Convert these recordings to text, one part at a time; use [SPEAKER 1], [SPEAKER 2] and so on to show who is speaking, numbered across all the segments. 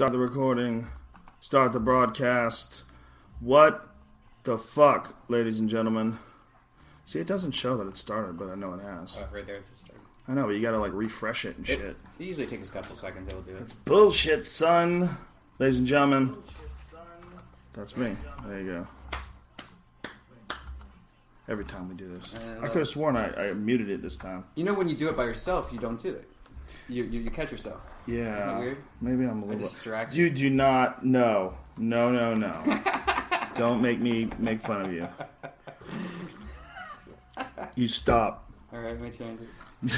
[SPEAKER 1] Start the recording. Start the broadcast. What the fuck, ladies and gentlemen? See, it doesn't show that it started, but I know it has.
[SPEAKER 2] Oh, right there at the start.
[SPEAKER 1] I know, but you gotta like refresh it and shit.
[SPEAKER 2] It usually takes a couple seconds. It'll do it.
[SPEAKER 1] That's bullshit, son. Ladies and gentlemen. That's me. There you go. Every time we do this. I could have sworn I muted it this time.
[SPEAKER 2] You know when you do it by yourself, you don't do it. You catch yourself.
[SPEAKER 1] Yeah.
[SPEAKER 2] Isn't that weird?
[SPEAKER 1] Maybe I'm a little...
[SPEAKER 2] distract
[SPEAKER 1] You do not... No. Don't make me make fun of you. You stop.
[SPEAKER 2] Alright, let me change it.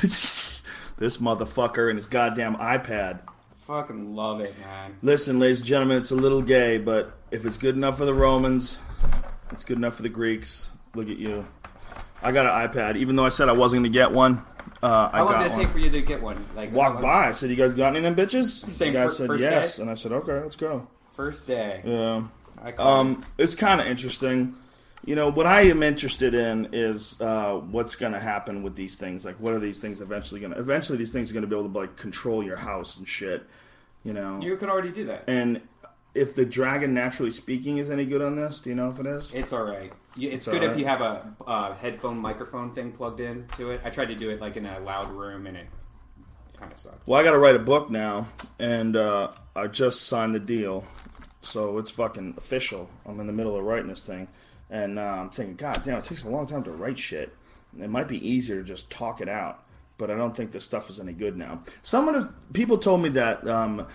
[SPEAKER 1] This motherfucker and his goddamn iPad.
[SPEAKER 2] Fucking love it, man.
[SPEAKER 1] Listen, ladies and gentlemen, it's a little gay, but if it's good enough for the Romans, it's good enough for the Greeks. Look at you. I got an iPad, even though I said I wasn't going to get one.
[SPEAKER 2] How long did it take for you to get one?
[SPEAKER 1] Walked by. I said, "You guys got any of them bitches?"
[SPEAKER 2] Same
[SPEAKER 1] the guy said
[SPEAKER 2] first
[SPEAKER 1] yes,
[SPEAKER 2] day?
[SPEAKER 1] and I said, "Okay, let's go."
[SPEAKER 2] First day.
[SPEAKER 1] Yeah.
[SPEAKER 2] I
[SPEAKER 1] It's kind of interesting. You know, what I am interested in is what's going to happen with these things. Like, what are these things eventually going to... Eventually, these things are going to be able to, like, control your house and shit. You know?
[SPEAKER 2] You can already do that.
[SPEAKER 1] And if the Dragon Naturally Speaking is any good on this, do you know if it is?
[SPEAKER 2] It's alright. It's good if you have a headphone microphone thing plugged in to it. I tried to do it, like, in a loud room, and it kind of sucked.
[SPEAKER 1] Well, I got to write a book now, and I just signed the deal. So it's fucking official. I'm in the middle of writing this thing. And I'm thinking, God damn, it takes a long time to write shit. It might be easier to just talk it out. But I don't think this stuff is any good now. People told me that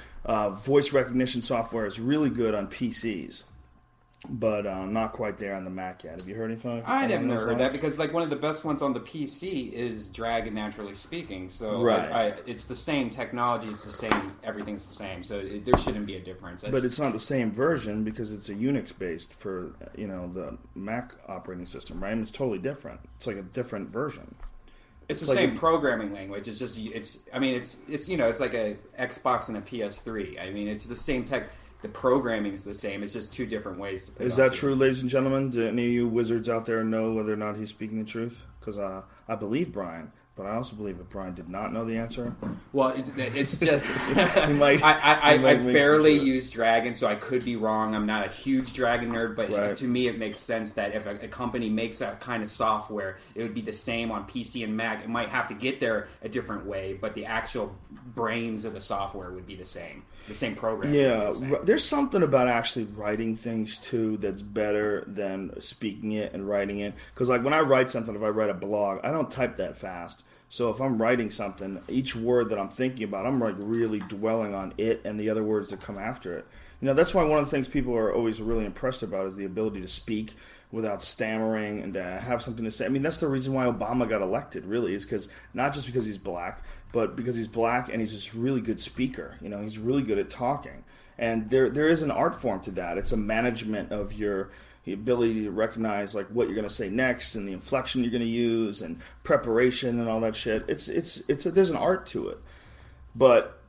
[SPEAKER 1] voice recognition software is really good on PCs. But not quite there on the Mac yet. Have you heard anything?
[SPEAKER 2] I never heard that because like one of the best ones on the PC is Dragon Naturally Speaking. So
[SPEAKER 1] right.
[SPEAKER 2] It's the same technology, it's the same, everything's the same. So there shouldn't be a difference.
[SPEAKER 1] But it's not the same version because it's a Unix based for the Mac operating system, right? And it's totally different. It's like a different version.
[SPEAKER 2] It's the same programming language. It's just it's like a Xbox and a PS3. I mean, it's the same tech. The programming is the same. It's just two different ways to put it.
[SPEAKER 1] Is that true, ladies and gentlemen? Do any of you wizards out there know whether or not he's speaking the truth? Because I believe Brian, but I also believe that Brian did not know the answer.
[SPEAKER 2] Well, it's just...
[SPEAKER 1] might
[SPEAKER 2] I barely use Dragon, so I could be wrong. I'm not a huge Dragon nerd, but
[SPEAKER 1] right.
[SPEAKER 2] To me it makes sense that if a company makes that kind of software, it would be the same on PC and Mac. It might have to get there a different way, but the actual brains of the software would be the same. The same program.
[SPEAKER 1] Yeah, there's something about actually writing things, too, that's better than speaking it and writing it. Because, like, when I write something, if I write a blog, I don't type that fast. So if I'm writing something, each word that I'm thinking about, I'm, like, really dwelling on it and the other words that come after it. That's why one of the things people are always really impressed about is the ability to speak without stammering and to have something to say. I mean, that's the reason why Obama got elected, really, is because not just because he's black, but because he's black and he's this really good speaker. He's really good at talking. And there is an art form to that. It's a management of your ability to recognize like what you're going to say next and the inflection you're going to use and preparation and all that shit. There's an art to it. But,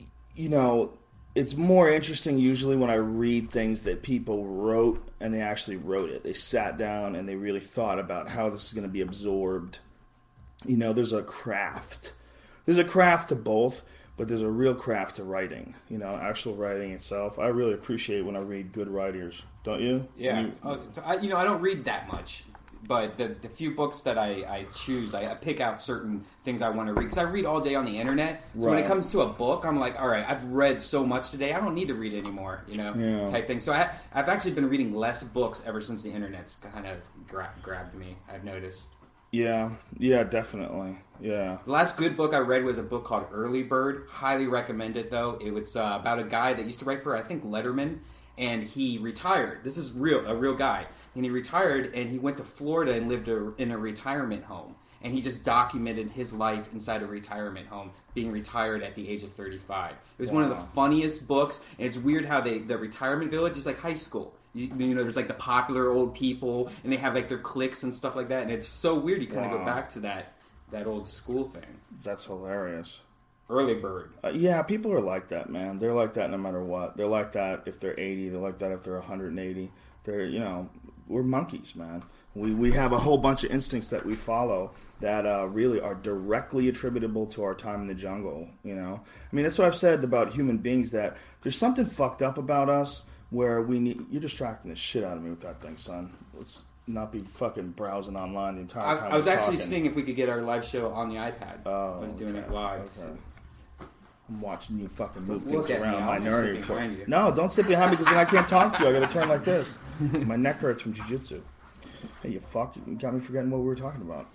[SPEAKER 1] it's more interesting usually when I read things that people wrote and they actually wrote it. They sat down and they really thought about how this is going to be absorbed. There's a craft. There's a craft to both, but there's a real craft to writing. Actual writing itself. I really appreciate when I read good writers. Don't you?
[SPEAKER 2] Yeah. I don't read that much. But the few books that I choose, I pick out certain things I want to read. Because I read all day on the internet. So when it comes to a book, I'm like, all right, I've read so much today. I don't need to read anymore, type thing. So I've actually been reading less books ever since the internet's kind of grabbed me, I've noticed.
[SPEAKER 1] Yeah, definitely. Yeah.
[SPEAKER 2] The last good book I read was a book called Early Bird. Highly recommend it, though. It was about a guy that used to write for, I think, Letterman. And he retired. This is a real guy. And he retired, and he went to Florida and lived in a retirement home. And he just documented his life inside a retirement home, being retired at the age of 35. It was one of the funniest books, and it's weird how the retirement village is like high school. There's like the popular old people, and they have like their cliques and stuff like that. And it's so weird. You kind of go back to that old school thing.
[SPEAKER 1] That's hilarious.
[SPEAKER 2] Early Bird.
[SPEAKER 1] Yeah, people are like that, man. They're like that no matter what. They're like that if they're 80. They're like that if they're 180. They're, we're monkeys, man. We have a whole bunch of instincts that we follow that really are directly attributable to our time in the jungle, you know? I mean, that's what I've said about human beings, that there's something fucked up about us where we need... You're distracting the shit out of me with that thing, son. Let's not be fucking browsing online the entire time.
[SPEAKER 2] I was actually seeing if we could get our live show on the iPad.
[SPEAKER 1] Oh,
[SPEAKER 2] I was doing it live.
[SPEAKER 1] Okay.
[SPEAKER 2] So.
[SPEAKER 1] I'm watching you fucking move
[SPEAKER 2] Look
[SPEAKER 1] things
[SPEAKER 2] at me,
[SPEAKER 1] around.
[SPEAKER 2] I'm
[SPEAKER 1] My
[SPEAKER 2] sitting
[SPEAKER 1] nerve.
[SPEAKER 2] behind you.
[SPEAKER 1] No, don't sit behind me because then I can't talk to you. I gotta turn like this. My neck hurts from jiu-jitsu. Hey, you fuck. You got me forgetting what we were talking about.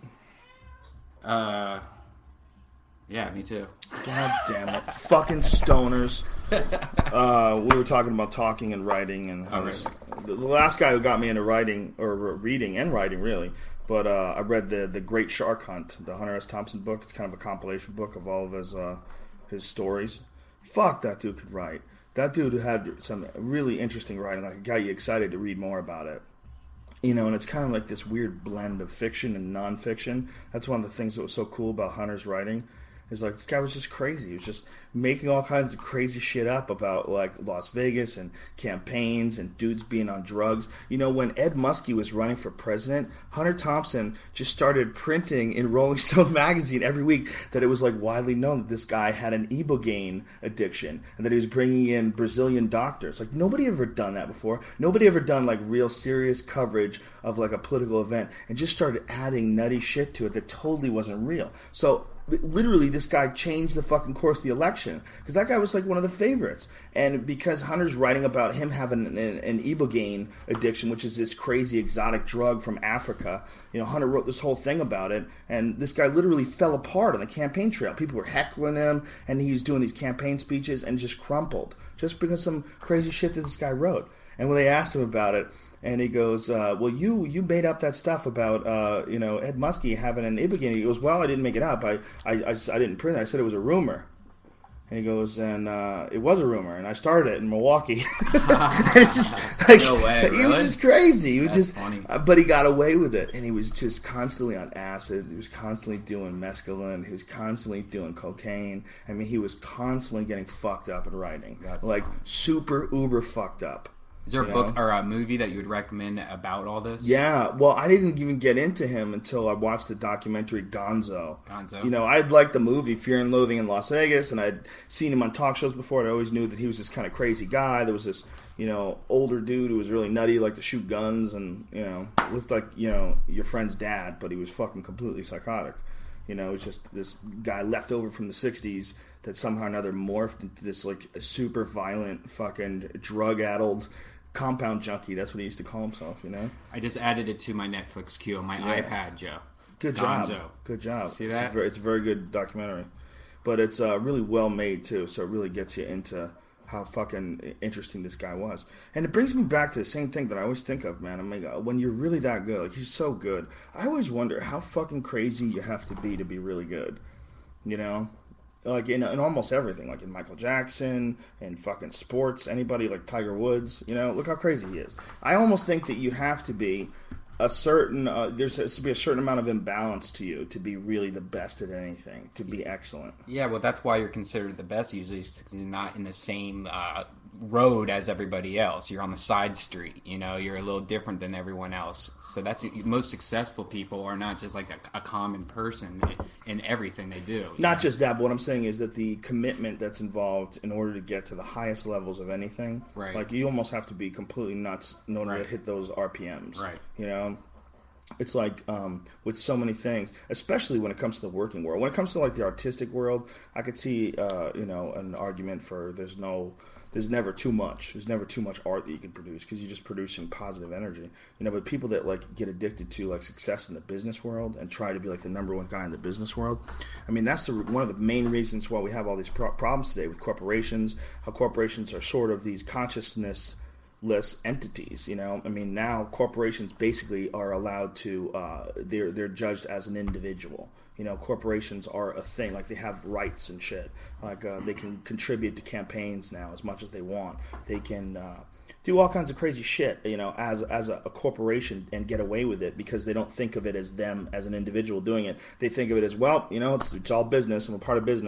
[SPEAKER 2] Yeah, me too.
[SPEAKER 1] God damn it. Fucking stoners. We were talking about talking and writing. And the last guy who got me into writing, or reading and writing, really. But I read the Great Shark Hunt, the Hunter S. Thompson book. It's kind of a compilation book of all of his stories. Fuck, that dude could write. That dude had some really interesting writing. Like, it got you excited to read more about it. You know, and it's kind of like this weird blend of fiction and nonfiction. That's one of the things that was so cool about Hunter's writing. Is like, this guy was just crazy. He was just making all kinds of crazy shit up about, like, Las Vegas and campaigns and dudes being on drugs. You know, when Ed Muskie was running for president, Hunter Thompson just started printing in Rolling Stone magazine every week that it was, like, widely known that this guy had an Ibogaine addiction and that he was bringing in Brazilian doctors. Like, nobody ever done that before. Nobody ever done, like, real serious coverage of, like, a political event and just started adding nutty shit to it that totally wasn't real. So... literally, this guy changed the fucking course of the election because that guy was like one of the favorites. And because Hunter's writing about him having an Ibogaine addiction, which is this crazy exotic drug from Africa, you know, Hunter wrote this whole thing about it. And this guy literally fell apart on the campaign trail. People were heckling him, and he was doing these campaign speeches and just crumpled just because some crazy shit that this guy wrote. And when they asked him about it, and he goes, well, you made up that stuff about, Ed Muskie having an Ibogaine. He goes, well, I didn't make it up. I didn't print it. I said it was a rumor. And he goes, and it was a rumor. And I started it in Milwaukee.
[SPEAKER 2] No way, really?
[SPEAKER 1] He was just crazy. He was
[SPEAKER 2] That's funny.
[SPEAKER 1] But he got away with it. And he was just constantly on acid. He was constantly doing mescaline. He was constantly doing cocaine. I mean, he was constantly getting fucked up and writing.
[SPEAKER 2] That's
[SPEAKER 1] like,
[SPEAKER 2] funny.
[SPEAKER 1] super uber fucked up.
[SPEAKER 2] Is there a book or a movie that you would recommend about all this?
[SPEAKER 1] Yeah, well, I didn't even get into him until I watched the documentary Gonzo.
[SPEAKER 2] Gonzo.
[SPEAKER 1] You know, I'd liked the movie Fear and Loathing in Las Vegas, and I'd seen him on talk shows before. And I always knew that he was this kind of crazy guy. There was this, older dude who was really nutty, liked to shoot guns, and, looked like, your friend's dad, but he was fucking completely psychotic. It was just this guy left over from the 60s that somehow or another morphed into this, like, super violent, fucking drug-addled compound junkie. That's what he used to call himself,
[SPEAKER 2] I just added it to my Netflix queue on my iPad, Joe.
[SPEAKER 1] Good
[SPEAKER 2] Gonzo.
[SPEAKER 1] job. Good job.
[SPEAKER 2] See that?
[SPEAKER 1] It's a very good documentary. But it's really well made, too, so it really gets you into how fucking interesting this guy was. And it brings me back to the same thing that I always think of, man. I mean, when you're really that good, like, he's so good, I always wonder how fucking crazy you have to be really good, Like, in almost everything, like in Michael Jackson, and fucking sports, anybody like Tiger Woods, look how crazy he is. I almost think that you have to be a certain, there's to be a certain amount of imbalance to you to be really the best at anything, to be excellent.
[SPEAKER 2] Yeah, well, that's why you're considered the best usually. You're not in the same road as everybody else. You're on the side street, you're a little different than everyone else. So that's most successful people are not just like a common person in everything they do.
[SPEAKER 1] Not just that, but what I'm saying is that the commitment that's involved in order to get to the highest levels of anything,
[SPEAKER 2] right?
[SPEAKER 1] Like, you almost have to be completely nuts in order to hit those RPMs,
[SPEAKER 2] right?
[SPEAKER 1] It's like with so many things, especially when it comes to the working world. When it comes to like the artistic world, I could see an argument for there's never too much. There's never too much art that you can produce because you're just producing positive energy. But people that like get addicted to like success in the business world and try to be like the number one guy in the business world. I mean, that's one of the main reasons why we have all these problems today with corporations. How corporations are sort of these consciousness entities, I mean, now corporations basically are allowed to they're judged as an individual. Corporations are a thing, like they have rights and shit. Like they can contribute to campaigns now as much as they want. They can do all kinds of crazy shit, as a corporation and get away with it because they don't think of it as them as an individual doing it. They think of it as, well, it's all business and we're part of business.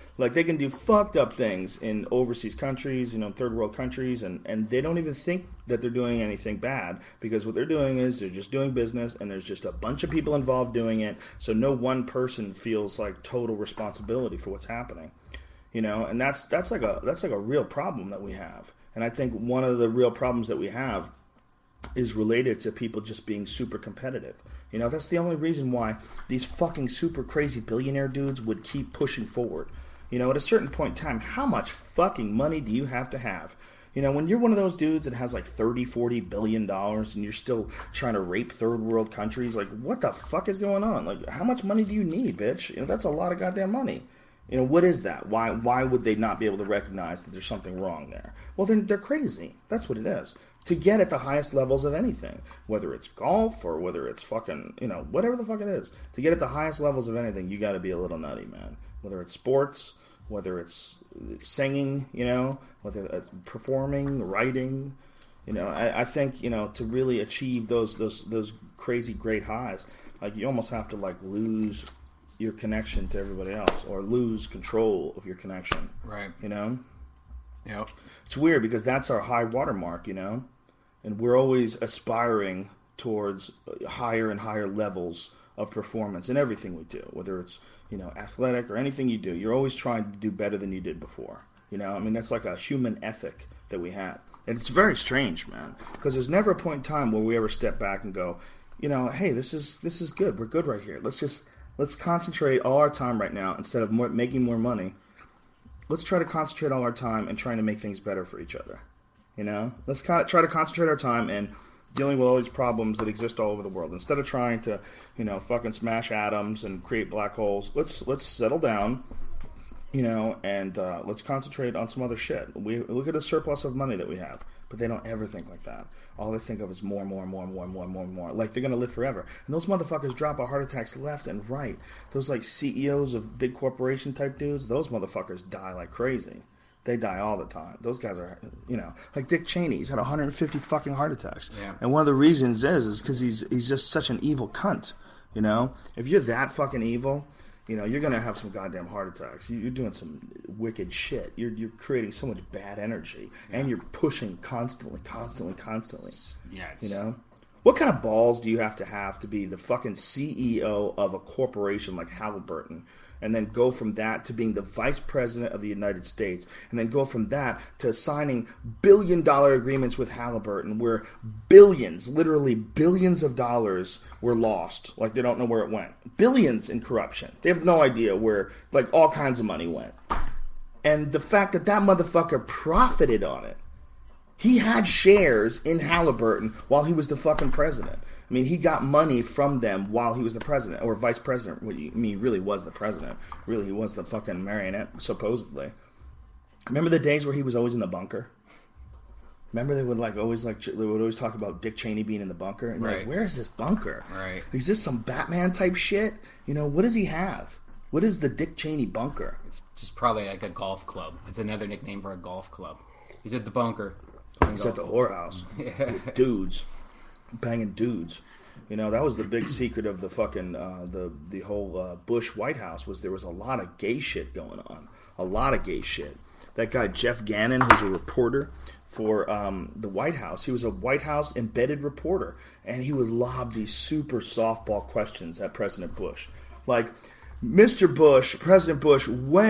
[SPEAKER 1] Like, they can do fucked up things in overseas countries, third world countries, and they don't even think that they're doing anything bad, because what they're doing is they're just doing business, and there's just a bunch of people involved doing it, so no one person feels like total responsibility for what's happening. And that's like a real problem that we have. And I think one of the real problems that we have is related to people just being super competitive. That's the only reason why these fucking super crazy billionaire dudes would keep pushing forward. At a certain point in time, how much fucking money do you have to have? When you're one of those dudes that has like $30-40 billion and you're still trying to rape third world countries, like, what the fuck is going on? Like, how much money do you need, bitch? That's a lot of goddamn money. What is that? Why would they not be able to recognize that there's something wrong there? Well, they're crazy. That's what it is. To get at the highest levels of anything, whether it's golf or whether it's fucking, whatever the fuck it is, to get at the highest levels of anything, you got to be a little nutty, man. Whether it's sports, whether it's singing, whether it's performing, writing, I think, to really achieve those crazy great highs, like, you almost have to like lose your connection to everybody else, or lose control of your connection.
[SPEAKER 2] Right.
[SPEAKER 1] Yep. It's weird because that's our high watermark, and we're always aspiring towards higher and higher levels of performance in everything we do, whether it's, athletic or anything you do. You're always trying to do better than you did before. That's like a human ethic that we have. And it's very strange, man, because there's never a point in time where we ever step back and go, hey, this is good. We're good right here. Let's concentrate all our time right now, instead of making more money. Let's try to concentrate all our time and trying to make things better for each other. Let's try to concentrate our time in dealing with all these problems that exist all over the world. Instead of trying to, fucking smash atoms and create black holes, let's settle down, and let's concentrate on some other shit. We look at the surplus of money that we have, but they don't ever think like that. All they think of is more and more and more and more and more and more and more. Like, they're going to live forever. And those motherfuckers drop of heart attacks left and right. Those, like, CEOs of big corporation type dudes, those motherfuckers die like crazy. They die all the time. Those guys are, like Dick Cheney. He's had 150 fucking heart attacks. Yeah. And one of the reasons is because he's just such an evil cunt. If you're that fucking evil, you're going to have some goddamn heart attacks. You're doing some wicked shit. You're creating so much bad energy. Yeah. And you're pushing constantly. Yeah. What kind of balls do you have to be the fucking CEO of a corporation like Halliburton, and then go from that to being the vice president of the United States, and then go from that to signing billion-dollar agreements with Halliburton where billions, literally billions of dollars were lost. Like, they don't know where it went. Billions in corruption. They have no idea where, like, all kinds of money went. And the fact that motherfucker profited on it. He had shares in Halliburton while he was the fucking president. I mean, he got money from them while he was the president, or vice president. He really was the president. Really, he was the fucking marionette, supposedly. Remember the days where he was always in the bunker? Remember they would always talk about Dick Cheney being in the bunker? And you're like, where is this bunker?
[SPEAKER 2] Right.
[SPEAKER 1] Is this some Batman type shit? What does he have? What is the Dick Cheney bunker?
[SPEAKER 2] It's just probably like a golf club. It's another nickname for a golf club. He's at the bunker.
[SPEAKER 1] He's at the whorehouse. With dudes. Banging dudes. That was the big secret of the fucking the whole Bush White House, was there was a lot of gay shit going on. A lot of gay shit. That guy Jeff Gannon, who's a reporter for the White House, he was a White House embedded reporter, and he would lob these super softball questions at President Bush. Like, Mr. Bush, President Bush,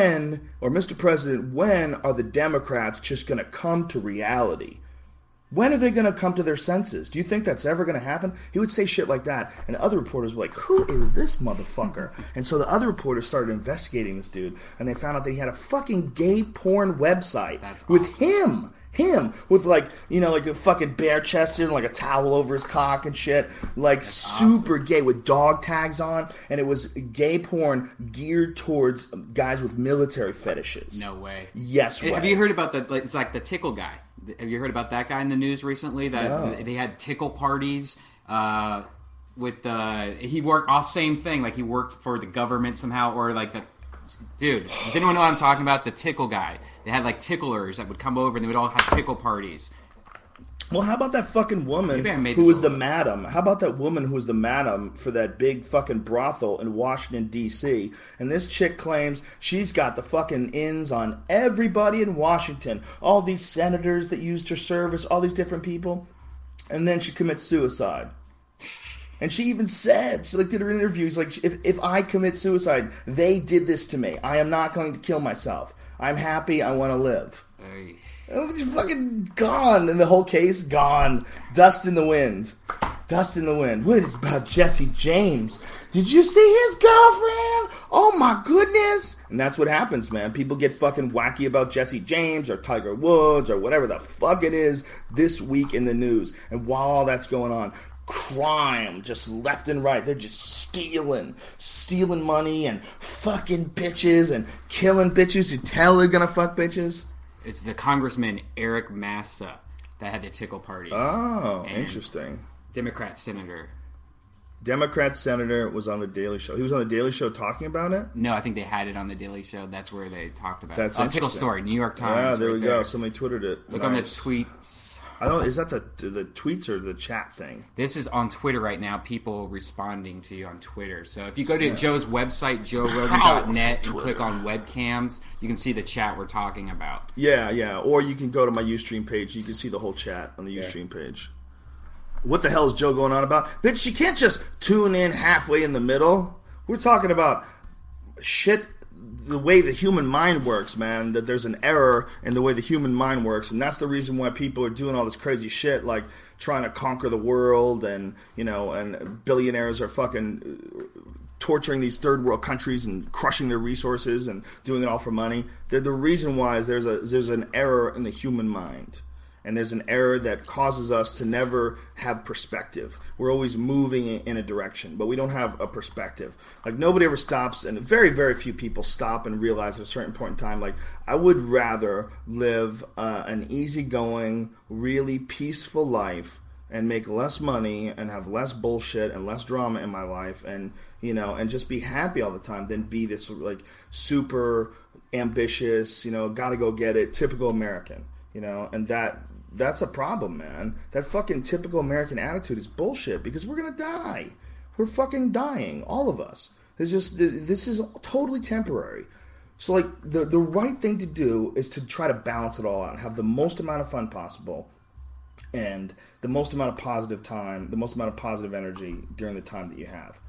[SPEAKER 1] Mr. President, when are the Democrats just going to come to reality? When are they going to come to their senses? Do you think that's ever going to happen? He would say shit like that, and other reporters were like, who is this motherfucker? And so the other reporters started investigating this dude, and they found out that he had a fucking gay porn website with him with like a fucking bare chested and like a towel over his cock and shit, like that's super awesome. Gay with dog tags on, and it was gay porn geared towards guys with military fetishes.
[SPEAKER 2] No way.
[SPEAKER 1] Yes way.
[SPEAKER 2] Have you heard about it's like the tickle guy? Have you heard about that guy in the news recently? That they had tickle parties with he worked same thing, like he worked for the government somehow, or like the dude. Does anyone know what I'm talking about? The tickle guy. They had like ticklers that would come over and they would all have tickle parties.
[SPEAKER 1] Well, how about that fucking woman
[SPEAKER 2] Maybe I made
[SPEAKER 1] who
[SPEAKER 2] this
[SPEAKER 1] was
[SPEAKER 2] all
[SPEAKER 1] the
[SPEAKER 2] up.
[SPEAKER 1] madam? How about that woman who was the madam for that big fucking brothel in Washington, D.C.? And this chick claims she's got the fucking ins on everybody in Washington. All these senators that used her service, all these different people. And then she commits suicide. And she even said, she like did her interviews, like, if I commit suicide, they did this to me. I am not going to kill myself. I'm happy. I want to live.
[SPEAKER 2] Hey.
[SPEAKER 1] It's fucking gone, and the whole case gone. Dust in the wind. Dust in the wind. What about Jesse James? Did you see his girlfriend? Oh my goodness! And that's what happens, man. People get fucking wacky about Jesse James or Tiger Woods or whatever the fuck it is this week in the news. And while all that's going on, crime just left and right. They're just stealing money and fucking bitches and killing bitches who tell they're gonna fuck bitches.
[SPEAKER 2] It's the Congressman Eric Massa that had the tickle parties.
[SPEAKER 1] Oh,
[SPEAKER 2] And
[SPEAKER 1] interesting.
[SPEAKER 2] Democrat senator.
[SPEAKER 1] Democrat senator was on the Daily Show. He was on the Daily Show talking about it?
[SPEAKER 2] No, I think they had it on the Daily Show. That's where they talked about
[SPEAKER 1] That's
[SPEAKER 2] it. Tickle
[SPEAKER 1] interesting.
[SPEAKER 2] Story, New York Times.
[SPEAKER 1] Yeah, there
[SPEAKER 2] right
[SPEAKER 1] we go. Somebody twittered it.
[SPEAKER 2] Look on the
[SPEAKER 1] Nice.
[SPEAKER 2] tweets.
[SPEAKER 1] I don't. Is that the tweets or the chat thing?
[SPEAKER 2] This is on Twitter right now. People responding to you on Twitter. So if you go to Joe's website, joerogan.net, and click on webcams, you can see the chat we're talking about.
[SPEAKER 1] Yeah. Or you can go to my Ustream page. You can see the whole chat on the Ustream page. What the hell is Joe going on about? Bitch, you can't just tune in halfway in the middle. We're talking about shit. The way the human mind works, man, that there's an error in the way the human mind works, and that's the reason why people are doing all this crazy shit, like trying to conquer the world, and and billionaires are fucking torturing these third world countries and crushing their resources and doing it all for money. The reason why is there's an error in the human mind. And there's an error that causes us to never have perspective. We're always moving in a direction, but we don't have a perspective. Like, nobody ever stops, and very, very few people stop and realize at a certain point in time, like, I would rather live an easygoing, really peaceful life and make less money and have less bullshit and less drama in my life and, and just be happy all the time than be this, like, super ambitious, gotta go get it, typical American. And that's a problem, man. That fucking typical American attitude is bullshit because we're gonna die. We're fucking dying, all of us. This is totally temporary. So, like, the right thing to do is to try to balance it all out, have the most amount of fun possible, and the most amount of positive time, the most amount of positive energy during the time that you have.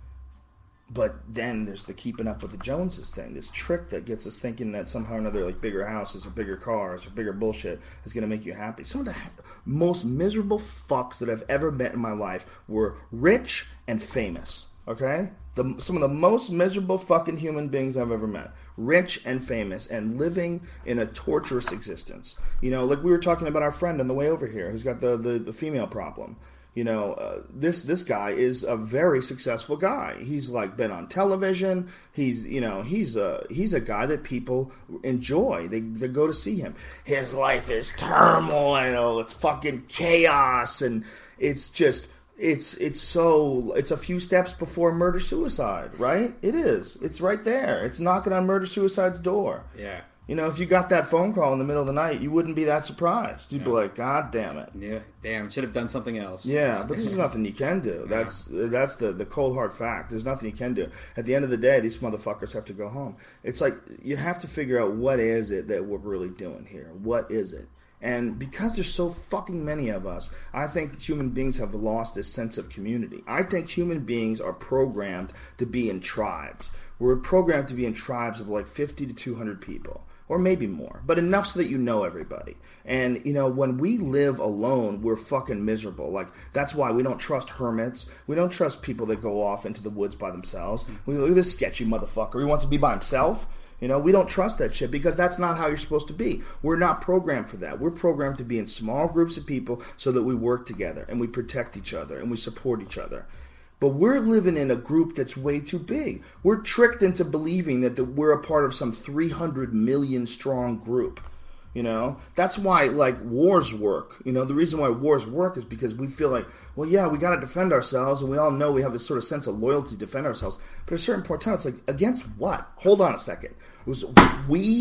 [SPEAKER 1] But then there's the keeping up with the Joneses thing, this trick that gets us thinking that somehow or another, like, bigger houses or bigger cars or bigger bullshit is going to make you happy. Some of the most miserable fucks that I've ever met in my life were rich and famous, okay? Some of the most miserable fucking human beings I've ever met. Rich and famous and living in a torturous existence. Like we were talking about our friend on the way over here who's got the female problem. This guy is a very successful guy. He's like been on television. He's a guy that people enjoy. They go to see him. His life is turmoil. It's fucking chaos, and it's just it's a few steps before murder suicide, right? It is. It's right there. It's knocking on murder suicide's door.
[SPEAKER 2] Yeah.
[SPEAKER 1] If you got that phone call in the middle of the night, you wouldn't be that surprised. You'd be like, God damn it.
[SPEAKER 2] Yeah, damn, should have done something else.
[SPEAKER 1] Yeah, but there's nothing you can do. That's the cold hard fact. There's nothing you can do. At the end of the day, these motherfuckers have to go home. It's like, you have to figure out what is it that we're really doing here. What is it? And because there's so fucking many of us, I think human beings have lost this sense of community. I think human beings are programmed to be in tribes. We're programmed to be in tribes of like 50 to 200 people. Or maybe more, but enough so that you know everybody. And, when we live alone, we're fucking miserable. Like, that's why we don't trust hermits. We don't trust people that go off into the woods by themselves. We look at this sketchy motherfucker. He wants to be by himself. We don't trust that shit because that's not how you're supposed to be. We're not programmed for that. We're programmed to be in small groups of people so that we work together and we protect each other and we support each other. But we're living in a group that's way too big. We're tricked into believing that we're a part of some 300 million strong group. That's why, like, wars work. The reason why wars work is because we feel like, well, yeah, we got to defend ourselves, and we all know we have this sort of sense of loyalty to defend ourselves. But at a certain point in time, it's like, against what? Hold on a second. We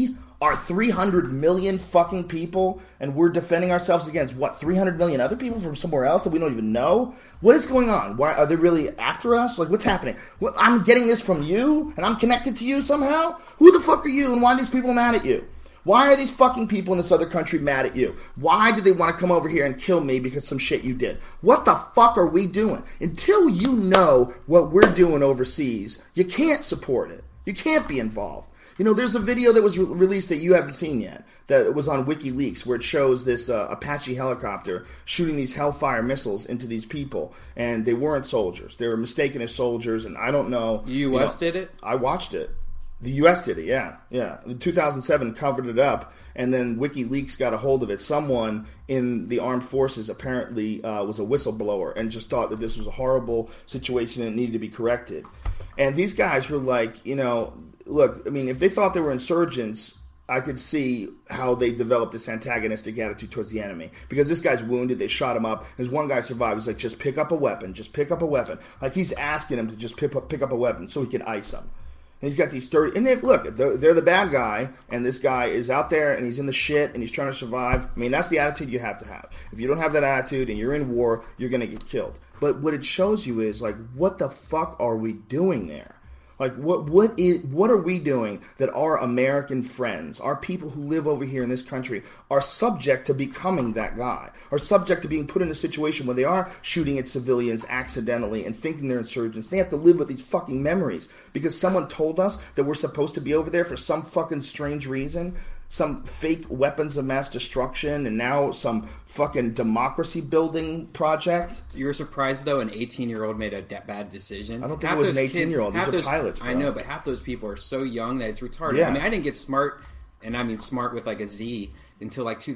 [SPEAKER 1] are 300 million fucking people, and we're defending ourselves against, 300 million other people from somewhere else that we don't even know? What is going on? Why are they really after us? Like, what's happening? I'm getting this from you, and I'm connected to you somehow? Who the fuck are you, and why are these people mad at you? Why are these fucking people in this other country mad at you? Why do they want to come over here and kill me because some shit you did? What the fuck are we doing? Until you know what we're doing overseas, you can't support it. You can't be involved. You know, there's a video that was released that you haven't seen yet, that was on WikiLeaks, where it shows this Apache helicopter shooting these Hellfire missiles into these people, and they weren't soldiers. They were mistaken as soldiers, and I don't know.
[SPEAKER 2] The U.S. did it?
[SPEAKER 1] I watched it. The U.S. did it, yeah. In 2007, covered it up, and then WikiLeaks got a hold of it. Someone in the armed forces apparently was a whistleblower and just thought that this was a horrible situation and it needed to be corrected. And these guys were like, you know, look, I mean, if they thought they were insurgents, I could see how they developed this antagonistic attitude towards the enemy. Because this guy's wounded, they shot him up. There's one guy survived. He's like, just pick up a weapon. Just pick up a weapon. Like, he's asking him to just pick up a weapon so he could ice him. And he's got these 30... And look, they're the bad guy, and this guy is out there, and he's in the shit, and he's trying to survive. I mean, that's the attitude you have to have. If you don't have that attitude, and you're in war, you're going to get killed. But what it shows you is, like, what the fuck are we doing there? Like, what are we doing that our American friends, our people who live over here in this country, are subject to becoming that guy, are subject to being put in a situation where they are shooting at civilians accidentally and thinking they're insurgents? They have to live with these fucking memories because someone told us that we're supposed to be over there for some fucking strange reason. Some fake weapons of mass destruction, and now some fucking democracy building project.
[SPEAKER 2] You were surprised, though, an 18-year-old made a bad decision?
[SPEAKER 1] I don't think it was an 18-year-old. These are pilots, bro.
[SPEAKER 2] I know, but half those people are so young that it's retarded.
[SPEAKER 1] Yeah.
[SPEAKER 2] I mean, I didn't get smart, and I mean smart with like a Z, until like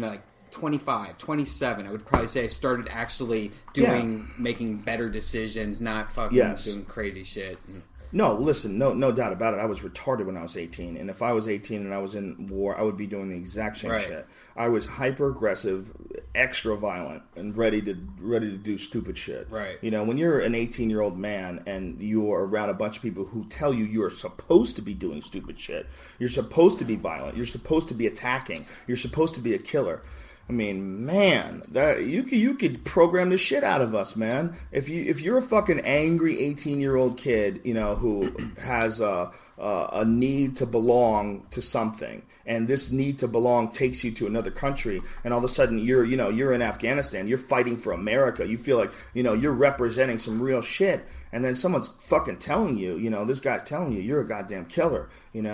[SPEAKER 2] 25, 27. I would probably say I started actually making better decisions, not fucking doing crazy shit.
[SPEAKER 1] No, listen, no doubt about it. I was retarded when I was 18, and if I was 18 and I was in war, I would be doing the exact same shit. I was hyper aggressive, extra violent, and ready to do stupid shit.
[SPEAKER 2] Right.
[SPEAKER 1] You know, when you're an 18-year-old man and you're around a bunch of people who tell you you're supposed to be doing stupid shit, you're supposed to be violent, you're supposed to be attacking, you're supposed to be a killer. I mean, man, that you could program the shit out of us, man. If you're a fucking angry 18-year-old kid, you know, who has a need to belong to something, and this need to belong takes you to another country, and all of a sudden you're in Afghanistan, you're fighting for America, you feel like, you know, you're representing some real shit. And then someone's fucking telling you, you know, this guy's telling you, you're a goddamn killer.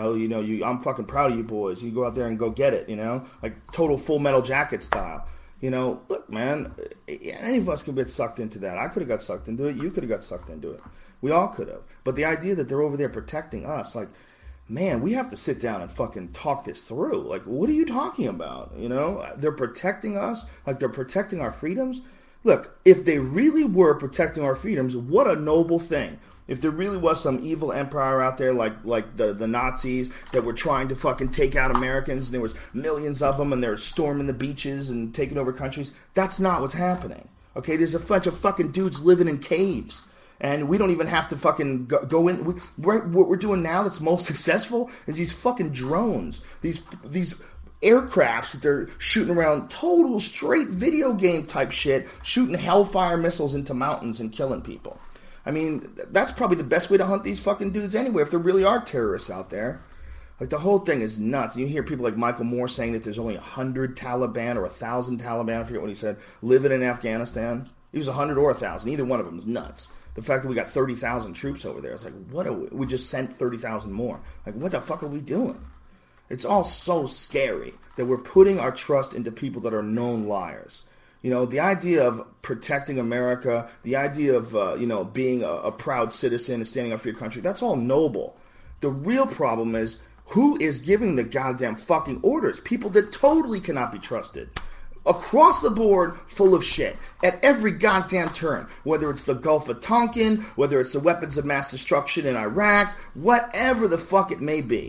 [SPEAKER 1] I'm fucking proud of you boys. You go out there and go get it, you know? Like total Full Metal Jacket style. You know, look, man, any of us could get sucked into that. I could have got sucked into it. You could have got sucked into it. We all could have. But the idea that they're over there protecting us, like, man, we have to sit down and fucking talk this through. Like, what are you talking about? You know, they're protecting us, like they're protecting our freedoms. Look, if they really were protecting our freedoms, what a noble thing. If there really was some evil empire out there like the Nazis that were trying to fucking take out Americans, and there was millions of them, and they're storming the beaches and taking over countries, that's not what's happening. Okay, there's a bunch of fucking dudes living in caves. And we don't even have to fucking go in. What we're doing now that's most successful is these fucking drones. These aircrafts that they're shooting around, total straight video game type shit, shooting Hellfire missiles into mountains and killing people. I mean, that's probably the best way to hunt these fucking dudes anyway, if there really are terrorists out there. Like, the whole thing is nuts. You hear people like Michael Moore saying that there's only 100 Taliban or 1,000 Taliban, I forget what he said, living in Afghanistan. He was 100 or 1,000. Either one of them is nuts. The fact that we got 30,000 troops over there, it's like, what are we just sent 30,000 more. Like, what the fuck are we doing? It's all so scary that we're putting our trust into people that are known liars. You know, the idea of protecting America, the idea of, being a proud citizen and standing up for your country, that's all noble. The real problem is who is giving the goddamn fucking orders? People that totally cannot be trusted. Across the board, full of shit. At every goddamn turn. Whether it's the Gulf of Tonkin, whether it's the weapons of mass destruction in Iraq, whatever the fuck it may be.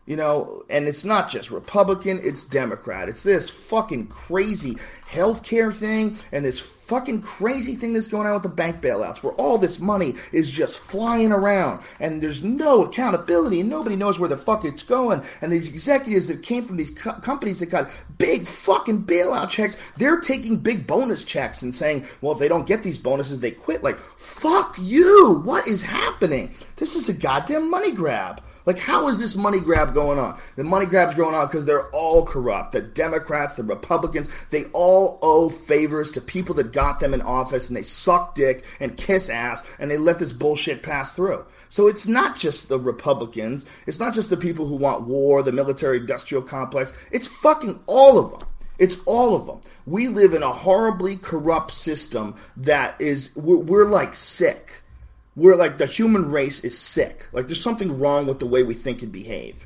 [SPEAKER 1] You know, and it's not just Republican, it's Democrat. It's this fucking crazy healthcare thing and this fucking crazy thing that's going on with the bank bailouts where all this money is just flying around and there's no accountability and nobody knows where the fuck it's going. And these executives that came from these companies that got big fucking bailout checks, they're taking big bonus checks and saying, well, if they don't get these bonuses, they quit. Like, fuck you. What is happening? This is a goddamn money grab. Like, how is this money grab going on? The money grab's going on because they're all corrupt. The Democrats, the Republicans, they all owe favors to people that got them in office, and they suck dick and kiss ass, and they let this bullshit pass through. So it's not just the Republicans. It's not just the people who want war, the military-industrial complex. It's fucking all of them. It's all of them. We live in a horribly corrupt system that is, we're like sick. We're like, the human race is sick. Like, there's something wrong with the way we think and behave.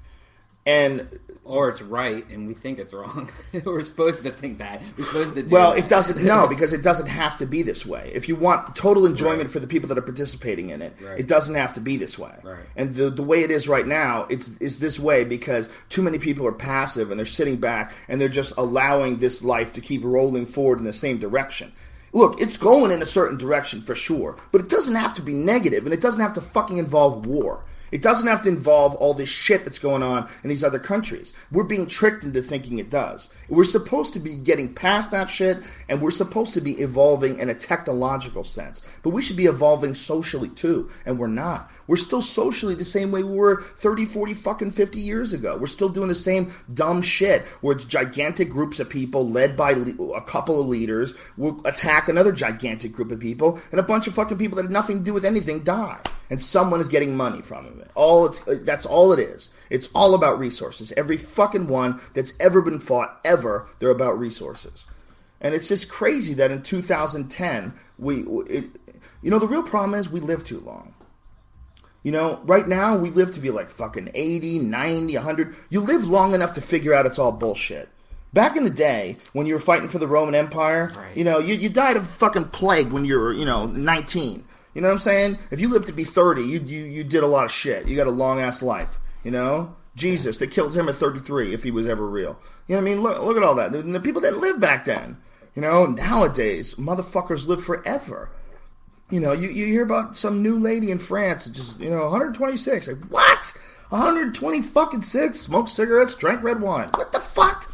[SPEAKER 2] Or it's right, and we think it's wrong. We're supposed to think that. We're supposed to do
[SPEAKER 1] Well,
[SPEAKER 2] that.
[SPEAKER 1] it doesn't, no, because it doesn't have to be this way. If you want total enjoyment for the people that are participating in it, it doesn't have to be this way.
[SPEAKER 2] Right.
[SPEAKER 1] And the way it is right now, it's this way because too many people are passive, and they're sitting back, and they're just allowing this life to keep rolling forward in the same direction. Look, it's going in a certain direction for sure, but it doesn't have to be negative, and it doesn't have to fucking involve war. It doesn't have to involve all this shit that's going on in these other countries. We're being tricked into thinking it does. We're supposed to be getting past that shit, and we're supposed to be evolving in a technological sense. But we should be evolving socially too, and we're not. We're still socially the same way we were 30, 40, fucking 50 years ago. We're still doing the same dumb shit where it's gigantic groups of people led by a couple of leaders will attack another gigantic group of people, and a bunch of fucking people that have nothing to do with anything die. And someone is getting money from it. That's all it is. It's all about resources. Every fucking one that's ever been fought, ever, they're about resources. And it's just crazy that in 2010, the real problem is we live too long. You know, right now we live to be like fucking 80, 90, 100. You live long enough to figure out it's all bullshit. Back in the day, when you were fighting for the Roman Empire, you know, you died of fucking plague when you were, 19. You know what I'm saying? If you lived to be 30, you did a lot of shit. You got a long-ass life, you know? Jesus, they killed him at 33 if he was ever real. You know what I mean? Look at all that. The people didn't live back then. You know, nowadays, motherfuckers live forever. You know, you hear about some new lady in France, just, 126. Like, what? 120 fucking 6? Smoked cigarettes, drank red wine. What the fuck?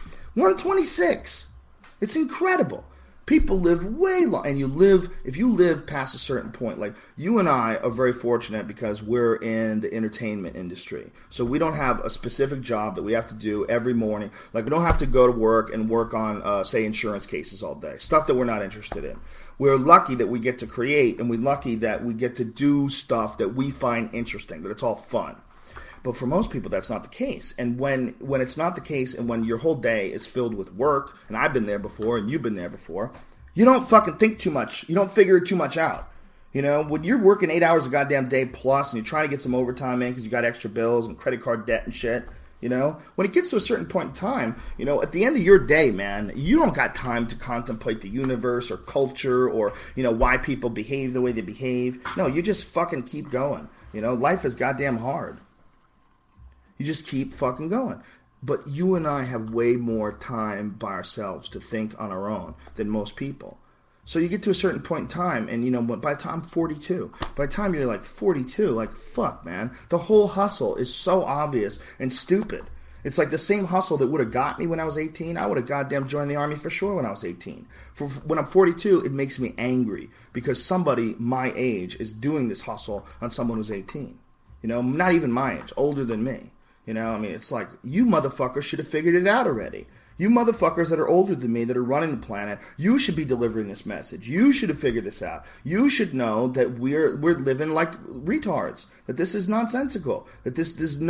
[SPEAKER 1] 126. It's incredible. People live way long, and if you live past a certain point, like you and I are very fortunate because we're in the entertainment industry. So we don't have a specific job that we have to do every morning. Like we don't have to go to work and work on, say, insurance cases all day. Stuff that we're not interested in. We're lucky that we get to create, and we're lucky that we get to do stuff that we find interesting, but it's all fun. But for most people, that's not the case. And when it's not the case, and when your whole day is filled with work, and I've been there before, and you've been there before, you don't fucking think too much. You don't figure too much out. You know, when you're working 8 hours a goddamn day plus, and you're trying to get some overtime in because you got extra bills and credit card debt and shit, when it gets to a certain point in time, at the end of your day, man, you don't got time to contemplate the universe or culture or, why people behave the way they behave. No, you just fucking keep going. Life is goddamn hard. You just keep fucking going. But you and I have way more time by ourselves to think on our own than most people. So you get to a certain point in time, and by the time I'm 42, by the time you're like 42, like, fuck, man, the whole hustle is so obvious and stupid. It's like the same hustle that would have got me when I was 18. I would have goddamn joined the army for sure when I was 18. When I'm 42, it makes me angry because somebody my age is doing this hustle on someone who's 18. Not even my age, older than me. It's like, you motherfuckers should have figured it out already. You motherfuckers that are older than me, that are running the planet, you should be delivering this message. You should have figured this out. You should know that we're living like retards, that this is nonsensical, that this is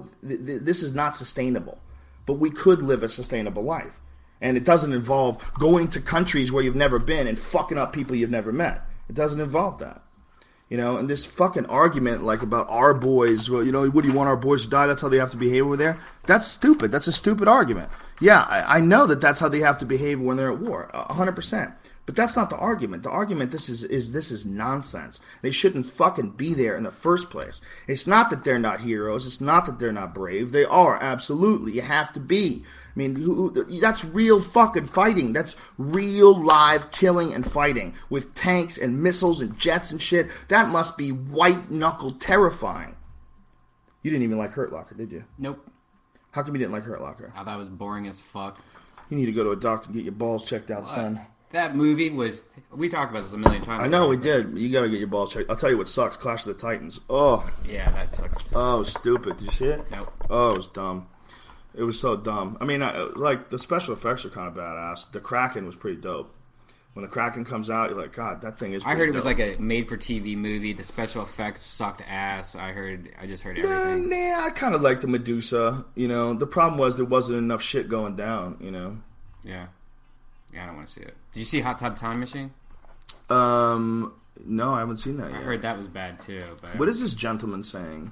[SPEAKER 1] not sustainable. But we could live a sustainable life. And it doesn't involve going to countries where you've never been and fucking up people you've never met. It doesn't involve that. And this fucking argument, like, about our boys, well, what do you want our boys to die? That's how they have to behave over there? That's stupid. That's a stupid argument. Yeah, I know that's how they have to behave when they're at war, 100%. But that's not the argument. The argument this is nonsense. They shouldn't fucking be there in the first place. It's not that they're not heroes. It's not that they're not brave. They are, absolutely. You have to be. I mean, that's real fucking fighting. That's real live killing and fighting with tanks and missiles and jets and shit. That must be white-knuckle terrifying. You didn't even like Hurt Locker, did you?
[SPEAKER 2] Nope.
[SPEAKER 1] How come you didn't like Hurt Locker?
[SPEAKER 2] I thought it was boring as fuck.
[SPEAKER 1] You need to go to a doctor and get your balls checked out, son.
[SPEAKER 2] That movie was... We talked about this a million times.
[SPEAKER 1] I know we did. You got to get your balls checked. I'll tell you what sucks. Clash of the Titans. Oh.
[SPEAKER 2] Yeah, that sucks too.
[SPEAKER 1] Oh, stupid. Did you see it?
[SPEAKER 2] Nope.
[SPEAKER 1] Oh, it was dumb. It was so dumb. I mean, like, the special effects are kind of badass. The Kraken was pretty dope. When the Kraken comes out, you're like, God, that thing is pretty
[SPEAKER 2] I heard it
[SPEAKER 1] dope.
[SPEAKER 2] was like a made-for-TV movie. The special effects sucked ass. I just heard everything.
[SPEAKER 1] Nah, I kind of liked the Medusa. You know, the problem was there wasn't enough shit going down, you know?
[SPEAKER 2] Yeah. Yeah, I don't want to see it. Did you see Hot Tub Time Machine?
[SPEAKER 1] No, I haven't seen that yet.
[SPEAKER 2] I heard that was bad too. But
[SPEAKER 1] What is this gentleman saying?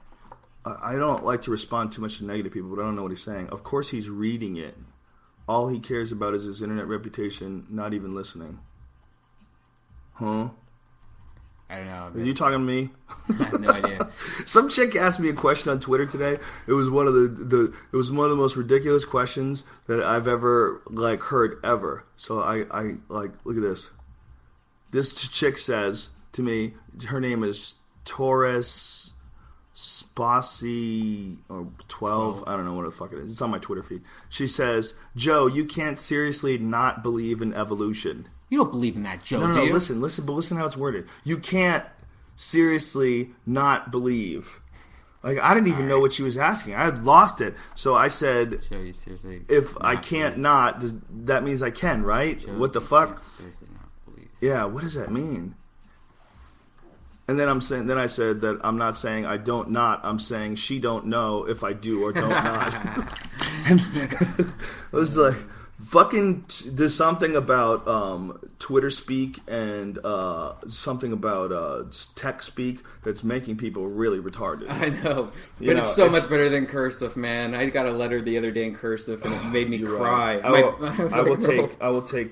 [SPEAKER 1] I don't like to respond too much to negative people, but I don't know what he's saying. Of course he's reading it. All he cares about is his internet reputation, not even listening. Huh?
[SPEAKER 2] I don't know.
[SPEAKER 1] Are you talking to me?
[SPEAKER 2] I have no idea.
[SPEAKER 1] Some chick asked me a question on Twitter today. It was one of the most ridiculous questions that I've ever heard ever. So I look at this. This chick says to me, her name is Torres Spassi or 12. I don't know what the fuck it is. It's on my Twitter feed. She says, Joe, you can't seriously not believe in evolution.
[SPEAKER 2] You don't believe in that, Joe,
[SPEAKER 1] No,
[SPEAKER 2] do you?
[SPEAKER 1] listen how it's worded. You can't seriously not believe. Like, I didn't even know what she was asking. I had lost it. So I said,
[SPEAKER 2] Joe, you seriously
[SPEAKER 1] if I can't not, that means I can, right?
[SPEAKER 2] Joe,
[SPEAKER 1] What the fuck?
[SPEAKER 2] Seriously not believe.
[SPEAKER 1] Yeah, what does that mean? And then I said that I'm not saying I don't not. I'm saying she don't know if I do or don't not. And I was like, fucking, there's something about Twitter speak and something about tech speak that's making people really retarded.
[SPEAKER 2] I know, but it's so much better than cursive, man. I got a letter the other day in cursive, and it made me cry.
[SPEAKER 1] Right. I will take.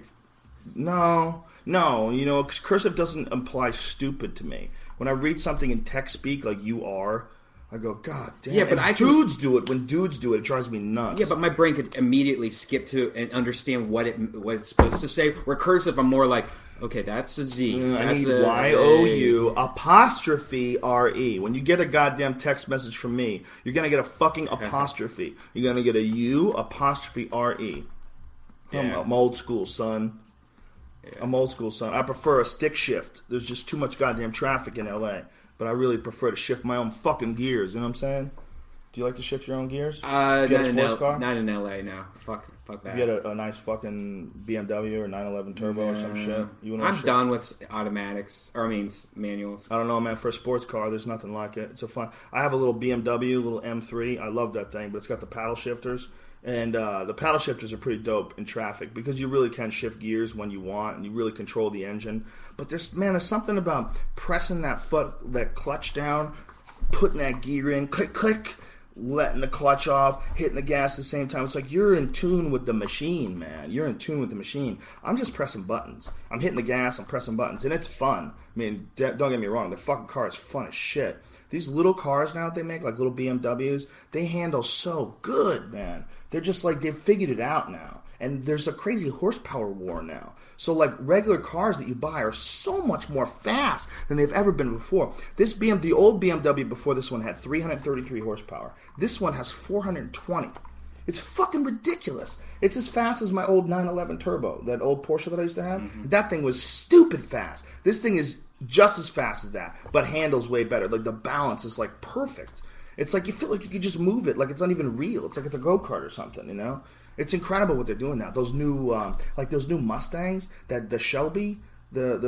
[SPEAKER 1] No. You know, 'cause cursive doesn't imply stupid to me. When I read something in tech speak, like you are, I go, God damn.
[SPEAKER 2] Yeah, but
[SPEAKER 1] dudes do it. When dudes do it, it drives me nuts.
[SPEAKER 2] Yeah, but my brain could immediately skip to and understand what it's supposed to say. Where cursive, I'm more like, okay, that's a Z.
[SPEAKER 1] I
[SPEAKER 2] That's
[SPEAKER 1] need
[SPEAKER 2] a
[SPEAKER 1] YOU apostrophe RE. When you get a goddamn text message from me, you're going to get a fucking apostrophe. You're going to get a U apostrophe RE.
[SPEAKER 2] Yeah.
[SPEAKER 1] I'm old school, son.
[SPEAKER 2] Yeah.
[SPEAKER 1] I'm old school, son. I prefer a stick shift. There's just too much goddamn traffic in LA. But I really prefer to shift my own fucking gears. You know what I'm saying? Do you like to shift your own gears?
[SPEAKER 2] Not
[SPEAKER 1] you had a sports car?
[SPEAKER 2] Not in LA, no. Fuck that.
[SPEAKER 1] If you had a nice fucking BMW or 911 Turbo or some shit,
[SPEAKER 2] I'm done with automatics. Or, manuals.
[SPEAKER 1] I don't know, man. For a sports car, there's nothing like it. It's a fun. I have a little BMW, little M3. I love that thing, but it's got the paddle shifters. And the paddle shifters are pretty dope in traffic because you really can shift gears when you want and you really control the engine. But there's something about pressing that clutch down, putting that gear in, click, click, letting the clutch off, hitting the gas at the same time. It's like you're in tune with the machine, man. You're in tune with the machine. I'm just pressing buttons. I'm hitting the gas, I'm pressing buttons, and it's fun. I mean, don't get me wrong. The fucking car is fun as shit. These little cars now that they make, like little BMWs, they handle so good, man. They're just like, they've figured it out now. And there's a crazy horsepower war now. So like regular cars that you buy are so much more fast than they've ever been before. The old BMW before this one had 333 horsepower. This one has 420. It's fucking ridiculous. It's as fast as my old 911 Turbo, that old Porsche that I used to have. Mm-hmm. That thing was stupid fast. This thing is just as fast as that, but handles way better. Like the balance is like perfect. It's like you feel like you could just move it, like it's not even real. It's like it's a go-kart or something, you know? It's incredible what they're doing now. Those new, those new Mustangs, the Shelby, the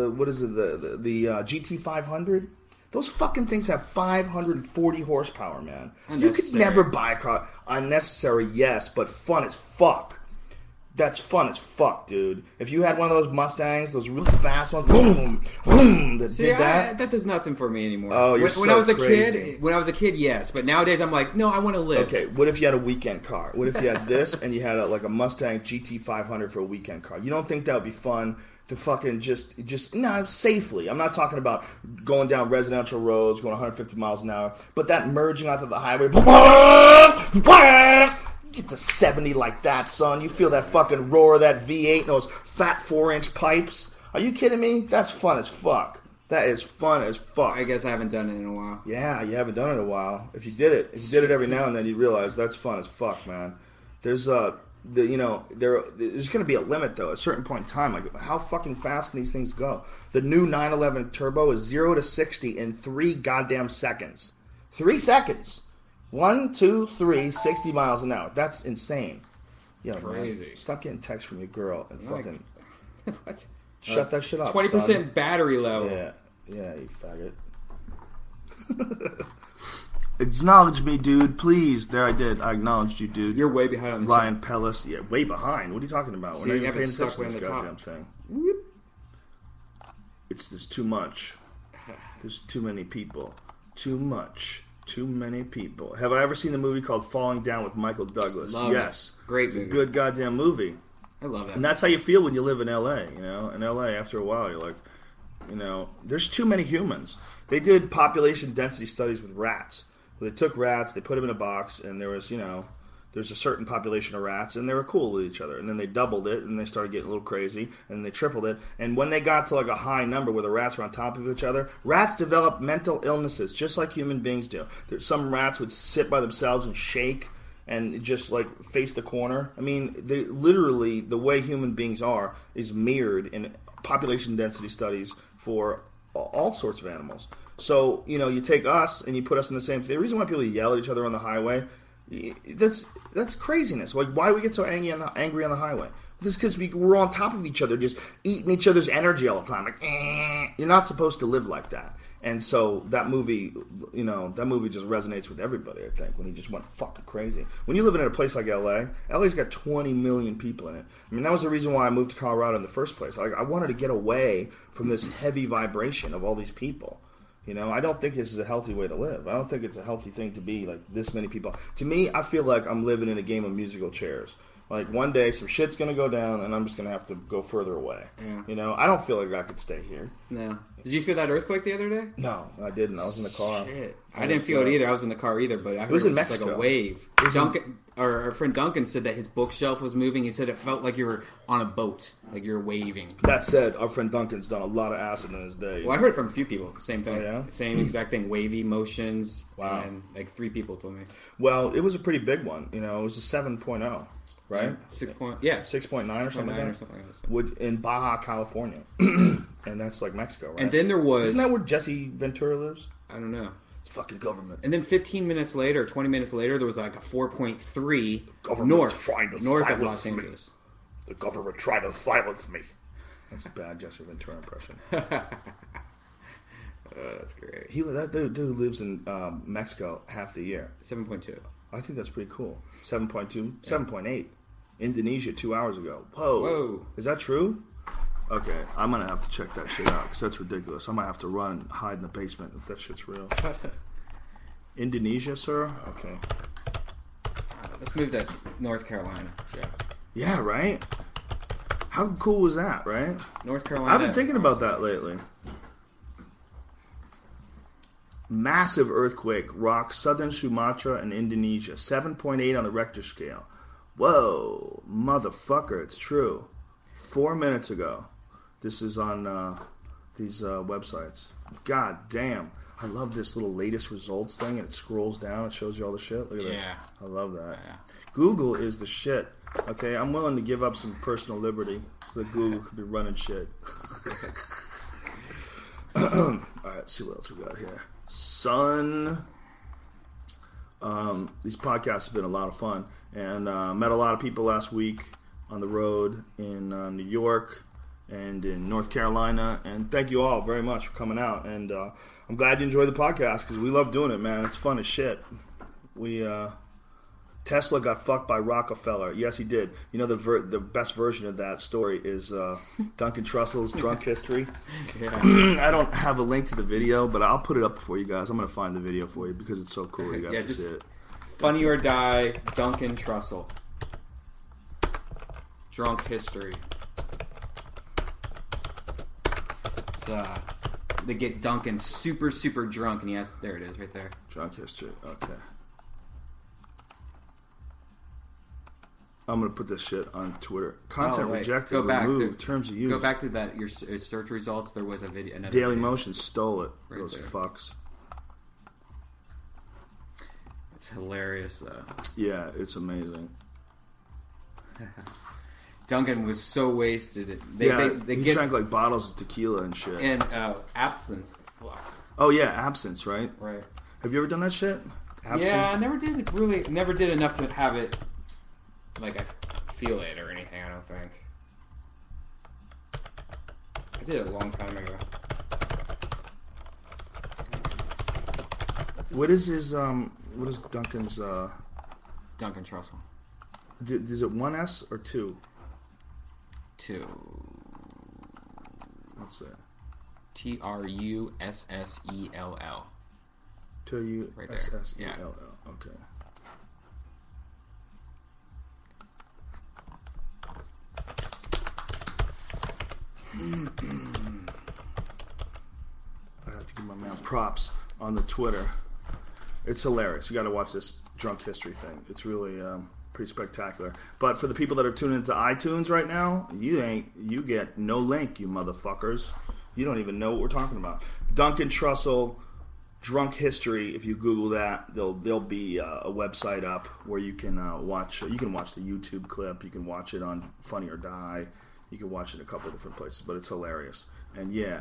[SPEAKER 1] GT500. Those fucking things have 540 horsepower, man. You could never buy a car. Unnecessary, yes, but fun as fuck. That's fun as fuck, dude. If you had one of those Mustangs, those really fast ones, boom, boom, that did that.
[SPEAKER 2] That does nothing for me anymore.
[SPEAKER 1] Oh, you're
[SPEAKER 2] when I was
[SPEAKER 1] crazy.
[SPEAKER 2] When I was a kid, yes. But nowadays, I'm like, no, I want to live.
[SPEAKER 1] Okay, what if you had a weekend car? What if you had this and you had a Mustang GT500 for a weekend car? You don't think that would be fun to fucking just safely? I'm not talking about going down residential roads, going 150 miles an hour, but that merging onto the highway. Get to 70 like that, son. You feel that fucking roar of that V8 and those fat 4-inch pipes. Are you kidding me? That's fun as fuck. That is fun as fuck.
[SPEAKER 2] I guess I haven't done it in a while.
[SPEAKER 1] Yeah, you haven't done it in a while. If you did it every now and then, you'd realize that's fun as fuck, man. There's there's going to be a limit though. At a certain point in time, like how fucking fast can these things go? The new 911 Turbo is 0 to 60 in 3 goddamn seconds. 3 seconds. 1, 2, 3, 60 miles an hour. That's insane.
[SPEAKER 2] Crazy.
[SPEAKER 1] Man, stop getting texts from your girl and fucking
[SPEAKER 2] what?
[SPEAKER 1] Shut that shit up.
[SPEAKER 2] 20% battery level.
[SPEAKER 1] Yeah, you faggot. Acknowledge me, dude, please. There, I did. I acknowledged you, dude.
[SPEAKER 2] You're way behind on the
[SPEAKER 1] Ryan Pellis. Yeah, way behind. What are you talking about?
[SPEAKER 2] See,
[SPEAKER 1] We're not even paying
[SPEAKER 2] stuck
[SPEAKER 1] attention to this
[SPEAKER 2] way on
[SPEAKER 1] goddamn
[SPEAKER 2] the
[SPEAKER 1] thing.
[SPEAKER 2] Whoop.
[SPEAKER 1] There's too much. There's too many people. Too much. Too many people. Have I ever seen the movie called Falling Down with Michael Douglas?
[SPEAKER 2] Love
[SPEAKER 1] yes.
[SPEAKER 2] It. Great
[SPEAKER 1] movie.
[SPEAKER 2] It's
[SPEAKER 1] a good goddamn movie.
[SPEAKER 2] I love that.
[SPEAKER 1] And that's how you feel when you live in L.A., In L.A., after a while, you're like, there's too many humans. They did population density studies with rats. They took rats, they put them in a box, and there was, there's a certain population of rats, and they were cool with each other. And then they doubled it, and they started getting a little crazy, and they tripled it. And when they got to a high number where the rats were on top of each other, rats develop mental illnesses, just like human beings do. Some rats would sit by themselves and shake and just face the corner. I mean, literally the way human beings are is mirrored in population density studies for all sorts of animals. So, you take us and you put us in the same thing. The reason why people yell at each other on the highway, that's craziness. Why do we get so angry on the highway? This because we're on top of each other, just eating each other's energy all the time. You're not supposed to live like that. And so that movie, just resonates with everybody, I think, when he just went fucking crazy. When you live in a place like L.A., L.A.'s got 20 million people in it. I mean, that was the reason why I moved to Colorado in the first place. I wanted to get away from this heavy vibration of all these people. I don't think this is a healthy way to live. I don't think it's a healthy thing to be this many people. To me, I feel like I'm living in a game of musical chairs. One day, some shit's going to go down, and I'm just going to have to go further away. Yeah. I don't feel like I could stay here.
[SPEAKER 2] No. Did you feel that earthquake the other day?
[SPEAKER 1] No, I didn't. I was in the car.
[SPEAKER 2] Shit. I didn't feel it either. I was in the car either, but I heard
[SPEAKER 1] it was in Mexico.
[SPEAKER 2] Like a wave. Our friend Duncan said that his bookshelf was moving. He said it felt like you were on a boat, like you were waving.
[SPEAKER 1] That said, our friend Duncan's done a lot of acid in his day.
[SPEAKER 2] Well, I heard it from a few people. Same thing.
[SPEAKER 1] Oh, yeah?
[SPEAKER 2] Same exact thing. Wavy motions.
[SPEAKER 1] Wow.
[SPEAKER 2] And 3 people told me.
[SPEAKER 1] Well, it was a pretty big one. It was a 7.0. Right?
[SPEAKER 2] 6.9
[SPEAKER 1] or something like that. In Baja, California. And that's Mexico, right?
[SPEAKER 2] And then there was...
[SPEAKER 1] Isn't that where Jesse Ventura lives?
[SPEAKER 2] I don't know.
[SPEAKER 1] It's fucking government.
[SPEAKER 2] And then 15 minutes later, 20 minutes later, there was a 4.3 north of Los Angeles.
[SPEAKER 1] The government tried to silence me. That's a bad Jesse Ventura impression.
[SPEAKER 2] That's great.
[SPEAKER 1] That dude lives in Mexico half the year.
[SPEAKER 2] 7.2.
[SPEAKER 1] I think that's pretty cool. 7.2? Yeah. 7.8. Indonesia 2 hours ago. Whoa. Is that true? Okay, I'm going to have to check that shit out because that's ridiculous. I might have to run and hide in the basement if that shit's real. Indonesia, sir? Okay.
[SPEAKER 2] Let's move to North Carolina.
[SPEAKER 1] Yeah, right? How cool was that, right?
[SPEAKER 2] North Carolina.
[SPEAKER 1] I've been thinking about that lately. Massive earthquake rocks southern Sumatra and Indonesia. 7.8 on the Richter scale. Whoa, motherfucker, it's true. 4 minutes ago. This is on these websites. God damn. I love this little latest results thing, and it scrolls down. It shows you all the shit. Look at this. I love that. Yeah. Google is the shit. Okay, I'm willing to give up some personal liberty so that Google could be running shit. All right, let's see what else we got here. Son. These podcasts have been a lot of fun, and met a lot of people last week on the road in New York and in North Carolina, and thank you all very much for coming out, and I'm glad you enjoyed the podcast because we love doing it, man. It's fun as shit. Damn, Tesla got fucked by Rockefeller. Yes, he did. You know, the best version of that story is Duncan Trussell's Drunk History.
[SPEAKER 2] Yeah.
[SPEAKER 1] I don't have a link to the video, but I'll put it up for you guys. I'm going to find the video for you because it's so cool. You guys to see it.
[SPEAKER 2] Funny or Die, Duncan Trussell. Drunk History. It's, they get Duncan super, super drunk, and there it is, right there.
[SPEAKER 1] Drunk History, okay. I'm going to put this shit on Twitter. Content rejected,
[SPEAKER 2] go back,
[SPEAKER 1] removed, terms of use.
[SPEAKER 2] Go back to that, your search results, there was a video.
[SPEAKER 1] Daily Motion stole it,
[SPEAKER 2] right
[SPEAKER 1] those
[SPEAKER 2] there.
[SPEAKER 1] fucks.
[SPEAKER 2] It's hilarious, though.
[SPEAKER 1] Yeah, it's amazing.
[SPEAKER 2] Duncan was so wasted.
[SPEAKER 1] He drank like bottles of tequila and shit.
[SPEAKER 2] And absinthe.
[SPEAKER 1] Oh yeah, absinthe, right?
[SPEAKER 2] Right.
[SPEAKER 1] Have you ever done that shit? Absinthe?
[SPEAKER 2] Yeah, I never did enough to have it, like I feel it or anything, I don't think. I did it a long time ago.
[SPEAKER 1] What is Duncan's,
[SPEAKER 2] Duncan Trussell.
[SPEAKER 1] Is it 1 S or 2?
[SPEAKER 2] 2.
[SPEAKER 1] What's that?
[SPEAKER 2] Trussell.
[SPEAKER 1] Tussell.
[SPEAKER 2] Yeah.
[SPEAKER 1] Okay. I have to give my man props on the Twitter. It's hilarious. You got to watch this Drunk History thing. It's really pretty spectacular. But for the people that are tuning into iTunes right now, you get no link, you motherfuckers. You don't even know what we're talking about. Duncan Trussell, Drunk History. If you Google that, there'll be a website up where you can watch. You can watch the YouTube clip. You can watch it on Funny or Die. You can watch it in a couple of different places, but it's hilarious. And yeah,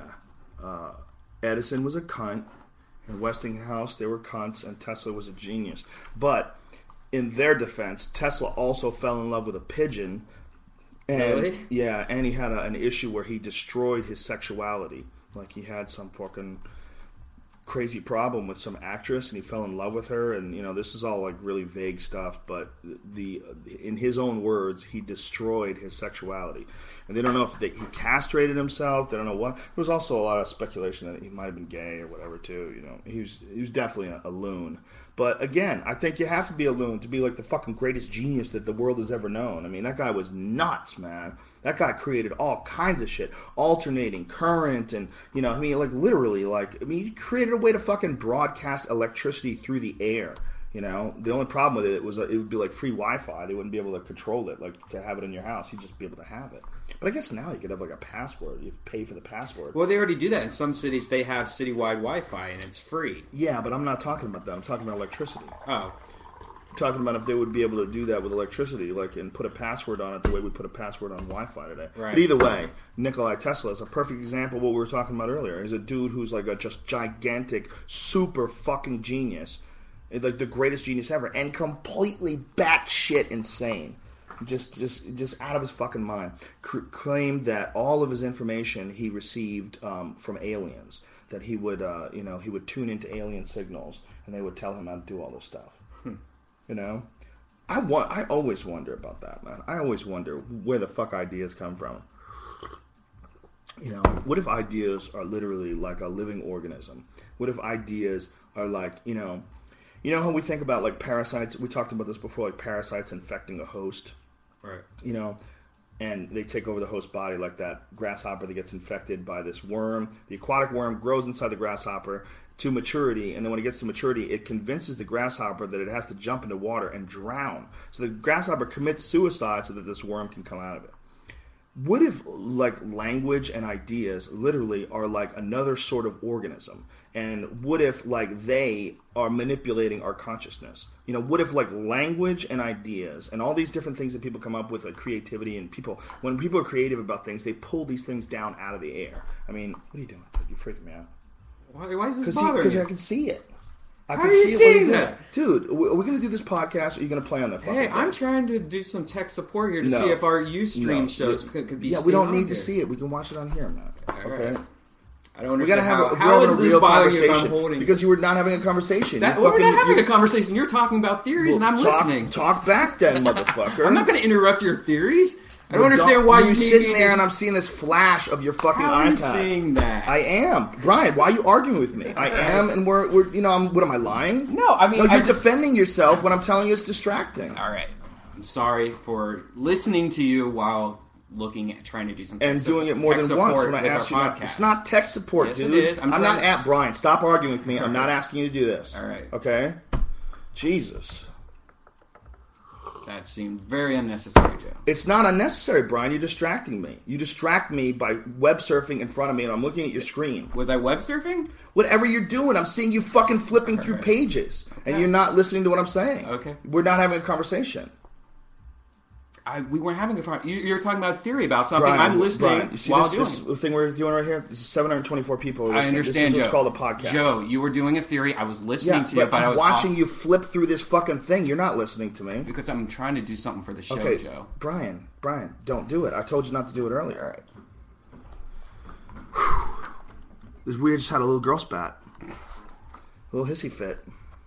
[SPEAKER 1] Edison was a cunt, and Westinghouse, they were cunts, and Tesla was a genius. But in their defense, Tesla also fell in love with a pigeon. And,
[SPEAKER 2] really?
[SPEAKER 1] Yeah, and he had an issue where he destroyed his sexuality. Like he had some fucking crazy problem with some actress, and he fell in love with her. And this is all like really vague stuff, but in his own words, he destroyed his sexuality. And they don't know if he castrated himself. They don't know what. There was also a lot of speculation that he might have been gay or whatever too. He was definitely a loon. But again, I think you have to be a loon to be like the fucking greatest genius that the world has ever known. I mean, that guy was nuts, man. That guy created all kinds of shit, alternating current, and literally, he created a way to fucking broadcast electricity through the air. The only problem with it was it would be like free Wi-Fi. They wouldn't be able to control it, like to have it in your house. You'd just be able to have it. But I guess now you could have like a password. You pay for the password.
[SPEAKER 2] Well, they already do that in some cities. They have citywide Wi-Fi and it's free.
[SPEAKER 1] Yeah, but I'm not talking about that. I'm talking about electricity.
[SPEAKER 2] Oh.
[SPEAKER 1] I'm talking about if they would be able to do that with electricity, and put a password on it the way we put a password on Wi-Fi today.
[SPEAKER 2] Right.
[SPEAKER 1] But either way, Nikola Tesla is a perfect example of what we were talking about earlier. He's a dude who's like a just gigantic, super fucking genius. Like the greatest genius ever, and completely batshit insane, just out of his fucking mind. Claimed that all of his information he received from aliens. That he would, he would tune into alien signals, and they would tell him how to do all this stuff. I always wonder about that, man. I always wonder where the fuck ideas come from. What if ideas are literally like a living organism? What if ideas are like, You know how we think about like parasites? We talked about this before, like parasites infecting a host.
[SPEAKER 2] Right.
[SPEAKER 1] And they take over the host body, like that grasshopper that gets infected by this worm. The aquatic worm grows inside the grasshopper to maturity, and then when it gets to maturity, it convinces the grasshopper that it has to jump into water and drown. So the grasshopper commits suicide so that this worm can come out of it. What if, like, language and ideas literally are like another sort of organism? And what if, like, they are manipulating our consciousness? What if, like, language and ideas and all these different things that people come up with, like creativity and people, when people are creative about things, they pull these things down out of the air. I mean, what are you doing? You're freaking me out.
[SPEAKER 2] Why is this bothering you?
[SPEAKER 1] Because I can see it.
[SPEAKER 2] How are you seeing that?
[SPEAKER 1] Dude, are we going to do this podcast, or are you going to play on that fucking
[SPEAKER 2] Hey,
[SPEAKER 1] thing?
[SPEAKER 2] I'm trying to do some tech support here to see if our Ustream shows could be seen
[SPEAKER 1] we don't need
[SPEAKER 2] on
[SPEAKER 1] to
[SPEAKER 2] here.
[SPEAKER 1] see it. We can watch it on here, man.
[SPEAKER 2] All
[SPEAKER 1] Okay?
[SPEAKER 2] right. I don't
[SPEAKER 1] We gotta
[SPEAKER 2] understand
[SPEAKER 1] have
[SPEAKER 2] how is
[SPEAKER 1] a
[SPEAKER 2] this
[SPEAKER 1] real
[SPEAKER 2] bothering you if I'm
[SPEAKER 1] conversation
[SPEAKER 2] holding...
[SPEAKER 1] because you were not having a conversation.
[SPEAKER 2] We're not having a conversation. You're talking about theories, and I'm listening.
[SPEAKER 1] Talk back, then, motherfucker.
[SPEAKER 2] I'm not going to interrupt your theories. I don't understand why
[SPEAKER 1] you're
[SPEAKER 2] you
[SPEAKER 1] sitting there and I'm seeing this flash of your fucking
[SPEAKER 2] How
[SPEAKER 1] iPad.
[SPEAKER 2] are you seeing that?
[SPEAKER 1] I am, Brian. Why are you arguing with me? I am, and we're what am I lying?
[SPEAKER 2] No, I mean,
[SPEAKER 1] you're defending yourself when I'm telling you it's distracting.
[SPEAKER 2] All right, I'm sorry for listening to you while looking at trying to do some
[SPEAKER 1] and doing it more than once when I asked you. It's not tech support,
[SPEAKER 2] yes,
[SPEAKER 1] dude.
[SPEAKER 2] It is.
[SPEAKER 1] I'm not at Brian. Stop arguing with me. I'm not asking you to do this.
[SPEAKER 2] All right.
[SPEAKER 1] Okay. Jesus.
[SPEAKER 2] That seemed very unnecessary, Joe.
[SPEAKER 1] It's not unnecessary, Brian. You're distracting me. You distract me by web surfing in front of me, and I'm looking at your screen.
[SPEAKER 2] Was I web surfing?
[SPEAKER 1] Whatever you're doing, I'm seeing you fucking flipping through pages, and you're not listening to what I'm saying.
[SPEAKER 2] Okay.
[SPEAKER 1] We're not having a conversation.
[SPEAKER 2] We weren't having a conversation. You're talking about a theory about something.
[SPEAKER 1] Brian,
[SPEAKER 2] I'm listening
[SPEAKER 1] Brian, you see
[SPEAKER 2] while
[SPEAKER 1] this
[SPEAKER 2] doing it.
[SPEAKER 1] thing we're doing right here? This is 724 people.
[SPEAKER 2] I understand,
[SPEAKER 1] This is what's
[SPEAKER 2] Joe.
[SPEAKER 1] called a podcast.
[SPEAKER 2] Joe, you were doing a theory. I was listening to you, but I was
[SPEAKER 1] watching you flip through this fucking thing. You're not listening to me.
[SPEAKER 2] Because I'm trying to do something for the show,
[SPEAKER 1] Okay,
[SPEAKER 2] Joe.
[SPEAKER 1] Brian, don't do it. I told you not to do it earlier.
[SPEAKER 2] All
[SPEAKER 1] right. We just had a little girl spat. A little hissy fit.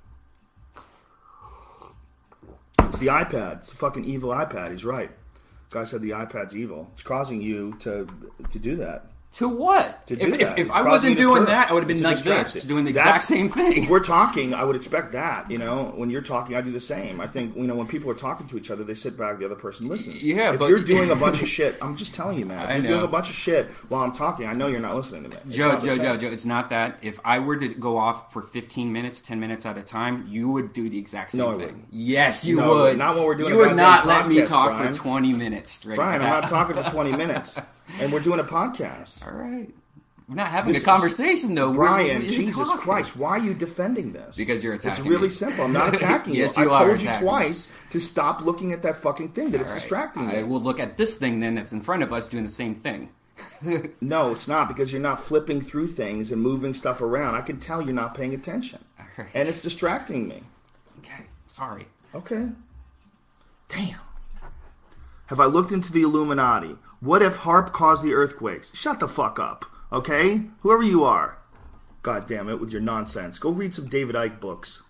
[SPEAKER 1] It's the iPad. It's the fucking evil iPad. He's right. Guy said the iPad's evil. It's causing you to do that.
[SPEAKER 2] To what?
[SPEAKER 1] To do that.
[SPEAKER 2] If I wasn't doing that, I would have been
[SPEAKER 1] It's
[SPEAKER 2] like this, doing the exact same thing.
[SPEAKER 1] We're talking, I would expect that. When you're talking, I do the same. I think, when people are talking to each other, they sit back, the other person listens.
[SPEAKER 2] Yeah,
[SPEAKER 1] if you're doing a bunch of shit, I'm just telling you, man. If you're doing a bunch of shit while I'm talking, I know you're not listening to me.
[SPEAKER 2] Joe, it's not that. If I were to go off for 15 minutes, 10 minutes at a time, you would do the exact same thing.
[SPEAKER 1] Wouldn't.
[SPEAKER 2] Yes, you would.
[SPEAKER 1] Not when we're doing
[SPEAKER 2] You would not let
[SPEAKER 1] podcast,
[SPEAKER 2] me talk
[SPEAKER 1] Brian.
[SPEAKER 2] for 20 minutes straight.
[SPEAKER 1] Brian, I'm not talking for 20 minutes. And we're doing a podcast.
[SPEAKER 2] All right. We're not having a conversation, though.
[SPEAKER 1] Brian, Jesus Christ, why are you defending this?
[SPEAKER 2] Because you're attacking
[SPEAKER 1] me. It's really
[SPEAKER 2] me.
[SPEAKER 1] simple. I'm not attacking you.
[SPEAKER 2] Yes, you
[SPEAKER 1] I
[SPEAKER 2] are
[SPEAKER 1] told you twice to stop looking at that fucking thing, that it's distracting me.
[SPEAKER 2] I will look at this thing, then, that's in front of us doing the same thing.
[SPEAKER 1] No, it's not, because you're not flipping through things and moving stuff around. I can tell you're not paying attention.
[SPEAKER 2] All right.
[SPEAKER 1] And it's distracting me.
[SPEAKER 2] Okay, sorry.
[SPEAKER 1] Okay.
[SPEAKER 2] Damn.
[SPEAKER 1] Have I looked into the Illuminati? What if HAARP caused the earthquakes? Shut the fuck up. Okay? Whoever you are. God damn it, with your nonsense. Go read some David Icke books.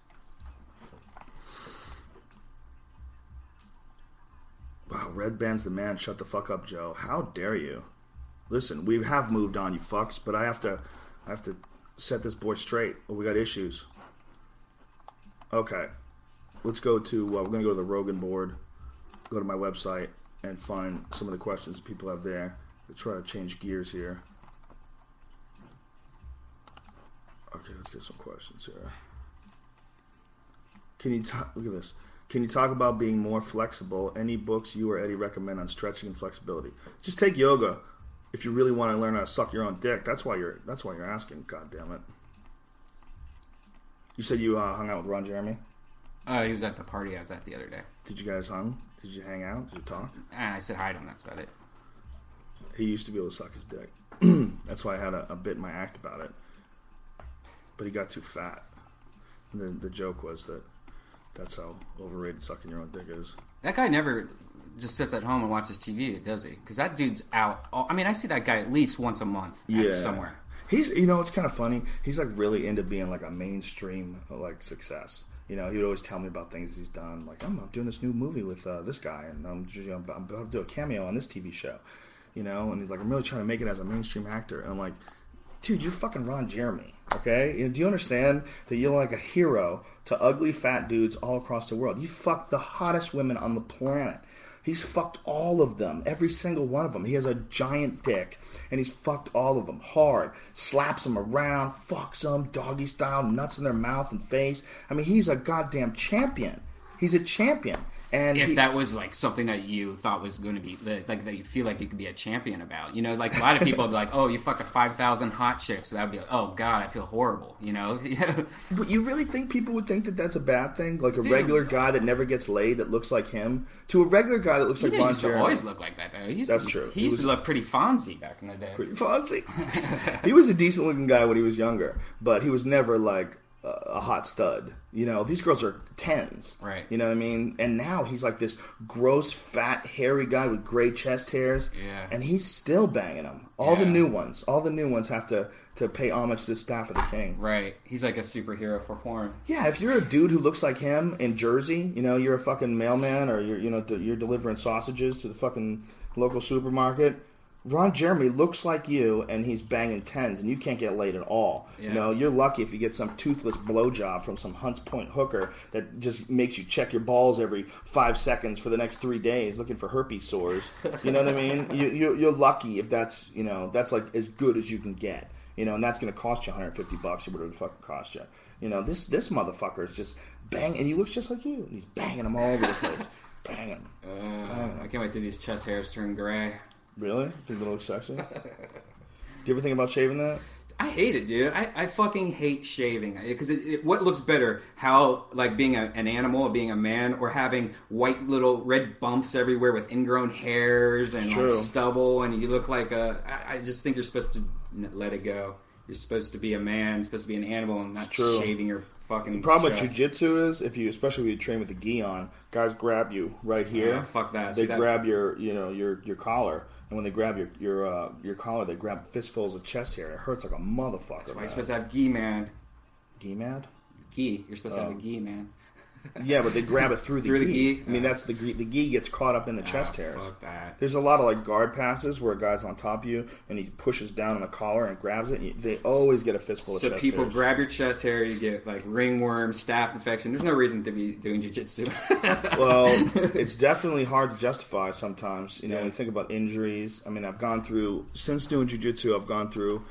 [SPEAKER 1] Wow, Red Band's the man. Shut the fuck up, Joe. How dare you? Listen, we have moved on, you fucks, but I have to set this boy straight. Well, we got issues. Okay. Let's go to, we're going to go to the Rogan board, go to my website, and find some of the questions people have there. We'll try to change gears here. Okay, let's get some questions here. Look at this. Can you talk about being more flexible? Any books you or Eddie recommend on stretching and flexibility? Just take yoga if you really want to learn how to suck your own dick. That's why you're asking. God damn it. You said you hung out with Ron Jeremy?
[SPEAKER 2] He was at the party I was at the other day.
[SPEAKER 1] Did you guys Did you hang out? Did you talk?
[SPEAKER 2] I said hi to him. That's about it.
[SPEAKER 1] He used to be able to suck his dick. That's why I had a bit in my act about it. But he got too fat. And the joke was that's how overrated sucking your own dick is.
[SPEAKER 2] That guy never just sits at home and watches TV, does he? Because that dude's out. I mean, I see that guy at least once a month somewhere.
[SPEAKER 1] He's, it's kind of funny. He's like really into being like a mainstream like success. He would always tell me about things he's done. Like, I'm doing this new movie with this guy, and I'm about to do a cameo on this TV show. And he's like, I'm really trying to make it as a mainstream actor. And I'm like, dude, you're fucking Ron Jeremy, okay? Do you understand that you're like a hero to ugly fat dudes all across the world? You fucked the hottest women on the planet. He's fucked all of them, every single one of them. He has a giant dick, and he's fucked all of them hard. Slaps them around, fucks them, doggy style, nuts in their mouth and face. I mean, he's a goddamn champion. He's a champion. And
[SPEAKER 2] if that was like something that you thought was going to be like that you feel like you could be a champion about, like a lot of people would be like, oh, you fucked 5,000 hot chicks. So that would be like, oh god, I feel horrible,
[SPEAKER 1] But you really think people would think that that's a bad thing? Like a regular guy that never gets laid that looks like him to a regular guy that looks like Ron Jeremy. He used to
[SPEAKER 2] always look like that though.
[SPEAKER 1] That's true.
[SPEAKER 2] He used to look pretty Fonzie back in the day.
[SPEAKER 1] Pretty Fonzie. He was a decent looking guy when he was younger, but he was never like a hot stud. You know, these girls are 10s.
[SPEAKER 2] Right.
[SPEAKER 1] You know what I mean? And now he's like this gross, fat, hairy guy with gray chest hairs.
[SPEAKER 2] Yeah.
[SPEAKER 1] And he's still banging them. All the new ones have to pay homage to the staff of the king.
[SPEAKER 2] Right. He's like a superhero for porn.
[SPEAKER 1] Yeah, if you're a dude who looks like him in Jersey, you know, you're a fucking mailman or you're delivering sausages to the fucking local supermarket. Ron Jeremy looks like you, and he's banging 10s, and you can't get laid at all. Yeah. You know, you're lucky if you get some toothless blowjob from some Hunts Point hooker that just makes you check your balls every 5 seconds for the next 3 days, looking for herpes sores. You know what I mean? You're lucky if that's that's like as good as you can get. You know, and that's going to cost you $150 or whatever the fuck it costs you. You know, this motherfucker is just bang, and he looks just like you. And he's banging them all over the place, banging.
[SPEAKER 2] I can't wait till these chest hairs turn gray.
[SPEAKER 1] Really? Think it looks sexy? Do you ever think about shaving that?
[SPEAKER 2] I hate it, dude. I fucking hate shaving. Because what looks better? How, like, being an animal, being a man, or having white little red bumps everywhere with ingrown hairs and like, stubble, and you look like I just think you're supposed to let it go. You're supposed to be a man, supposed to be an animal, and not shaving your fucking
[SPEAKER 1] The problem
[SPEAKER 2] chest.
[SPEAKER 1] with jiu-jitsu is, especially when you train with the gi on, guys grab you right here.
[SPEAKER 2] Fuck that.
[SPEAKER 1] They grab your collar. And when they grab your collar, they grab fistfuls of chest hair. It hurts like a motherfucker.
[SPEAKER 2] That's why you're supposed to have gi, man.
[SPEAKER 1] Gi mad?
[SPEAKER 2] Gi. You're supposed to have a gi, man.
[SPEAKER 1] Yeah, but they grab it through the
[SPEAKER 2] through
[SPEAKER 1] gi.
[SPEAKER 2] the gi?
[SPEAKER 1] I mean, that's the gi. The gi gets caught up in the chest hairs.
[SPEAKER 2] Fuck that.
[SPEAKER 1] There's a lot of like guard passes where a guy's on top of you and he pushes down on the collar and grabs it. And they always get a fistful of chest hairs. So
[SPEAKER 2] people grab your chest hair, you get like ringworm, staph infection. There's no reason to be doing jiu-jitsu.
[SPEAKER 1] Well, it's definitely hard to justify sometimes. You know, when you think about injuries. I mean, since doing jiu-jitsu, I've gone through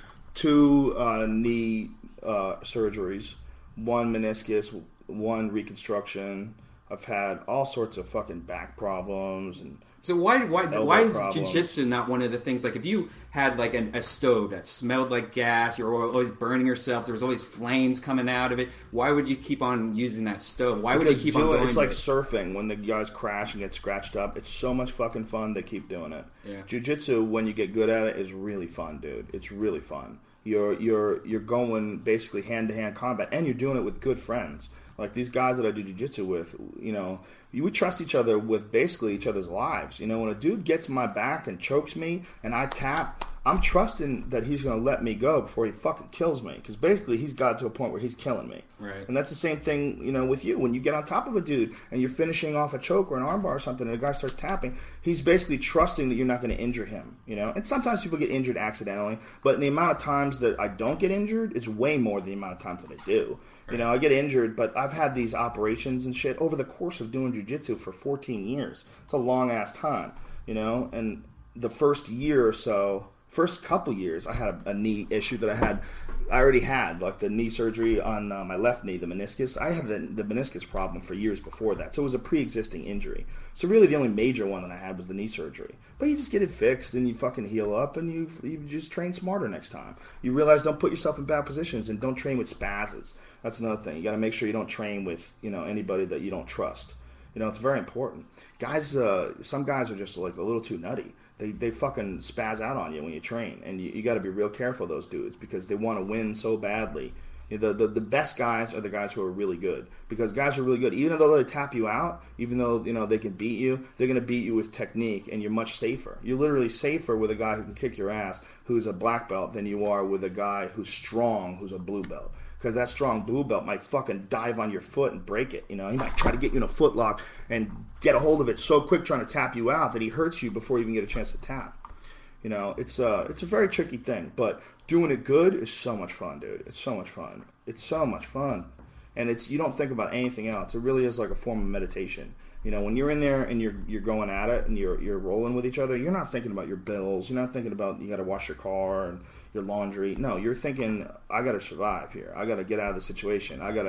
[SPEAKER 1] 2 knee surgeries, 1 meniscus, 1 reconstruction. I've had all sorts of fucking back problems and
[SPEAKER 2] so why is jiu-jitsu not one of the things, like if you had like a stove that smelled like gas, you're always burning yourself, there was always flames coming out of it, why would you keep on using that stove? Why would you keep on going?
[SPEAKER 1] It's like surfing when the guys crash and get scratched up. It's so much fucking fun to keep doing it.
[SPEAKER 2] Yeah.
[SPEAKER 1] Jiu-jitsu, when you get good at it, is really fun, dude. It's really fun. You're going basically hand-to-hand combat, and you're doing it with good friends. Like these guys that I do jiu-jitsu with, you know, we trust each other with basically each other's lives. You know, when a dude gets my back and chokes me and I tap, I'm trusting that he's going to let me go before he fucking kills me. Because basically he's got to a point where he's killing me.
[SPEAKER 2] Right.
[SPEAKER 1] And that's the same thing, you know, with you. When you get on top of a dude and you're finishing off a choke or an armbar or something and the guy starts tapping, he's basically trusting that you're not going to injure him, you know. And sometimes people get injured accidentally, but the amount of times that I don't get injured is way more than the amount of times that I do. You know, I get injured, but I've had these operations and shit over the course of doing jiu-jitsu for 14 years. It's a long-ass time, you know? And the first year or so, first couple years, I had a knee issue that I already had, like the knee surgery on my left knee, the meniscus. I had the meniscus problem for years before that, so it was a pre-existing injury. So really the only major one that I had was the knee surgery. But you just get it fixed, and you fucking heal up, and you just train smarter next time. You realize don't put yourself in bad positions, and don't train with spazzes. That's another thing. You got to make sure you don't train with, you know, anybody that you don't trust. You know, it's very important. Guys, some guys are just like a little too nutty. They fucking spaz out on you when you train, and you got to be real careful of those dudes because they want to win so badly. You know, the best guys are the guys who are really good, because guys who are really good, even though they tap you out, even though, you know, they can beat you, they're going to beat you with technique, and you're much safer. You're literally safer with a guy who can kick your ass who's a black belt than you are with a guy who's strong who's a blue belt. Because that strong blue belt might fucking dive on your foot and break it. You know, he might try to get you in a foot lock and get a hold of it so quick trying to tap you out that he hurts you before you even get a chance to tap. You know, it's a very tricky thing, but doing it good is so much fun, dude. It's so much fun. It's so much fun, and you don't think about anything else. It really is like a form of meditation. You know, when you're in there and you're going at it and you're rolling with each other, you're not thinking about your bills. You're not thinking about you got to wash your car and your laundry. No, you're thinking, I got to survive here. I got to get out of the situation. I got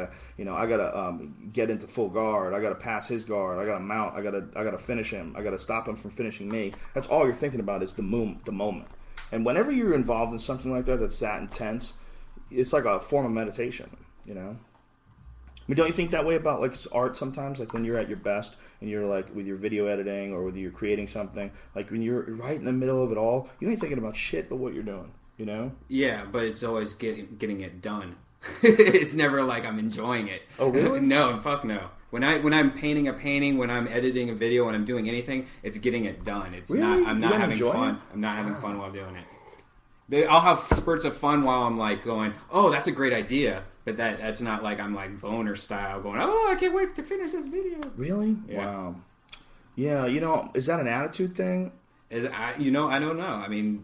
[SPEAKER 1] to get into full guard. I got to pass his guard. I got to mount. I got to finish him. I got to stop him from finishing me. That's all you're thinking about is the moment. And whenever you're involved in something like that that's that intense, it's like a form of meditation, you know? I mean, don't you think that way about like art sometimes? Like when you're at your best and you're like with your video editing or whether you're creating something, like when you're right in the middle of it all, you ain't thinking about shit but what you're doing, you know?
[SPEAKER 2] Yeah, but it's always getting it done. It's never like I'm enjoying it.
[SPEAKER 1] Oh, really?
[SPEAKER 2] No, fuck no. When I'm painting a painting, when I'm editing a video, when I'm doing anything, it's getting it done. It's
[SPEAKER 1] Really?
[SPEAKER 2] not. I'm
[SPEAKER 1] You
[SPEAKER 2] not
[SPEAKER 1] don't
[SPEAKER 2] having
[SPEAKER 1] enjoy
[SPEAKER 2] fun.
[SPEAKER 1] it?
[SPEAKER 2] I'm not having fun while doing it. I'll have spurts of fun while I'm like going, oh, that's a great idea. But that's not like I'm like boner style going, oh, I can't wait to finish this video.
[SPEAKER 1] Really?
[SPEAKER 2] Yeah.
[SPEAKER 1] Wow. Yeah, is that an attitude thing?
[SPEAKER 2] I don't know. I mean,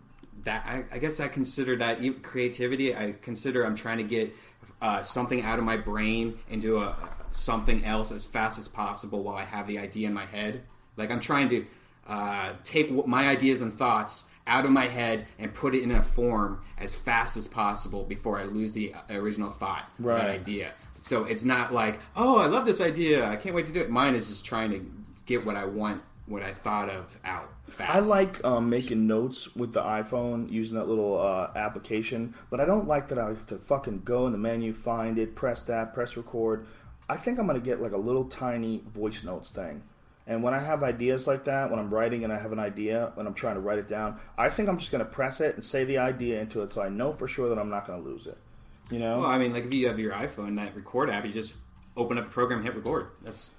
[SPEAKER 2] I guess I consider that creativity. I consider I'm trying to get something out of my brain into something else as fast as possible while I have the idea in my head. Like I'm trying to take my ideas and thoughts out of my head and put it in a form as fast as possible before I lose the original thought,
[SPEAKER 1] right.
[SPEAKER 2] That idea. So it's not like, oh, I love this idea, I can't wait to do it. Mine is just trying to get what I want, what I thought of out fast.
[SPEAKER 1] I like making notes with the iPhone using that little application, but I don't like that I have to fucking go in the menu, find it, press record. I think I'm going to get like a little tiny voice notes thing. And when I have ideas like that, when I'm writing and I have an idea and I'm trying to write it down, I think I'm just going to press it and say the idea into it so I know for sure that I'm not going to lose it. You know?
[SPEAKER 2] Well, I mean, like if you have your iPhone, that record app, you just open up the program and hit record.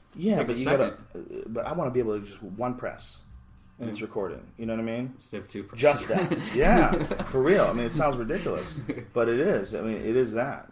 [SPEAKER 1] But I want to be able to just one press and it's recording. You know what I mean?
[SPEAKER 2] Instead of two presses.
[SPEAKER 1] Just that. Yeah, for real. I mean, it sounds ridiculous, but it is. I mean, it is that.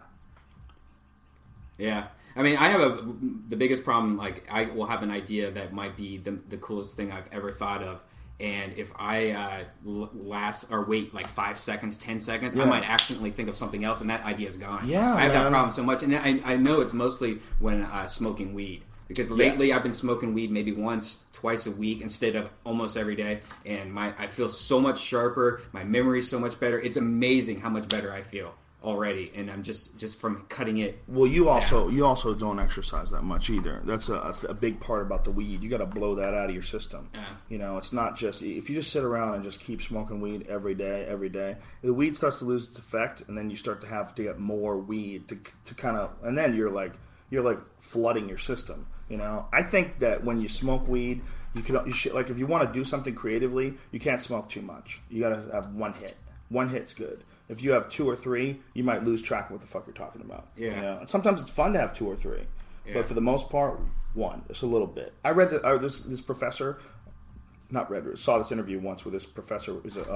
[SPEAKER 2] Yeah. I mean, I have the biggest problem, like, I will have an idea that might be the coolest thing I've ever thought of, and if I wait like 5 seconds, 10 seconds, I might accidentally think of something else, and that idea is gone.
[SPEAKER 1] Yeah,
[SPEAKER 2] I have that problem so much, and I know it's mostly when smoking weed. Because lately I've been smoking weed maybe once, twice a week instead of almost every day, and I feel so much sharper, my memory's so much better. It's amazing how much better I feel already, and I'm just from cutting it.
[SPEAKER 1] Well, you also don't exercise that much either. That's a big part about the weed. You got to blow that out of your system. Yeah. You know, it's not just if you just sit around and just keep smoking weed every day, the weed starts to lose its effect, and then you start to have to get more weed to kind of, and then you're like flooding your system. You know, I think that when you smoke weed, you should, like if you want to do something creatively, you can't smoke too much. You got to have one hit. One hit's good. If you have 2 or 3, you might lose track of what the fuck you're talking about. Yeah. You know? And sometimes it's fun to have 2 or 3, but for the most part, one. Just a little bit. I read that this professor, saw this interview once with this professor. It was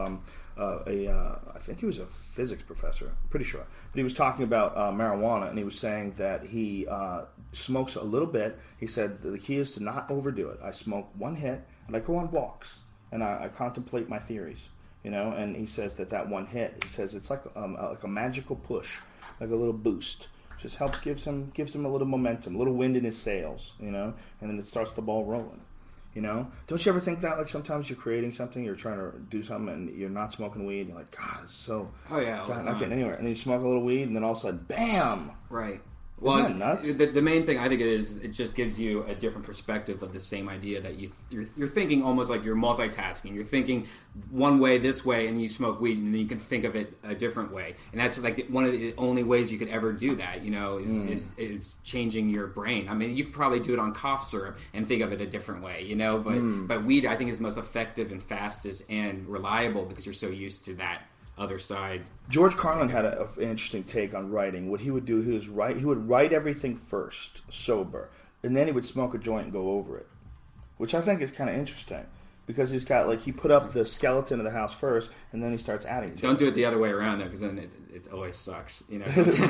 [SPEAKER 1] I think he was a physics professor. I'm pretty sure. But he was talking about marijuana, and he was saying that he smokes a little bit. He said the key is to not overdo it. I smoke one hit, and I go on walks, and I contemplate my theories. You know, and he says that one hit, he says it's like a magical push, like a little boost. Just gives him a little momentum, a little wind in his sails, you know, and then it starts the ball rolling. You know, don't you ever think that? Like sometimes you're creating something, you're trying to do something, and you're not smoking weed. You're like, God, it's so.
[SPEAKER 2] Oh yeah,
[SPEAKER 1] God, not getting anywhere. And then you smoke a little weed, and then all of a sudden, bam!
[SPEAKER 2] Right.
[SPEAKER 1] Well, isn't that nuts?
[SPEAKER 2] The main thing I think it is, it just gives you a different perspective of the same idea that you're thinking almost like you're multitasking. You're thinking one way, this way, and you smoke weed, and then you can think of it a different way. And that's like one of the only ways you could ever do that. You know, is changing your brain. I mean, you could probably do it on cough syrup and think of it a different way. You know, but weed I think is the most effective and fastest and reliable because you're so used to that other side.
[SPEAKER 1] George Carlin had an interesting take on writing. What he would do, he would write everything first, sober, and then he would smoke a joint and go over it, which I think is kind of interesting because he's got he put up the skeleton of the house first, and then he starts adding to
[SPEAKER 2] Don't
[SPEAKER 1] it.
[SPEAKER 2] do it the other way around though, because then it always sucks. You know.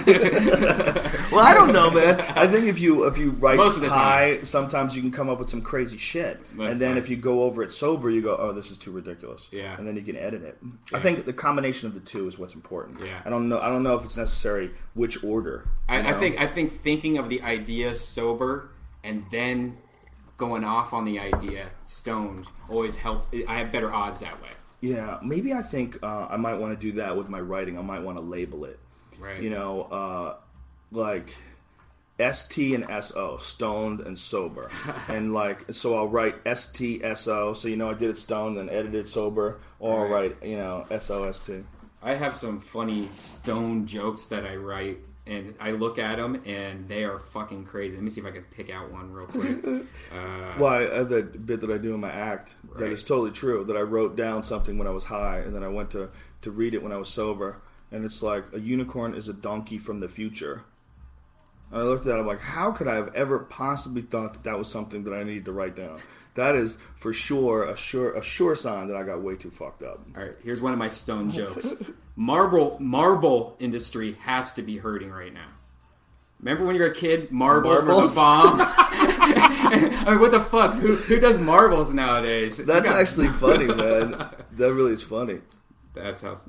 [SPEAKER 1] Well, I don't know, man. I think if you write
[SPEAKER 2] Most of the
[SPEAKER 1] high,
[SPEAKER 2] time.
[SPEAKER 1] sometimes you can come up with some crazy shit,
[SPEAKER 2] Most
[SPEAKER 1] and then
[SPEAKER 2] time.
[SPEAKER 1] if you go over it sober, you go, "Oh, this is too ridiculous."
[SPEAKER 2] Yeah.
[SPEAKER 1] And then you can edit it.
[SPEAKER 2] Yeah.
[SPEAKER 1] I think the combination of the two is what's important.
[SPEAKER 2] Yeah.
[SPEAKER 1] I don't know if it's necessary which order.
[SPEAKER 2] I think thinking of the idea sober and then going off on the idea stoned always helps. I have better odds that way.
[SPEAKER 1] Yeah, maybe I think I might want to do that with my writing. I might want to label it.
[SPEAKER 2] Right.
[SPEAKER 1] You know, like ST and SO, stoned and sober. And so I'll write STSO, so I did it stoned and edited sober, or I'll write, SOST.
[SPEAKER 2] I have some funny stone jokes that I write, and I look at them, and they are fucking crazy. Let me see if I can pick out one real quick.
[SPEAKER 1] Well, I have that bit that I do in my act that is totally true, that I wrote down something when I was high, and then I went to read it when I was sober, and it's like a unicorn is a donkey from the future. And I looked at it, I'm like, how could I have ever possibly thought that that was something that I needed to write down? That is for sure a sure sign that I got way too fucked up.
[SPEAKER 2] All right, here's one of my stone jokes. Marble industry has to be hurting right now. Remember when you were a kid, marbles were the bomb? I mean, what the fuck? Who does marbles nowadays?
[SPEAKER 1] That's actually funny, man. That really is funny.
[SPEAKER 2] That's how...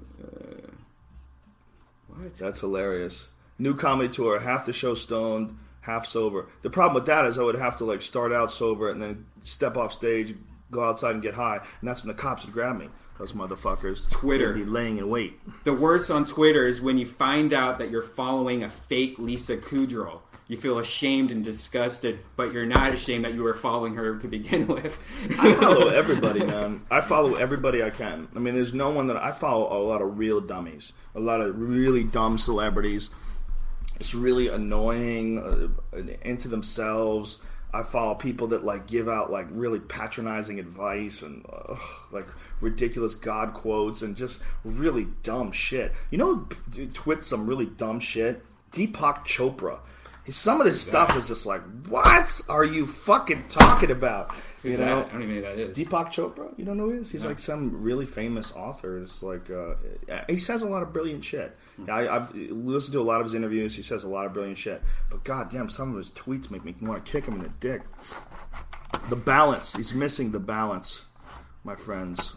[SPEAKER 2] what?
[SPEAKER 1] That's hilarious. New comedy tour, half the show stoned, half sober. The problem with that is I would have to like start out sober and then step off stage, go outside and get high, and that's when the cops would grab me. Those motherfuckers.
[SPEAKER 2] Twitter.
[SPEAKER 1] They'd be laying in wait.
[SPEAKER 2] The worst on Twitter is when you find out that you're following a fake Lisa Kudrow. You feel ashamed and disgusted, but you're not ashamed that you were following her to begin with.
[SPEAKER 1] I follow everybody, man. I follow everybody I can. I mean, there's no one that... I follow a lot of real dummies. A lot of really dumb celebrities. It's really annoying, into themselves. I follow people that like give out like really patronizing advice and like ridiculous God quotes and just really dumb shit. You know, twits some really dumb shit. Deepak Chopra. Some of this stuff is just like, what are you fucking talking about?
[SPEAKER 2] Who's
[SPEAKER 1] you know?
[SPEAKER 2] that? I don't even know who that is.
[SPEAKER 1] Deepak Chopra? You don't know who he is? He's like some really famous author. It's like he says a lot of brilliant shit. I've listened to a lot of his interviews. He says a lot of brilliant shit. But goddamn, some of his tweets make me want to kick him in the dick. The balance. He's missing the balance, my friends.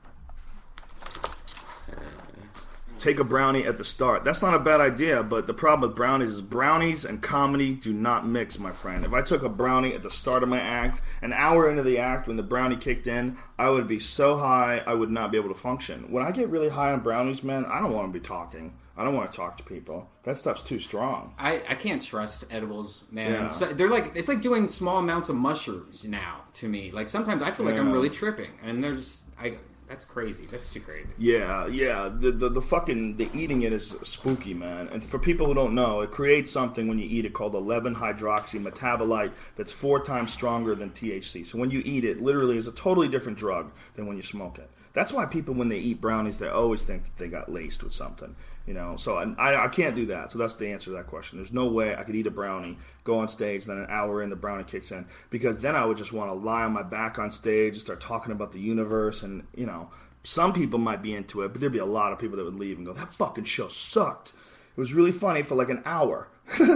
[SPEAKER 1] Take a brownie at the start. That's not a bad idea, but the problem with brownies is brownies and comedy do not mix, my friend. If I took a brownie at the start of my act, an hour into the act when the brownie kicked in, I would be so high I would not be able to function. When I get really high on brownies, man, I don't want to be talking. I don't want to talk to people. That stuff's too strong.
[SPEAKER 2] I can't trust edibles, man.
[SPEAKER 1] Yeah.
[SPEAKER 2] So they're like, it's like doing small amounts of mushrooms now to me. Like sometimes I feel like I'm really tripping, and that's crazy. That's too crazy.
[SPEAKER 1] Yeah. The eating it is spooky, man. And for people who don't know, it creates something when you eat it called 11-hydroxy metabolite that's 4 times stronger than THC. So when you eat it, literally is a totally different drug than when you smoke it. That's why people, when they eat brownies, they always think that they got laced with something. You know, so I can't do that. So that's the answer to that question. There's no way I could eat a brownie, go on stage, then an hour in, the brownie kicks in. Because then I would just want to lie on my back on stage and start talking about the universe. And, you know, some people might be into it, but there'd be a lot of people that would leave and go, that fucking show sucked. It was really funny for like an hour.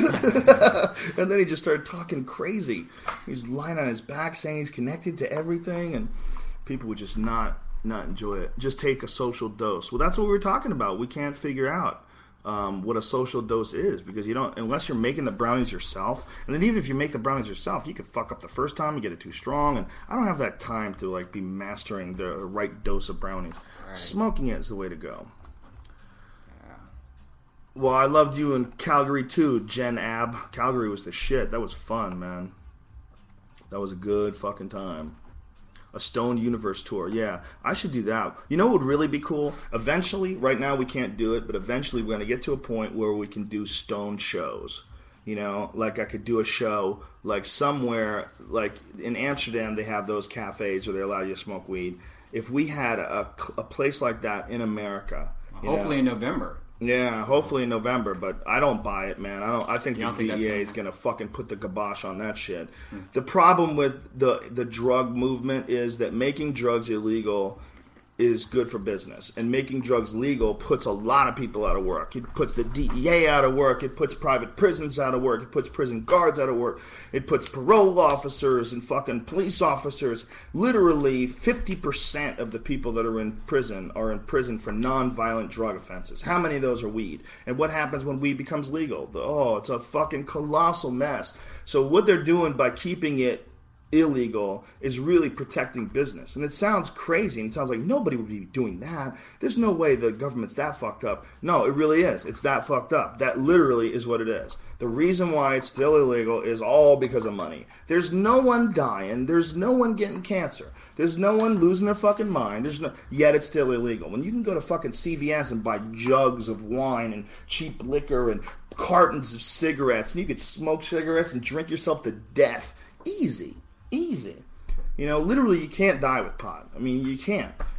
[SPEAKER 1] And then he just started talking crazy. He's lying on his back saying he's connected to everything. And people would just not enjoy it. Just take a social dose. Well, that's what we were talking about. We can't figure out what a social dose is because you don't, unless you're making the brownies yourself. And then even if you make the brownies yourself, you could fuck up the first time and get it too strong. And I don't have that time to like be mastering the right dose of brownies. Right. Smoking it is the way to go. Yeah. Well, I loved you in Calgary too, Jen Ab. Calgary was the shit. That was fun, man. That was a good fucking time. A Stone Universe tour. Yeah, I should do that. You know what would really be cool? Eventually, right now we can't do it, but eventually we're going to get to a point where we can do Stone shows. You know, like I could do a show like somewhere, like in Amsterdam they have those cafes where they allow you to smoke weed. If we had a place like that in America.
[SPEAKER 2] Hopefully in November.
[SPEAKER 1] Yeah, hopefully in November, but I don't buy it, man. I think the DEA is going to fucking put the kibosh on that shit. The problem with the drug movement is that making drugs illegal is good for business, and making drugs legal puts a lot of people out of work. It puts the DEA out of work. It puts private prisons out of work. It puts prison guards out of work. It puts parole officers and fucking police officers. Literally 50% of the people that are in prison for non-violent drug offenses. How many of those are weed? And what happens when weed becomes legal? It's a fucking colossal mess. So what they're doing by keeping it illegal is really protecting business. And it sounds crazy, and it sounds like nobody would be doing that. There's no way the government's that fucked up. No, it really is. It's that fucked up. That literally is what it is. The reason why it's still illegal is all because of money. There's no one dying. There's no one getting cancer. There's no one losing their fucking mind. Yet it's still illegal. When you can go to fucking CVS and buy jugs of wine and cheap liquor and cartons of cigarettes, and you could smoke cigarettes and drink yourself to death. Easy. You know, literally you can't die with pot. I mean, you can't.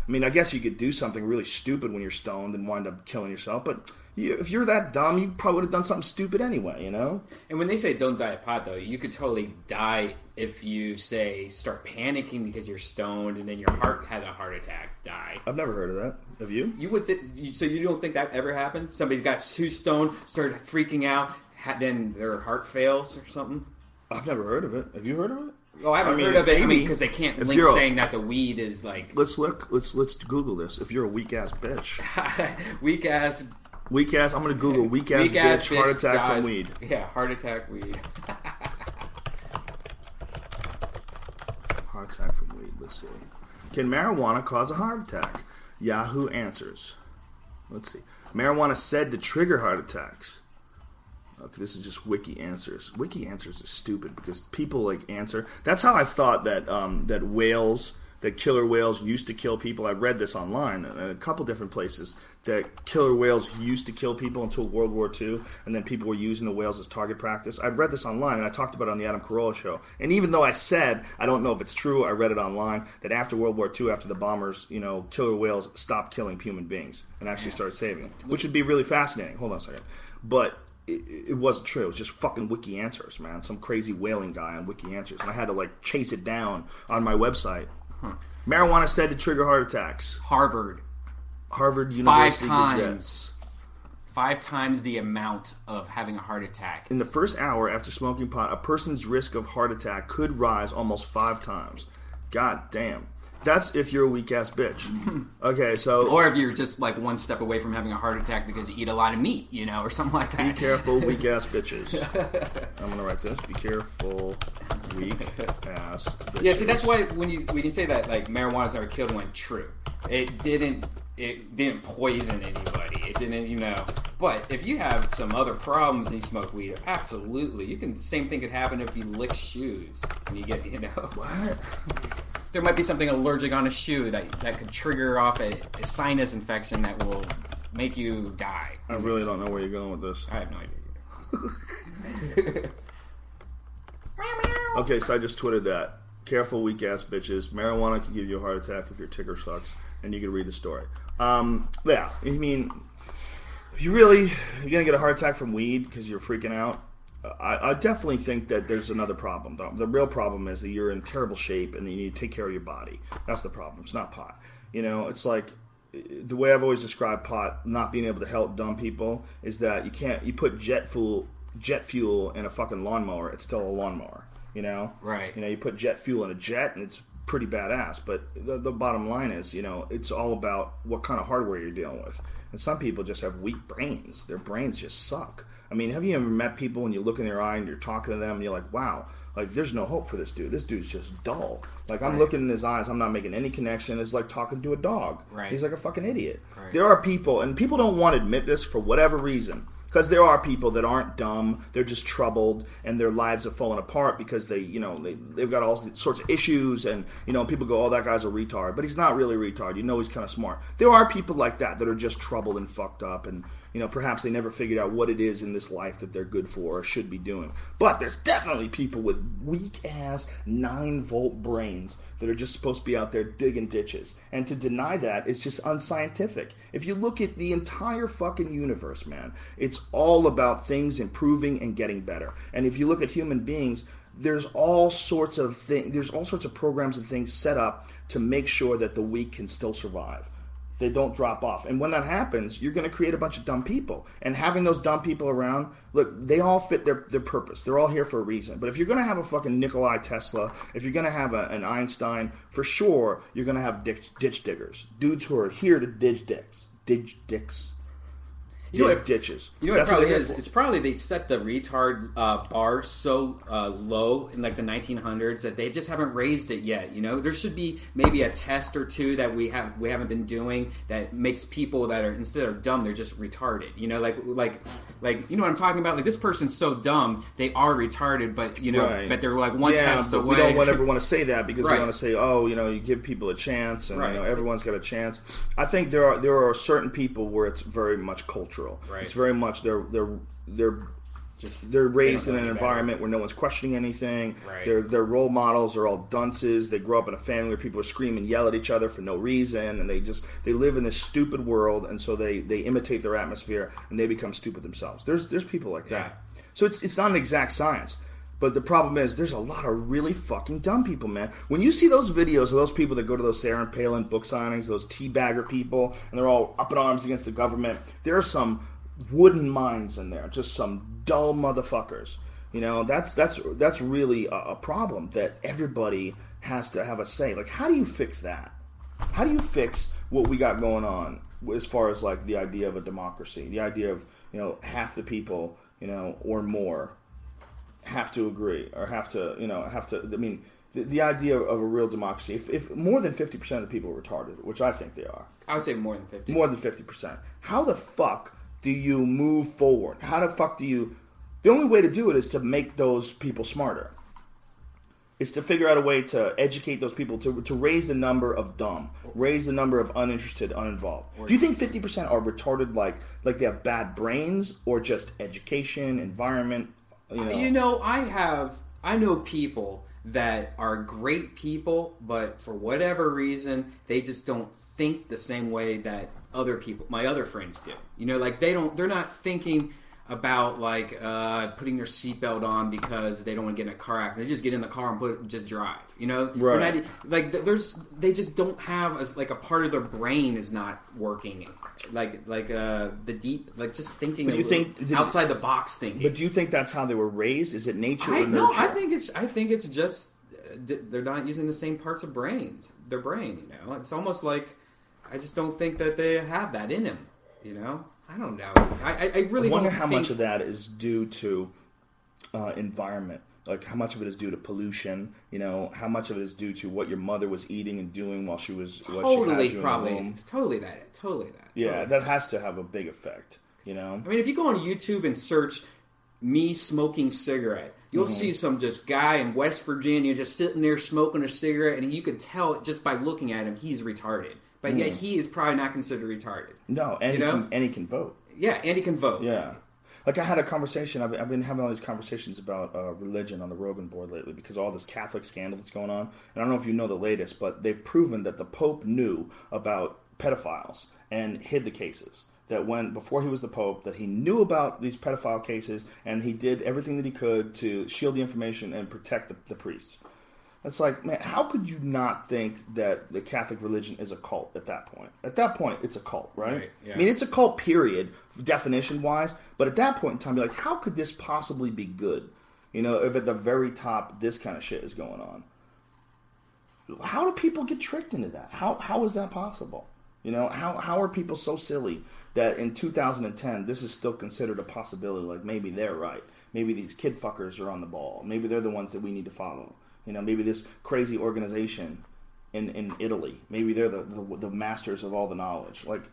[SPEAKER 1] I mean, I guess you could do something really stupid when you're stoned and wind up killing yourself, but if you're that dumb, you probably would have done something stupid anyway, you know?
[SPEAKER 2] And when they say don't die of pot, though, you could totally die if you, say, start panicking because you're stoned and then your heart has a heart attack, die.
[SPEAKER 1] I've never heard of that. Have you?
[SPEAKER 2] You would so you don't think that ever happened? Somebody's got too stoned, started freaking out, then their heart fails or something?
[SPEAKER 1] I've never heard of it. Have you heard of it?
[SPEAKER 2] Oh, I haven't heard of it. I mean, because they can't link saying that the weed is like...
[SPEAKER 1] Let's Google this. If you're a weak-ass bitch.
[SPEAKER 2] Weak-ass...
[SPEAKER 1] Weak-ass, I'm going to Google weak-ass bitch heart attack
[SPEAKER 2] dies.
[SPEAKER 1] from weed.
[SPEAKER 2] Yeah, heart attack, weed.
[SPEAKER 1] Heart attack from weed. Let's see. Can marijuana cause a heart attack? Yahoo Answers. Let's see. Marijuana said to trigger heart attacks. Okay, this is just Wiki Answers. Wiki Answers is stupid because people like answer. That's how I thought that that killer whales used to kill people. I read this online in a couple different places that killer whales used to kill people until World War II, and then people were using the whales as target practice. I've read this online, and I talked about it on the Adam Carolla show. And even though I said, I don't know if it's true, I read it online, that after World War II, after the bombers, killer whales stopped killing human beings and actually started saving them, which would be really fascinating. Hold on a second. But it wasn't true. It was just fucking Wiki Answers, man. Some crazy whaling guy on Wiki Answers. And I had to, chase it down on my website. Marijuana said to trigger heart attacks.
[SPEAKER 2] Harvard
[SPEAKER 1] University
[SPEAKER 2] 5 times.
[SPEAKER 1] Gazette.
[SPEAKER 2] 5 times the amount of having a heart attack.
[SPEAKER 1] In the first hour after smoking pot, a person's risk of heart attack could rise almost 5 times. God damn. That's if you're a weak-ass bitch. Okay, so...
[SPEAKER 2] Or if you're just, one step away from having a heart attack because you eat a lot of meat, or something like that.
[SPEAKER 1] Be careful, weak-ass bitches. I'm going to write this. Be careful, weak-ass bitches.
[SPEAKER 2] Yeah, see, that's why when you say that, marijuana's never killed anyone, true. It didn't poison anybody. It didn't, But if you have some other problems and you smoke weed, absolutely. The same thing could happen if you lick shoes and you get,
[SPEAKER 1] What?
[SPEAKER 2] There might be something allergic on a shoe that could trigger off a sinus infection that will make you die.
[SPEAKER 1] I really don't know where you're going with this.
[SPEAKER 2] I have no idea.
[SPEAKER 1] Okay, so I just tweeted that. Careful, weak-ass bitches. Marijuana can give you a heart attack if your ticker sucks. And you can read the story. Yeah, I mean, if you're going to get a heart attack from weed because you're freaking out, I definitely think that there's another problem, though. The real problem is that you're in terrible shape and you need to take care of your body. That's the problem. It's not pot. It's like the way I've always described pot not being able to help dumb people is that you put jet fuel in a fucking lawnmower, it's still a lawnmower,
[SPEAKER 2] Right.
[SPEAKER 1] You put jet fuel in a jet and it's pretty badass, but the bottom line is, it's all about what kind of hardware you're dealing with. And some people just have weak brains. Their brains just suck. I mean, have you ever met people when you look in their eye and you're talking to them and you're like, wow, there's no hope for this dude. This dude's just dull. I'm looking in his eyes, I'm not making any connection. It's like talking to a dog.
[SPEAKER 2] Right.
[SPEAKER 1] He's like a fucking idiot.
[SPEAKER 2] Right.
[SPEAKER 1] There are people, and people don't want to admit this for whatever reason. Because there are people that aren't dumb, they're just troubled, and their lives have fallen apart because they've got all sorts of issues, and people go, oh, that guy's a retard, but he's not really a retard. He's kind of smart. There are people like that are just troubled and fucked up, and perhaps they never figured out what it is in this life that they're good for or should be doing. But there's definitely people with weak-ass 9-volt brains that are just supposed to be out there digging ditches. And to deny that is just unscientific. If you look at the entire fucking universe, man, it's all about things improving and getting better. And if you look at human beings, there's all sorts of programs and things set up to make sure that the weak can still survive. They don't drop off. And when that happens, you're going to create a bunch of dumb people. And having those dumb people around, look, they all fit their purpose. They're all here for a reason. But if you're going to have a fucking Nikolai Tesla, if you're going to have an Einstein, for sure, you're going to have ditch diggers. Dudes who are here to ditches. Ditches.
[SPEAKER 2] You know what it probably is? It's probably they set the retard bar so low in the 1900s that they just haven't raised it yet. There should be maybe a test or two that we haven't been doing that makes people that are instead of dumb they're just retarded. Like you know what I'm talking about? Like this person's so dumb they are retarded, but
[SPEAKER 1] right.
[SPEAKER 2] But they're one test away.
[SPEAKER 1] We don't ever want to say that because
[SPEAKER 2] right.
[SPEAKER 1] we want to say, oh, you give people a chance and
[SPEAKER 2] right.
[SPEAKER 1] Everyone's got a chance. I think there are certain people where it's very much cultural.
[SPEAKER 2] Right.
[SPEAKER 1] It's very much they're they're raised in
[SPEAKER 2] know
[SPEAKER 1] an
[SPEAKER 2] any
[SPEAKER 1] environment where no one's questioning anything.
[SPEAKER 2] Right.
[SPEAKER 1] Their role models are all dunces. They grow up in a family where people scream and yell at each other for no reason, and they live in this stupid world, and so they imitate their atmosphere and they become stupid themselves. There's people like that. So it's not an exact science. But the problem is, there's a lot of really fucking dumb people, man. When you see those videos of those people that go to those Sarah Palin book signings, those teabagger people, and they're all up in arms against the government, there are some wooden minds in there, just some dull motherfuckers. You know, that's really a problem that everybody has to have a say. Like, how do you fix that? How do you fix what we got going on as far as like the idea of a democracy, the idea of, you know, half the people, you know, or more have to agree or have to. I mean, the idea of a real democracy, if more than 50% of the people are retarded, which I think they are.
[SPEAKER 2] I would say more than 50.
[SPEAKER 1] More than 50%. How the fuck do you move forward? How the fuck do you... The only way to do it is to make those people smarter. It's to figure out a way to educate those people, to raise the number of dumb, raise the number of uninterested, uninvolved. Do you think 50% are retarded like they have bad brains, or just education, environment...
[SPEAKER 2] You know, I know people that are great people, but for whatever reason, they just don't think the same way that other people, my other friends do. You know, like they're not thinking about like putting their seatbelt on because they don't want to get in a car accident. They just get in the car and just drive. You know,
[SPEAKER 1] right?
[SPEAKER 2] They just don't have a part of their brain is not working. The deep, like just thinking outside the box thinking.
[SPEAKER 1] But do you think that's how they were raised? Is it nature or nurture?
[SPEAKER 2] No, I think it's just they're not using the same parts of their brain. You know, it's almost like I just don't think that they have that in them. You know, I don't know. I really
[SPEAKER 1] wonder
[SPEAKER 2] don't
[SPEAKER 1] how
[SPEAKER 2] think...
[SPEAKER 1] much of that is due to environment. Like, how much of it is due to pollution? You know, how much of it is due to what your mother was eating and doing while she was
[SPEAKER 2] Totally that.
[SPEAKER 1] Yeah, that has to have a big effect. You know,
[SPEAKER 2] I mean, if you go on YouTube and search "me smoking cigarette," you'll see some just guy in West Virginia just sitting there smoking a cigarette, and you could tell just by looking at him he's retarded. But yet he is probably not considered retarded.
[SPEAKER 1] No, and he can vote.
[SPEAKER 2] Yeah, and he can vote.
[SPEAKER 1] Yeah. Like, I had a conversation, I've been having all these conversations about religion on the Rogan board lately because of all this Catholic scandal that's going on. And I don't know if you know the latest, but they've proven that the Pope knew about pedophiles and hid the cases. That before he was the Pope, that he knew about these pedophile cases and he did everything that he could to shield the information and protect the priests. It's like, man, how could you not think that the Catholic religion is a cult at that point? At that point, it's a cult, right?
[SPEAKER 2] Yeah.
[SPEAKER 1] I mean, it's a cult, period, definition-wise. But at that point in time, you're like, how could this possibly be good? You know, if at the very top, this kind of shit is going on. How do people get tricked into that? How is that possible? You know, how are people so silly that in 2010, this is still considered a possibility? Like, maybe they're right. Maybe these kid fuckers are on the ball. Maybe they're the ones that we need to follow. You know, maybe this crazy organization in Italy, maybe they're the masters of all the knowledge. Like,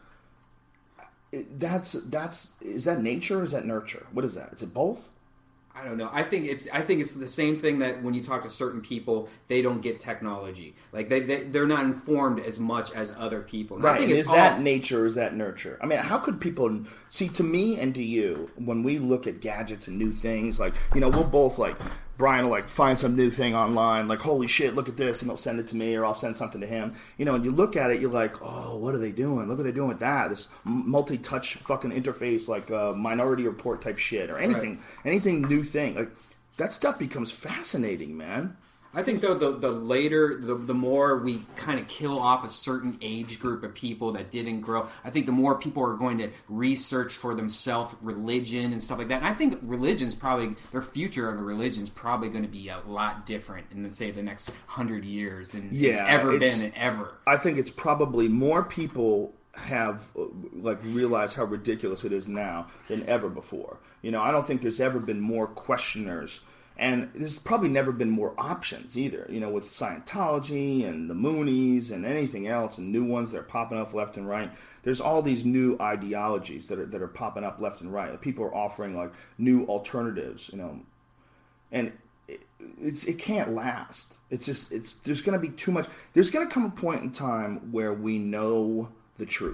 [SPEAKER 1] is that nature or is that nurture? What is that? Is it both?
[SPEAKER 2] I don't know. I think it's the same thing that when you talk to certain people, they don't get technology. Like they're not informed as much as other people. And
[SPEAKER 1] right.
[SPEAKER 2] I think
[SPEAKER 1] is that nature or is that nurture? I mean, how could people see, to me and to you, when we look at gadgets and new things, like, you know, we'll both like, Brian will like find some new thing online, like, holy shit, look at this, and he'll send it to me, or I'll send something to him. You know, and you look at it, you're like, oh, what are they doing? Look what they're doing with that. This multi-touch fucking interface, like Minority Report type shit, or anything new thing. Like, that stuff becomes fascinating, man.
[SPEAKER 2] I think, though, the later, the more we kind of kill off a certain age group of people that didn't grow, I think the more people are going to research for themselves religion and stuff like that. And I think religion's probably, their future of a religion's probably going to be a lot different in, say, the next 100 years than it's ever been ever.
[SPEAKER 1] I think it's probably more people have like realized how ridiculous it is now than ever before. You know, I don't think there's ever been more questioners. And there's probably never been more options either, you know, with Scientology and the Moonies and anything else and new ones that are popping up left and right. There's all these new ideologies that are popping up left and right. People are offering like new alternatives, you know, and it can't last. There's going to be too much. There's going to come a point in time where we know the truth.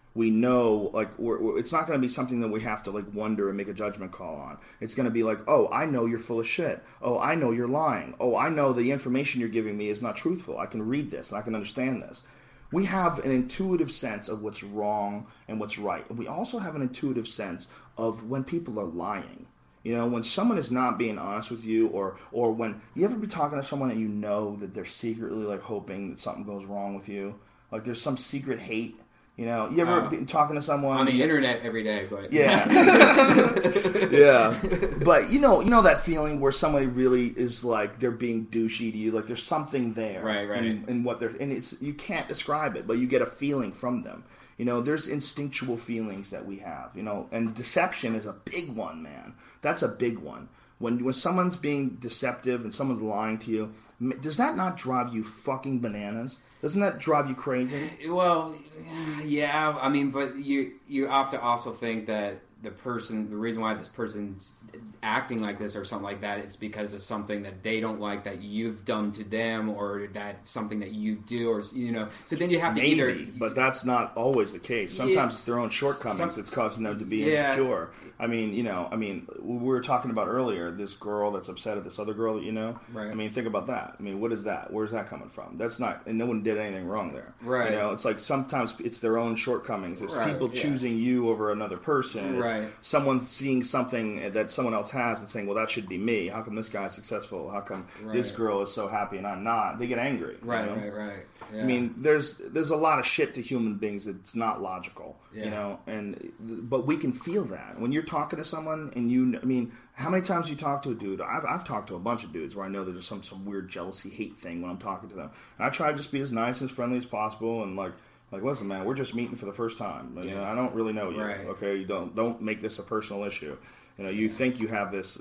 [SPEAKER 1] We know, like, it's not going to be something that we have to, like, wonder and make a judgment call on. It's going to be like, oh, I know you're full of shit. Oh, I know you're lying. Oh, I know the information you're giving me is not truthful. I can read this and I can understand this. We have an intuitive sense of what's wrong and what's right. And we also have an intuitive sense of when people are lying. You know, when someone is not being honest with you, or when you ever be talking to someone and you know that they're secretly, like, hoping that something goes wrong with you. Like, there's some secret hate. You know, you ever been talking to someone
[SPEAKER 2] on the internet every day, but
[SPEAKER 1] yeah, yeah. But you know that feeling where somebody really is like they're being douchey to you, like there's something there,
[SPEAKER 2] right,
[SPEAKER 1] in what they're, and it's you can't describe it, but you get a feeling from them. You know, there's instinctual feelings that we have. You know, and deception is a big one, man. That's a big one. When someone's being deceptive and someone's lying to you, does that not drive you fucking bananas? Doesn't that drive you crazy?
[SPEAKER 2] Well, yeah. I mean, but you have to also think that the reason why this person's acting like this or something like that, it's because of something that they don't like that you've done to them, or that something that you do, or you know. So then you have to either.
[SPEAKER 1] But that's not always the case. Sometimes it's their own shortcomings that's causing them to be insecure. I mean, we were talking about earlier this girl that's upset at this other girl that you know.
[SPEAKER 2] Right.
[SPEAKER 1] I mean, think about that. I mean, what is that? Where's that coming from? That's not, and no one did anything wrong there.
[SPEAKER 2] Right.
[SPEAKER 1] You know, it's like sometimes it's their own shortcomings. It's people choosing you over another person. It's someone seeing something that someone else has and saying, well, that should be me. How come this guy's successful? How come this girl is so happy and I'm not? They get angry.
[SPEAKER 2] Right,
[SPEAKER 1] you know?
[SPEAKER 2] right. Yeah.
[SPEAKER 1] I mean, there's a lot of shit to human beings that's not logical, you know, but we can feel that when you're talking to someone and I mean, how many times you talk to a dude? I've talked to a bunch of dudes where I know there's some weird jealousy, hate thing when I'm talking to them. And I try to just be as nice and as friendly as possible and like, listen, man, we're just meeting for the first time. You know, I don't really know you.
[SPEAKER 2] Right.
[SPEAKER 1] Okay, you don't make this a personal issue. You know, you think you have this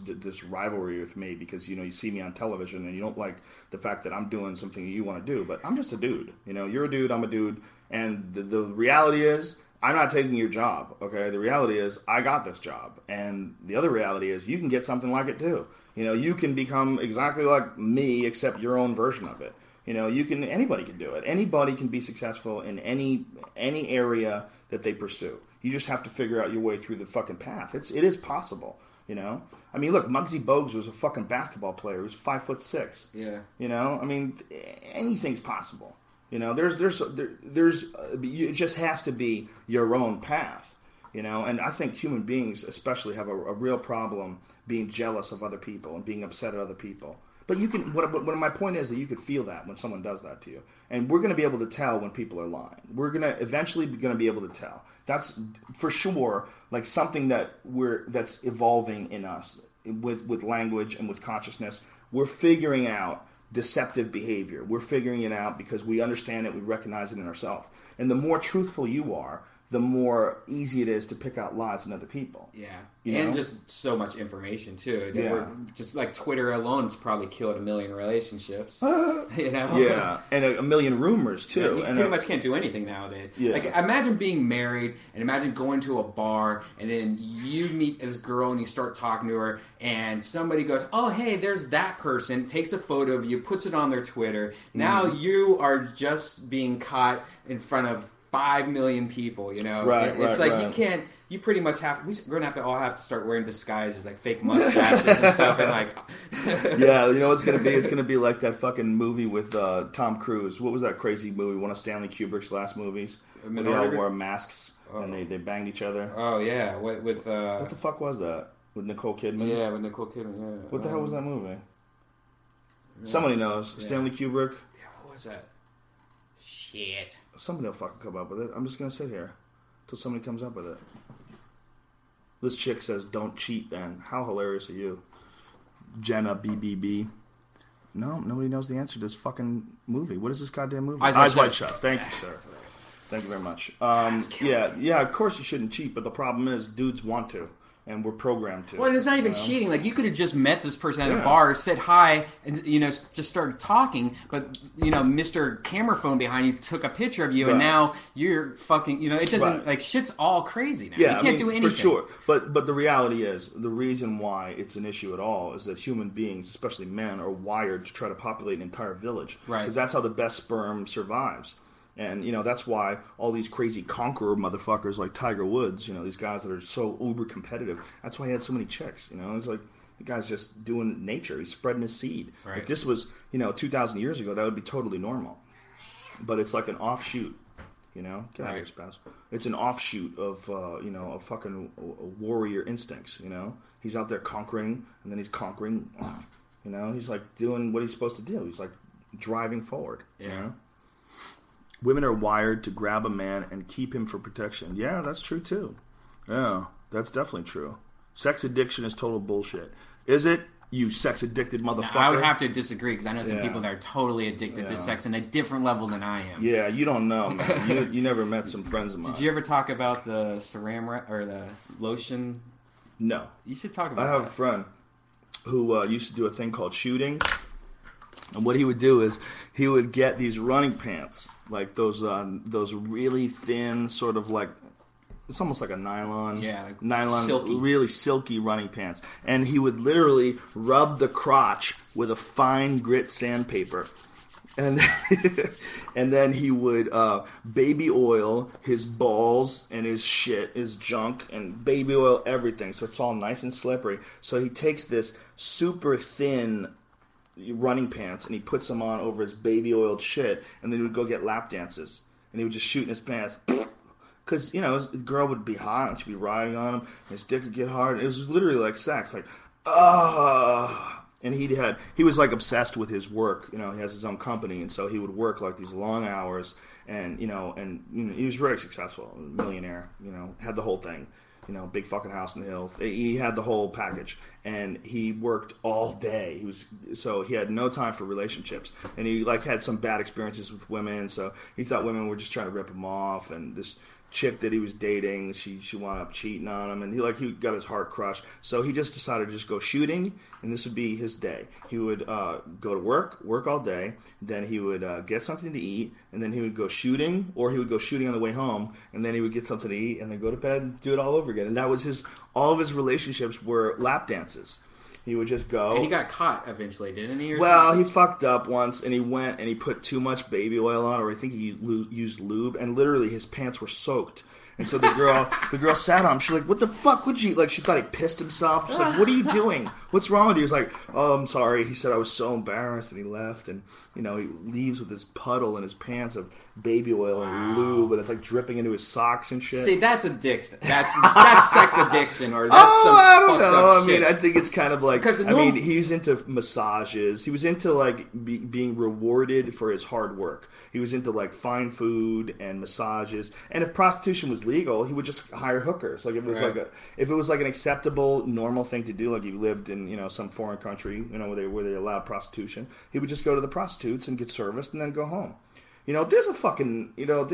[SPEAKER 1] rivalry with me because you see me on television and you don't like the fact that I'm doing something you want to do. But I'm just a dude. You know, you're a dude, I'm a dude, and the reality is I'm not taking your job. Okay, the reality is I got this job, and the other reality is you can get something like it too. You know, you can become exactly like me except your own version of it. You know, anybody can do it. Anybody can be successful in any area that they pursue. You just have to figure out your way through the fucking path. It is possible, you know? I mean, look, Muggsy Bogues was a fucking basketball player. He was 5'6".
[SPEAKER 2] Yeah.
[SPEAKER 1] You know? I mean, anything's possible. You know, it just has to be your own path, you know? And I think human beings especially have a real problem being jealous of other people and being upset at other people. But you can. What my point is that you could feel that when someone does that to you, and we're going to be able to tell when people are lying. We're eventually going to be able to tell. That's for sure. Like something that's evolving in us with language and with consciousness. We're figuring out deceptive behavior. We're figuring it out because we understand it. We recognize it in ourselves. And the more truthful you are, the more easy it is to pick out lies in other people.
[SPEAKER 2] Yeah.
[SPEAKER 1] You
[SPEAKER 2] and
[SPEAKER 1] know?
[SPEAKER 2] just so much information, too.
[SPEAKER 1] Yeah.
[SPEAKER 2] We're just like Twitter alone's probably killed a million relationships. You know?
[SPEAKER 1] Yeah. And a million rumors, too.
[SPEAKER 2] Yeah, you
[SPEAKER 1] and
[SPEAKER 2] pretty much can't do anything nowadays.
[SPEAKER 1] Yeah.
[SPEAKER 2] Like, imagine being married and imagine going to a bar and then you meet this girl and you start talking to her and somebody goes, oh, hey, there's that person, takes a photo of you, puts it on their Twitter. Now you are just being caught in front of 5 million people, you know?
[SPEAKER 1] Right,
[SPEAKER 2] it's like
[SPEAKER 1] right.
[SPEAKER 2] you can't, you pretty much we're going to all have to start wearing disguises, like fake mustaches and stuff, and like...
[SPEAKER 1] Yeah, you know what it's going to be? It's going to be like that fucking movie with Tom Cruise. What was that crazy movie? One of Stanley Kubrick's last movies? Where they all wore masks and they banged each other.
[SPEAKER 2] Oh, yeah. What
[SPEAKER 1] the fuck was that? With Nicole Kidman?
[SPEAKER 2] Yeah, with Nicole Kidman, yeah.
[SPEAKER 1] What the hell was that movie? Yeah. Somebody knows. Yeah. Stanley Kubrick?
[SPEAKER 2] Yeah, what was that? Shit.
[SPEAKER 1] Somebody will fucking come up with it. I'm just going to sit here until somebody comes up with it. This chick says, don't cheat, then. How hilarious are you? Jenna BBB. No, nobody knows the answer to this fucking movie. What is this goddamn movie? Eyes Wide Shut. Thank you, sir. Thank you very much. Yeah, of course you shouldn't cheat, but the problem is dudes want to. And we're programmed to.
[SPEAKER 2] Well, it's not even cheating. Like, you could have just met this person at a bar, said hi, and, just started talking, but, Mr. Camera Phone behind you took a picture of you, and now you're fucking, it doesn't, like, shit's all crazy now.
[SPEAKER 1] Yeah,
[SPEAKER 2] you can't do anything.
[SPEAKER 1] For sure. But the reality is, the reason why it's an issue at all is that human beings, especially men, are wired to try to populate an entire village.
[SPEAKER 2] Right.
[SPEAKER 1] Because that's how the best sperm survives. And, that's why all these crazy conqueror motherfuckers like Tiger Woods, these guys that are so uber competitive, that's why he had so many chicks, It's like, the guy's just doing nature. He's spreading his seed.
[SPEAKER 2] Right.
[SPEAKER 1] If this was, 2,000 years ago, that would be totally normal. But it's like an offshoot, Get out of here, spouse. It's an offshoot of, a fucking warrior instincts, He's out there conquering, and then he's conquering, He's like doing what he's supposed to do. He's like driving forward, Women are wired to grab a man and keep him for protection. Yeah, that's true too. Yeah, that's definitely true. Sex addiction is total bullshit. Is it? You sex addicted motherfucker.
[SPEAKER 2] No, I would have to disagree because I know some people that are totally addicted to sex on a different level than I am.
[SPEAKER 1] Yeah, you don't know, man. you never met some friends of mine.
[SPEAKER 2] Did you ever talk about the Ceram or the lotion?
[SPEAKER 1] No.
[SPEAKER 2] You should talk about
[SPEAKER 1] I have a friend who used to do a thing called shooting. And what he would do is he would get these running pants, like those really thin, sort of like, it's almost like a nylon,
[SPEAKER 2] silky.
[SPEAKER 1] Really silky running pants. And he would literally rub the crotch with a fine grit sandpaper. And and then he would baby oil his balls and his shit, his junk, and baby oil everything. So it's all nice and slippery. So he takes this super thin running pants and he puts them on over his baby oiled shit, and then he would go get lap dances. And he would just shoot in his pants. Because, his girl would be hot and she'd be riding on him, and his dick would get hard. It was literally like sex. Like, And he was like obsessed with his work. He has his own company, and so he would work like these long hours, and he was very successful, millionaire. Had the whole thing. Big fucking house in the hills. He had the whole package, and he worked all day. He had no time for relationships, and he had some bad experiences with women. So he thought women were just trying to rip him off, and this chick that he was dating, she wound up cheating on him, and he got his heart crushed. So he just decided to just go shooting, and this would be his day. He would go to work all day, then he would get something to eat, and then he would go shooting, or he would go shooting on the way home, and then he would get something to eat, and then go to bed and do it all over again. And that was all of his relationships were lap dances. He would just go.
[SPEAKER 2] And he got caught eventually, didn't he?
[SPEAKER 1] He fucked up once, and he went and he put too much baby oil on, or I think he used lube, and literally his pants were soaked. And so the girl sat on him. She's like, "What the fuck would you?" Like, she thought he pissed himself. She's like, "What are you doing? What's wrong with you?" He was like, "Oh, I'm sorry." He said, "I was so embarrassed," and he left. And he leaves with this puddle in his pants of baby oil and lube, and it's like dripping into his socks and shit.
[SPEAKER 2] See, that's addiction. That's sex addiction, or that's
[SPEAKER 1] I don't
[SPEAKER 2] fucked
[SPEAKER 1] know.
[SPEAKER 2] up
[SPEAKER 1] I
[SPEAKER 2] shit.
[SPEAKER 1] mean, I think it's kind of like, he's into massages. He was into like being rewarded for his hard work. He was into like fine food and massages. And if prostitution was legal, he would just hire hookers. Like if it was like an acceptable, normal thing to do, like he lived in some foreign country, where they allowed prostitution, he would just go to the prostitutes and get serviced and then go home. There's a fucking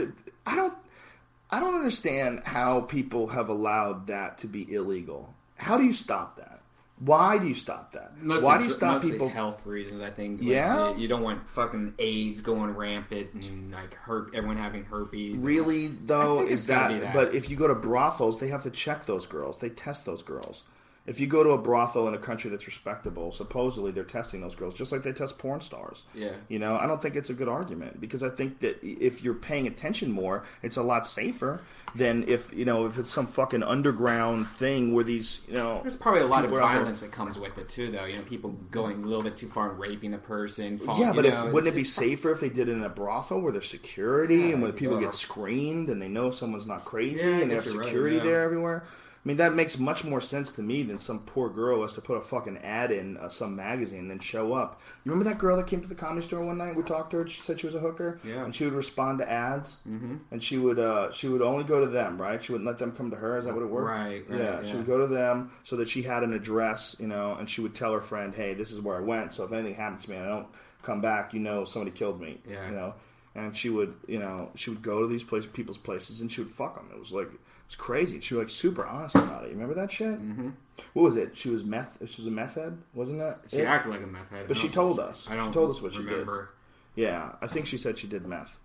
[SPEAKER 1] I don't understand how people have allowed that to be illegal. How do you stop that? Why do you stop that? Why do you stop people?
[SPEAKER 2] Health reasons, I think. You don't want fucking AIDS going rampant and like everyone having herpes.
[SPEAKER 1] Really though,
[SPEAKER 2] is that?
[SPEAKER 1] But if you go to brothels, they have to check those girls. They test those girls. If you go to a brothel in a country that's respectable, supposedly they're testing those girls just like they test porn stars.
[SPEAKER 2] Yeah.
[SPEAKER 1] I don't think it's a good argument, because I think that if you're paying attention more, it's a lot safer than if it's some fucking underground thing where these,
[SPEAKER 2] There's probably a lot of violence that comes with it too, though. People going a little bit too far and raping the person.
[SPEAKER 1] Wouldn't it be safer if they did it in a brothel where there's security and where people get screened and they know someone's not crazy and they have security there everywhere? I mean, that makes much more sense to me than some poor girl who has to put a fucking ad in some magazine and then show up. You remember that girl that came to the Comedy Store one night? We talked to her. She said she was a hooker.
[SPEAKER 2] Yeah.
[SPEAKER 1] And she would respond to ads. Mm-hmm. And she would only go to them, right? She wouldn't let them come to her. Is that what it worked?
[SPEAKER 2] Right.
[SPEAKER 1] Yeah. She would go to them so that she had an address, and she would tell her friend, "Hey, this is where I went. So if anything happens to me and I don't come back, somebody killed me."
[SPEAKER 2] Yeah.
[SPEAKER 1] And she would go to these people's places and she would fuck them. It was crazy. She was like super honest about it. You remember that shit?
[SPEAKER 2] Mm-hmm.
[SPEAKER 1] What was it? She was a meth head, wasn't that?
[SPEAKER 2] She acted like a meth head.
[SPEAKER 1] But she told us.
[SPEAKER 2] I don't
[SPEAKER 1] she told us what
[SPEAKER 2] remember.
[SPEAKER 1] She did. Yeah, I think she said she did meth.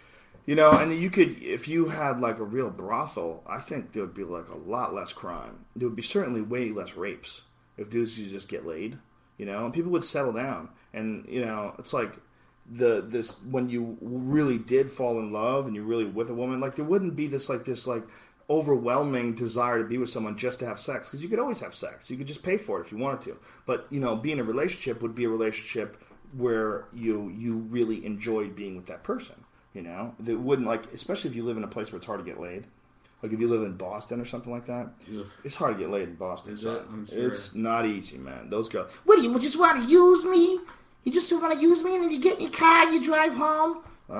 [SPEAKER 1] And you could, if you had like a real brothel, I think there would be like a lot less crime. There would be certainly way less rapes if dudes could just get laid, and people would settle down. And, it's like, this when you really did fall in love and you're really with a woman, like there wouldn't be this overwhelming desire to be with someone just to have sex, because you could always have sex. You could just pay for it if you wanted to. But being in a relationship would be a relationship where you really enjoyed being with that person. That wouldn't, like, especially if you live in a place where it's hard to get laid. Like if you live in Boston or something like that, it's hard to get laid in Boston.
[SPEAKER 2] Is it? I'm sure.
[SPEAKER 1] It's not easy, man. Those girls. What do you just want to use me? You just want to use me, and then you get in your car, and you drive home.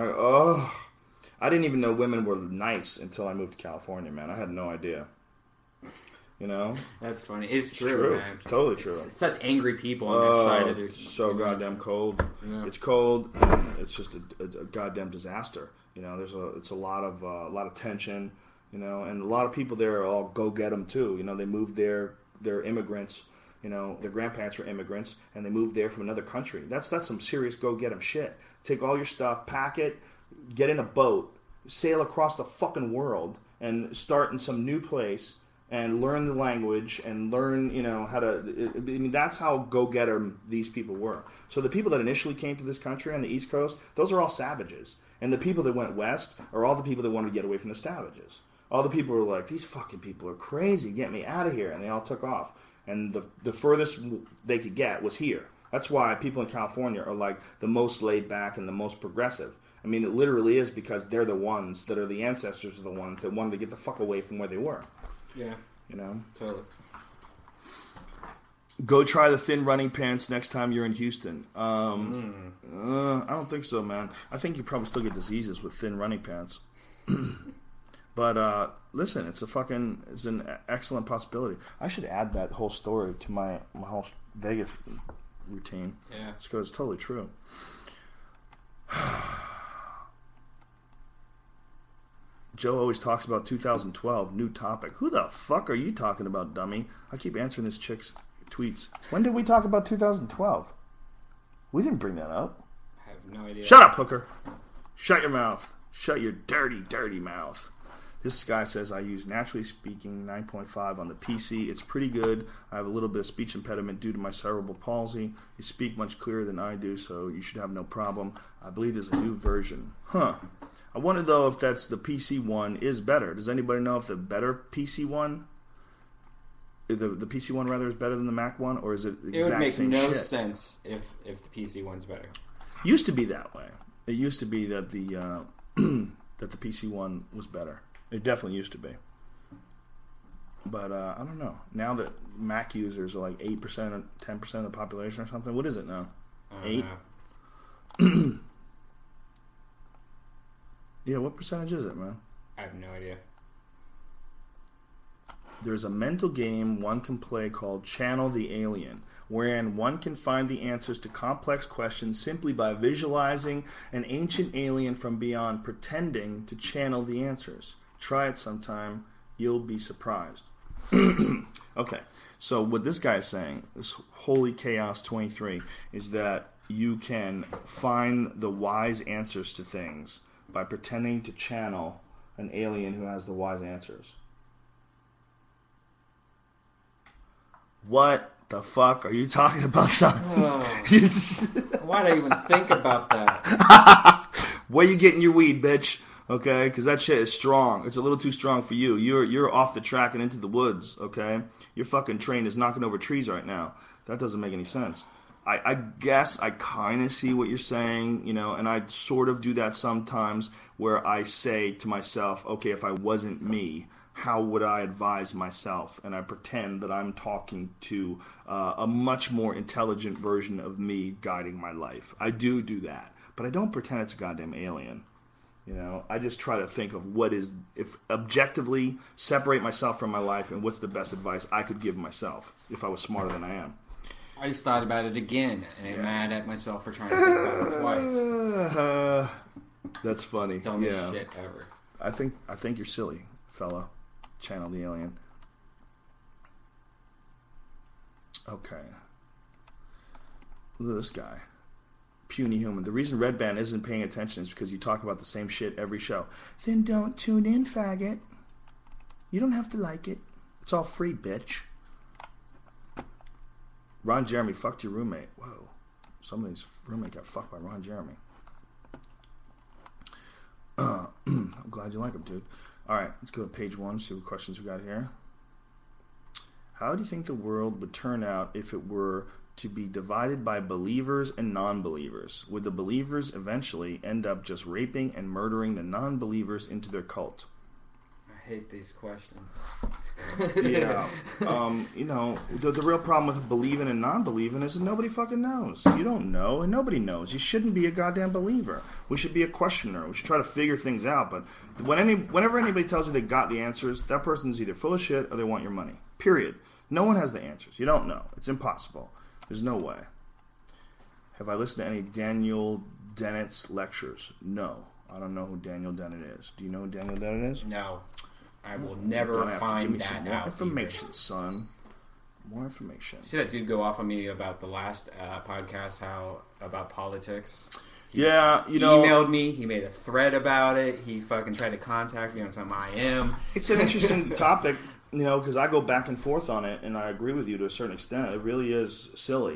[SPEAKER 1] I didn't even know women were nice until I moved to California, man. I had no idea.
[SPEAKER 2] That's funny. It's true, man.
[SPEAKER 1] It's totally true.
[SPEAKER 2] It's such angry people on that side of their.
[SPEAKER 1] So goddamn cold.
[SPEAKER 2] Yeah.
[SPEAKER 1] It's cold. And it's just a goddamn disaster. It's a lot of tension. And a lot of people there are all go get them too. They moved there. They're immigrants. Their grandparents were immigrants, and they moved there from another country. That's some serious go get them shit. Take all your stuff, pack it, get in a boat, sail across the fucking world, and start in some new place and learn the language and learn, how to. That's how go get them these people were. So the people that initially came to this country on the East Coast, those are all savages, and the people that went west are all the people that wanted to get away from the savages. All the people were like, these fucking people are crazy, get me out of here. And they all took off. And the furthest they could get was here. That's why people in California are like the most laid back and the most progressive. I mean, it literally is because they're the ones that are the ancestors of the ones that wanted to get the fuck away from where they were.
[SPEAKER 2] Yeah. Totally.
[SPEAKER 1] Go try the thin running pants next time you're in Houston. I don't think so, man. I think you probably still get diseases with thin running pants. But listen, it's an excellent possibility. I should add that whole story to my whole Vegas routine.
[SPEAKER 2] Yeah,
[SPEAKER 1] because it's totally true. Joe always talks about 2012, new topic. Who the fuck are you talking about, dummy? I keep answering this chick's tweets. When did we talk about 2012? We didn't bring that up.
[SPEAKER 2] I have no idea.
[SPEAKER 1] Shut up, hooker. Shut your mouth. Shut your dirty, dirty mouth. This guy says, I use Naturally Speaking 9.5 on the PC. It's pretty good. I have a little bit of speech impediment due to my cerebral palsy. You speak much clearer than I do, so you should have no problem. I believe there's a new version. Huh. I wonder, though, if that's the PC one is better. Does anybody know if the better PC one, the PC one, rather, is better than the Mac one? Or is it the exact same shit?
[SPEAKER 2] It would make no sense if the PC one's better.
[SPEAKER 1] Used to be that way. It used to be that the that the PC one was better. It definitely used to be. But I don't know. Now that Mac users are like 8% or 10% of the population or something. What is it now? 8? Yeah, what percentage is it, man?
[SPEAKER 2] I have no idea.
[SPEAKER 1] There's a mental game one can play called Channel the Alien, wherein one can find the answers to complex questions simply by visualizing an ancient alien from beyond pretending to channel the answers. Try it sometime. You'll be surprised. Okay, so what this guy is saying, this Holy Chaos 23, is that you can find the wise answers to things by pretending to channel an alien who has the wise answers. What the fuck are you talking about, son?
[SPEAKER 2] Why'd I even think about that?
[SPEAKER 1] Where you getting your weed, bitch? Okay, because that shit is strong. It's a little too strong for you. You're off the track and into the woods. Okay, your fucking train is knocking over trees right now. That doesn't make any sense. I guess I kind of see what you're saying, and I sort of do that sometimes, where I say to myself, okay, if I wasn't me, how would I advise myself? And I pretend that I'm talking to a much more intelligent version of me guiding my life. I do that, but I don't pretend it's a goddamn alien. I just try to think of if objectively separate myself from my life and what's the best advice I could give myself if I was smarter than I am.
[SPEAKER 2] I just thought about it again and I'm mad at myself for trying to think about it twice.
[SPEAKER 1] That's funny.
[SPEAKER 2] Dumbest shit ever.
[SPEAKER 1] I think you're silly, fella. Channel the alien. Okay. Look at this guy. Puny human. The reason Red Band isn't paying attention is because you talk about the same shit every show. Then don't tune in, faggot. You don't have to like it. It's all free, bitch. Ron Jeremy fucked your roommate. Whoa. Somebody's roommate got fucked by Ron Jeremy. I'm glad you like them, dude. All right, let's go to page 1, see what questions we got here. How do you think the world would turn out if it were to be divided by believers and non-believers? Would the believers eventually end up just raping and murdering the non-believers into their cult?
[SPEAKER 2] I hate these questions.
[SPEAKER 1] Yeah. The real problem with believing and non-believing is that nobody fucking knows. You don't know, and nobody knows. You shouldn't be a goddamn believer. We should be a questioner. We should try to figure things out. But whenever anybody tells you they got the answers, that person's either full of shit or they want your money. Period. No one has the answers. You don't know. It's impossible. There's no way. Have I listened to any Daniel Dennett's lectures? No. I don't know who Daniel Dennett is. Do you know who Daniel Dennett is?
[SPEAKER 2] No. I will never find that out.
[SPEAKER 1] More information, son. More information.
[SPEAKER 2] See that dude go off on me about the last podcast, about politics?
[SPEAKER 1] Yeah,
[SPEAKER 2] He emailed me. He made a thread about it. He fucking tried to contact me on some IM.
[SPEAKER 1] It's an interesting topic, because I go back and forth on it, and I agree with you to a certain extent. It really is silly.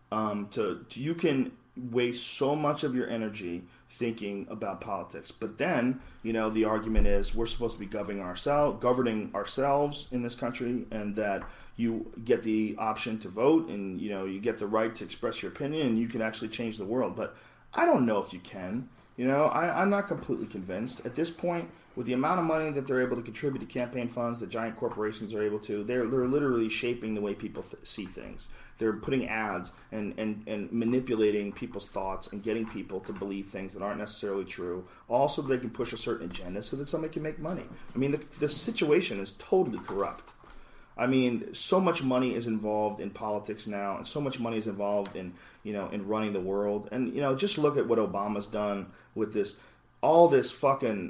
[SPEAKER 1] You can waste so much of your energy thinking about politics, but then the argument is we're supposed to be governing ourselves in this country, and that you get the option to vote, and you get the right to express your opinion, and you can actually change the world. But I don't know if you can. I'm not completely convinced at this point. With the amount of money that they're able to contribute to campaign funds that giant corporations are able to, they're literally shaping the way people see things. They're putting ads and manipulating people's thoughts and getting people to believe things that aren't necessarily true, all so they can push a certain agenda so that somebody can make money. I mean, the situation is totally corrupt. I mean, so much money is involved in politics now, and so much money is involved in running the world. And just look at what Obama's done with all this fucking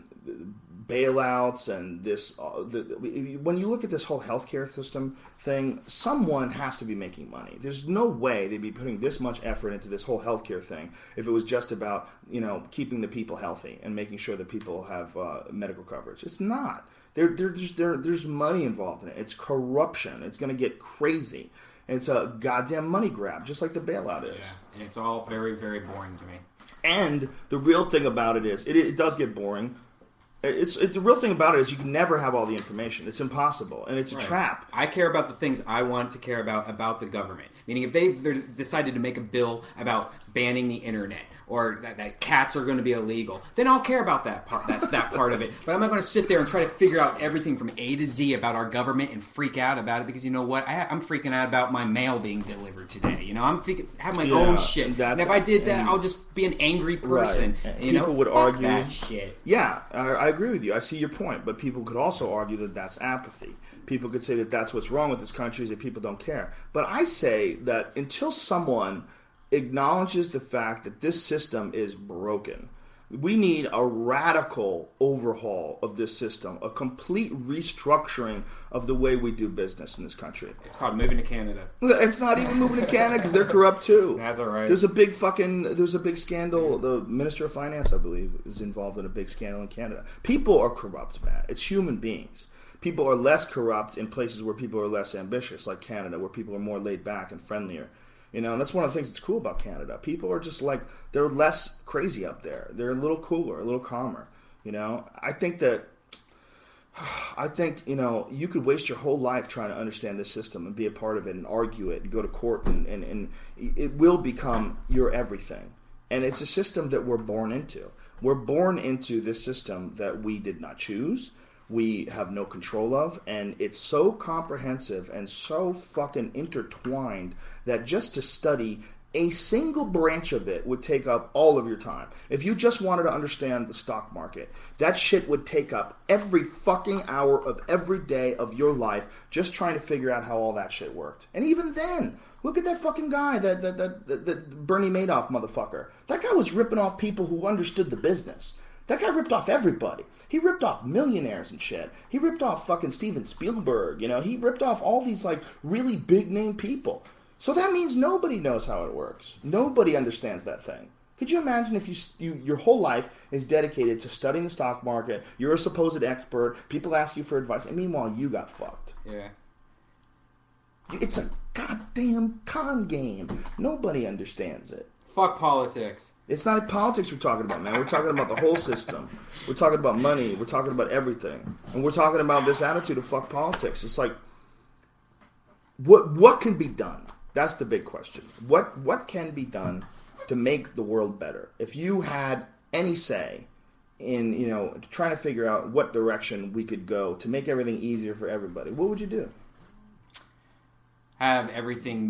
[SPEAKER 1] bailouts and this. When you look at this whole healthcare system thing, someone has to be making money. There's no way they'd be putting this much effort into this whole healthcare thing if it was just about keeping the people healthy and making sure that people have medical coverage. It's not. There's money involved in it. It's corruption. It's going to get crazy. And it's a goddamn money grab, just like the bailout is.
[SPEAKER 2] Yeah, and it's all very, very boring to me.
[SPEAKER 1] And the real thing about it is, it does get boring. The real thing about it is you can never have all the information. It's impossible, and it's a trap.
[SPEAKER 2] I care about the things I want to care about the government. Meaning, if they decided to make a bill about banning the internet, or that cats are going to be illegal, then I'll care about that part. That's that part of it. But I'm not going to sit there and try to figure out everything from A to Z about our government and freak out about it, because you know what? I'm freaking out about my mail being delivered today. I'm have my own shit. And if I did that, I'll just be an angry person.
[SPEAKER 1] Right. People would argue
[SPEAKER 2] that shit.
[SPEAKER 1] Yeah, I agree with you. I see your point, but people could also argue that that's apathy. People could say that that's what's wrong with this country, is that people don't care. But I say that until someone acknowledges the fact that this system is broken, we need a radical overhaul of this system, a complete restructuring of the way we do business in this country.
[SPEAKER 2] It's called moving to Canada.
[SPEAKER 1] It's not even moving to Canada because they're corrupt too.
[SPEAKER 2] That's all right.
[SPEAKER 1] There's a big scandal. The Minister of Finance, I believe, is involved in a big scandal in Canada. People are corrupt, man. It's human beings. People are less corrupt in places where people are less ambitious, like Canada, where people are more laid back and friendlier. And that's one of the things that's cool about Canada. People are just they're less crazy up there. They're a little cooler, a little calmer. I think you could waste your whole life trying to understand this system and be a part of it and argue it and go to court and it will become your everything. And it's a system that we're born into. We're born into this system that we did not choose. We have no control of, and it's so comprehensive and so fucking intertwined that just to study a single branch of it would take up all of your time. If you just wanted to understand the stock market, that shit would take up every fucking hour of every day of your life just trying to figure out how all that shit worked. And even then, look at that fucking guy, that Bernie Madoff motherfucker. That guy was ripping off people who understood the business. That guy ripped off everybody. He ripped off millionaires and shit. He ripped off fucking Steven Spielberg. He ripped off all these really big name people. So that means nobody knows how it works. Nobody understands that thing. Could you imagine if your whole life is dedicated to studying the stock market, you're a supposed expert, people ask you for advice, and meanwhile you got fucked.
[SPEAKER 2] Yeah.
[SPEAKER 1] It's a goddamn con game. Nobody understands it.
[SPEAKER 2] Fuck politics.
[SPEAKER 1] It's not politics we're talking about, man. We're talking about the whole system. We're talking about money. We're talking about everything. And we're talking about this attitude of fuck politics. It's like, what can be done? That's the big question. What can be done to make the world better? If you had any say in, trying to figure out what direction we could go to make everything easier for everybody, what would you do?
[SPEAKER 2] Have everything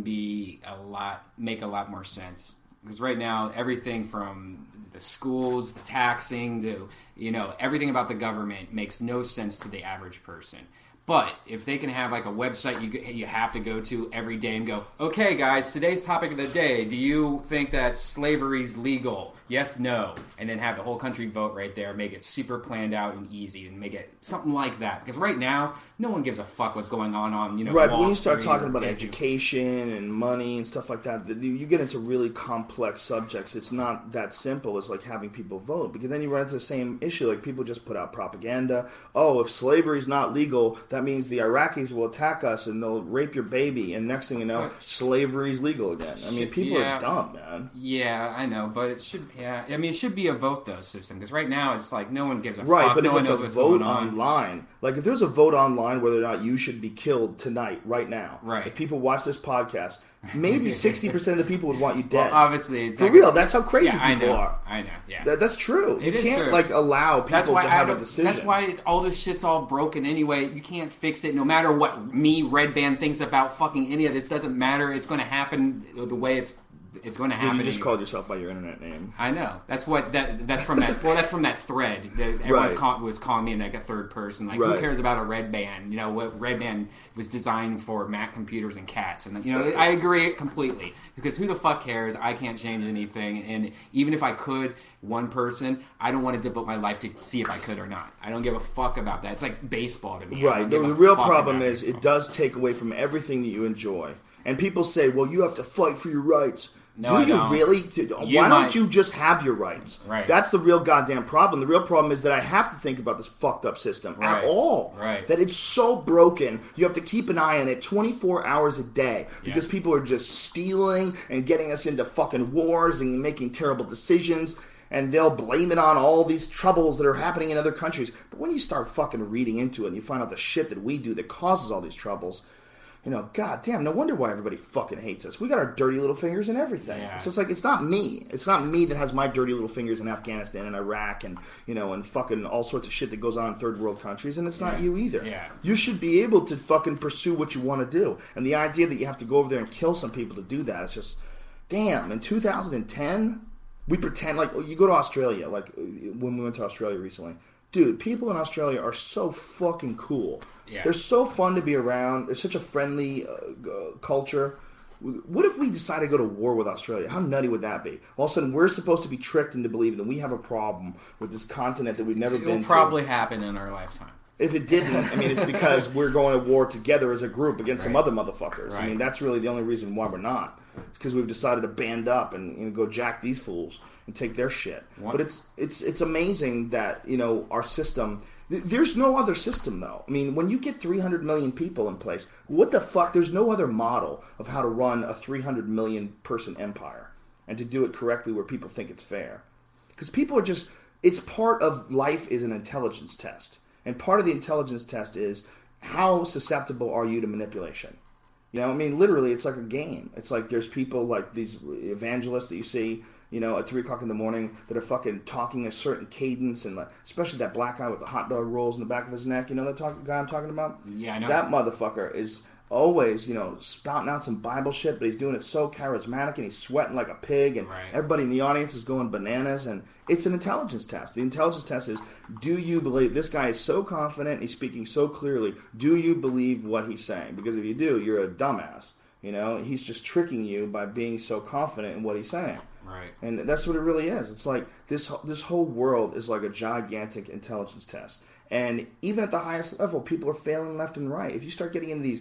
[SPEAKER 2] make a lot more sense. Because right now, everything from the schools, the taxing, to everything about the government makes no sense to the average person. But if they can have like a website you have to go to every day and go, okay, guys, today's topic of the day. Do you think that slavery's legal? Yes, no, and then have the whole country vote right there. Make it super planned out and easy, and make it something like that. Because right now, no one gives a fuck what's going on.
[SPEAKER 1] Right, but when you start talking about education and money and stuff like that, you get into really complex subjects. It's not that simple as like having people vote, because then you run into the same issue. Like people just put out propaganda. Oh, if slavery's not legal, that means the Iraqis will attack us and they'll rape your baby. And next thing you know, slavery's legal again. I mean, people are dumb, man.
[SPEAKER 2] Yeah, I know, but it should. Yeah, I mean, it should be a vote though system, because right now it's like no one gives a fuck.
[SPEAKER 1] Right, but
[SPEAKER 2] no
[SPEAKER 1] if
[SPEAKER 2] one
[SPEAKER 1] it's
[SPEAKER 2] knows
[SPEAKER 1] a
[SPEAKER 2] what's
[SPEAKER 1] vote
[SPEAKER 2] going on.
[SPEAKER 1] online, like if there's a vote online whether or not you should be killed tonight, right now,
[SPEAKER 2] right?
[SPEAKER 1] If people watch this podcast, maybe 60% of the people would want you dead.
[SPEAKER 2] Well, obviously, it's
[SPEAKER 1] for real. That's how crazy people are.
[SPEAKER 2] I know. Yeah,
[SPEAKER 1] that's true. You can't like allow people to have a decision.
[SPEAKER 2] That's why all this shit's all broken anyway. You can't fix it, no matter what Red Band thinks about fucking any of this. Doesn't matter. It's going to happen the way it's going to happen.
[SPEAKER 1] You just called yourself by your internet name.
[SPEAKER 2] I know. That's from that. Well, that's from that thread. Everyone was calling me like a third person. Like, who cares about a Red Band? What Red Band was designed for Mac computers and cats. And I agree completely, because who the fuck cares? I can't change anything. And even if I could, one person, I don't want to devote my life to see if I could or not. I don't give a fuck about that. It's like baseball to me.
[SPEAKER 1] Right. The real problem is it does take away from everything that you enjoy. And people say, well, you have to fight for your rights.
[SPEAKER 2] No,
[SPEAKER 1] do you really? Why don't you just have your rights?
[SPEAKER 2] Right.
[SPEAKER 1] That's the real goddamn problem. The real problem is that I have to think about this fucked up system at all.
[SPEAKER 2] Right.
[SPEAKER 1] That it's so broken. You have to keep an eye on it 24 hours a day because people are just stealing and getting us into fucking wars and making terrible decisions. And they'll blame it on all these troubles that are happening in other countries. But when you start fucking reading into it and you find out the shit that we do that causes all these troubles, goddamn, no wonder why everybody fucking hates us. We got our dirty little fingers in everything. Yeah. So it's like, it's not me. It's not me that has my dirty little fingers in Afghanistan and Iraq and, and fucking all sorts of shit that goes on in third world countries, and it's not you either.
[SPEAKER 2] Yeah.
[SPEAKER 1] You should be able to fucking pursue what you want to do. And the idea that you have to go over there and kill some people to do that, it's just, damn, in 2010, we pretend, like, you go to Australia, like, when we went to Australia recently, dude, people in Australia are so fucking cool.
[SPEAKER 2] Yeah.
[SPEAKER 1] They're so fun to be around. They're such a friendly culture. What if we decided to go to war with Australia? How nutty would that be? All of a sudden, we're supposed to be tricked into believing that we have a problem with this continent that we've never been to.
[SPEAKER 2] It will probably happen in our lifetime.
[SPEAKER 1] If it didn't, I mean, it's because we're going to war together as a group against some other motherfuckers.
[SPEAKER 2] Right.
[SPEAKER 1] I mean, that's really the only reason why we're not. It's because we've decided to band up and go jack these fools and take their shit. What? But it's amazing that, our system... There's no other system, though. I mean, when you get 300 million people in place, what the fuck? There's no other model of how to run a 300 million person empire and to do it correctly where people think it's fair. Because people are just... It's part of life is an intelligence test. And part of the intelligence test is how susceptible are you to manipulation? I mean, literally, it's like a game. It's like there's people like these evangelists that you see... at 3 o'clock in the morning that are fucking talking a certain cadence, and especially that black guy with the hot dog rolls in the back of his neck. You know that guy I'm talking about?
[SPEAKER 2] Yeah, I know.
[SPEAKER 1] That motherfucker is always, spouting out some Bible shit, but he's doing it so charismatic, and he's sweating like a pig, and everybody in the audience is going bananas, and it's an intelligence test. The intelligence test is, do you believe, this guy is so confident, he's speaking so clearly, do you believe what he's saying? Because if you do, you're a dumbass. He's just tricking you by being so confident in what he's saying.
[SPEAKER 2] Right.
[SPEAKER 1] And that's what it really is. It's like this whole world is like a gigantic intelligence test. And even at the highest level, people are failing left and right. If you start getting into these,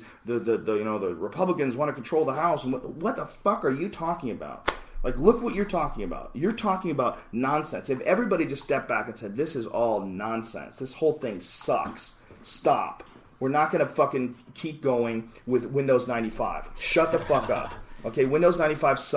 [SPEAKER 1] the Republicans want to control the House, and what the fuck are you talking about? Like, look what you're talking about. You're talking about nonsense. If everybody just stepped back and said, this is all nonsense, this whole thing sucks, stop. We're not going to fucking keep going with Windows 95. Shut the fuck up. Okay, Windows 95 sucks.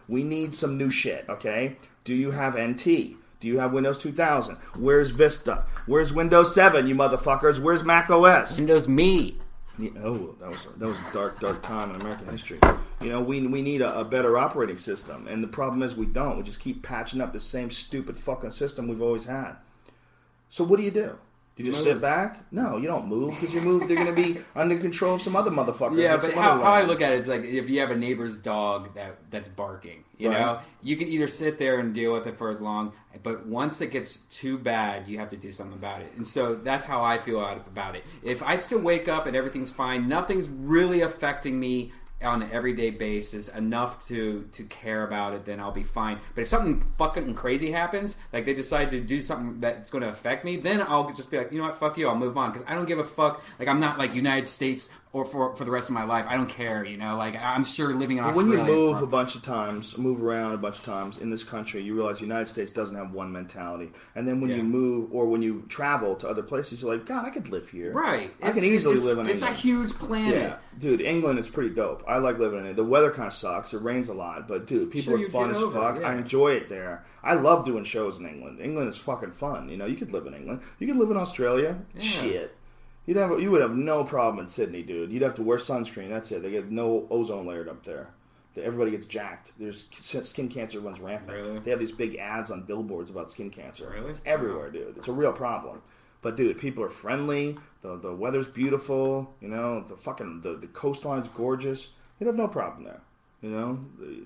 [SPEAKER 1] We need some new shit, okay? Do you have NT? Do you have Windows 2000? Where's Vista? Where's Windows 7, you motherfuckers? Where's Mac OS?
[SPEAKER 2] Windows Me.
[SPEAKER 1] Yeah, oh, that was a dark time in American history. You know, we need a better operating system, and the problem is we don't. We just keep patching up the same stupid fucking system we've always had. So what do? You just sit back? No, you don't move, because you move, they're going to be under control of some other motherfuckers.
[SPEAKER 2] Yeah, but how I look at it is like if you have a neighbor's dog that's barking, you know, you can either sit there and deal with it for as long, but once it gets too bad, you have to do something about it. And so that's how I feel about it. If I still wake up and everything's fine, nothing's really affecting me on an everyday basis enough to care about it, then I'll be fine. But if something fucking crazy happens, like they decide to do something that's going to affect me, then I'll just be like, you know what, fuck you, I'll move on. Because I don't give a fuck. Like, I'm not like United States or for the rest of my life. I don't care, you know? Like, I'm sure living in Australia...
[SPEAKER 1] When you move around a bunch of times in this country, you realize the United States doesn't have one mentality. And then when you move, or when you travel to other places, you're like, God, I could live here.
[SPEAKER 2] Right.
[SPEAKER 1] I can easily live in England.
[SPEAKER 2] It's a huge planet.
[SPEAKER 1] Yeah. Dude, England is pretty dope. I like living in it. The weather kind of sucks. It rains a lot. But, dude, people are fun as fuck. Yeah. I enjoy it there. I love doing shows in England. England is fucking fun. You know, you could live in England. You could live in Australia. Yeah. Shit. You would have no problem in Sydney, dude. You'd have to wear sunscreen. That's it. They get no ozone layered up there. Everybody gets jacked. There's skin cancer runs rampant.
[SPEAKER 2] Really?
[SPEAKER 1] They have these big ads on billboards about skin cancer.
[SPEAKER 2] Really?
[SPEAKER 1] It's everywhere, dude. It's a real problem. But dude, people are friendly. The weather's beautiful. You know, the coastline's gorgeous. You'd have no problem there. You know,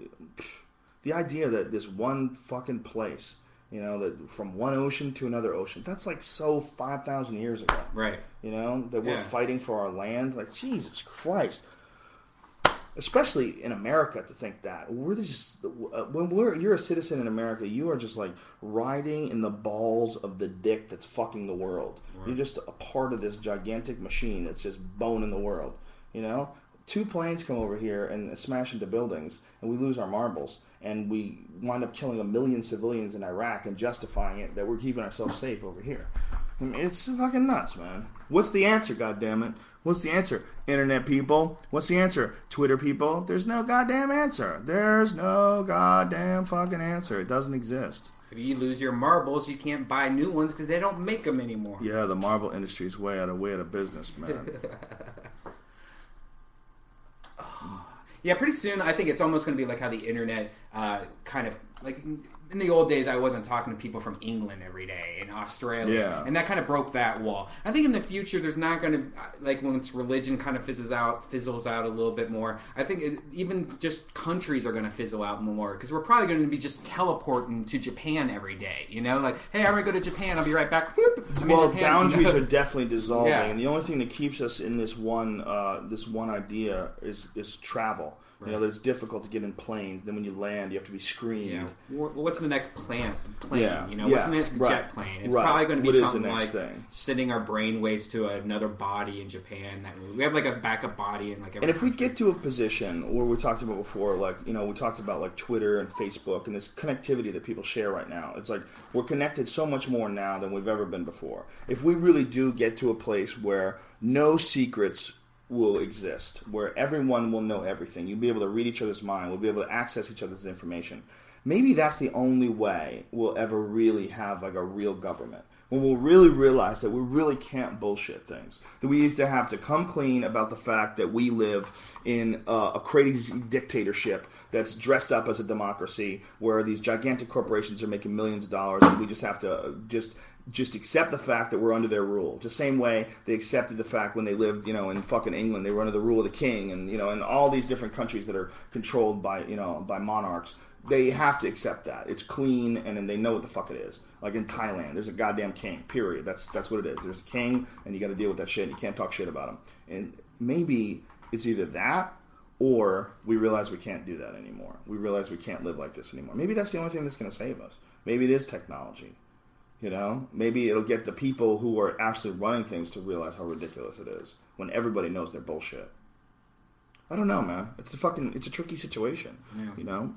[SPEAKER 1] the idea that this one fucking place, you know, that from one ocean to another ocean, that's like so 5,000 years ago.
[SPEAKER 2] Right.
[SPEAKER 1] You know, that we're fighting for our land. Like, Jesus Christ. Especially in America, to think that. We're just, you're a citizen in America, you are just like riding in the balls of the dick that's fucking the world. Right. You're just a part of this gigantic machine that's just boning the world. You know? 2 planes come over here and smash into buildings, and we lose our marbles. And we wind up killing 1 million civilians in Iraq and justifying it that we're keeping ourselves safe over here. I mean, it's fucking nuts, man. What's the answer, goddammit? What's the answer? Internet people? What's the answer? Twitter people? There's no goddamn answer. There's no goddamn fucking answer. It doesn't exist.
[SPEAKER 2] If you lose your marbles, you can't buy new ones because they don't make them anymore.
[SPEAKER 1] Yeah, the marble industry is way out of business, man.
[SPEAKER 2] Yeah, pretty soon I think it's almost going to be like how the internet kind of, like in the old days I wasn't talking to people from England every day and Australia, and that kind of broke that wall. I think in the future there's not going to, like once religion kind of fizzles out a little bit more, I think even just countries are going to fizzle out more because we're probably going to be just teleporting to Japan every day, you know, like, hey, I'm going to go to Japan, I'll be right back.
[SPEAKER 1] Well, Japan, boundaries are definitely dissolving, and the only thing that keeps us in this one idea is travel. Right. You know, that it's difficult to get in planes. Then when you land, you have to be screened.
[SPEAKER 2] Yeah. What's the next plane?
[SPEAKER 1] Yeah.
[SPEAKER 2] You know, what's the next jet plane? It's probably going to be something like sending our brainwaves to another body in Japan. We have like a backup body in like every
[SPEAKER 1] if we get to a position where we talked about before, like, you know, we talked about like Twitter and Facebook and this connectivity that people share right now. It's like we're connected so much more now than we've ever been before. If we really do get to a place where no secrets will exist, where everyone will know everything. You'll be able to read each other's mind. We'll be able to access each other's information. Maybe that's the only way we'll ever really have like a real government. When we'll really realize that we really can't bullshit things. That we either have to come clean about the fact that we live in a crazy dictatorship that's dressed up as a democracy, where these gigantic corporations are making millions of dollars, and we just have to just accept the fact that we're under their rule. The same way they accepted the fact when they lived, you know, in fucking England, they were under the rule of the king, and, you know, in all these different countries that are controlled by, you know, by monarchs. They have to accept that. It's clean, and then they know what the fuck it is. Like in Thailand, there's a goddamn king, period. That's what it is. There's a king, and you got to deal with that shit, and you can't talk shit about him. And maybe it's either that, or we realize we can't do that anymore. We realize we can't live like this anymore. Maybe that's the only thing that's going to save us. Maybe it is technology. You know, maybe it'll get the people who are actually running things to realize how ridiculous it is when everybody knows they're bullshit. I don't know, man. It's a tricky situation. Yeah. You know,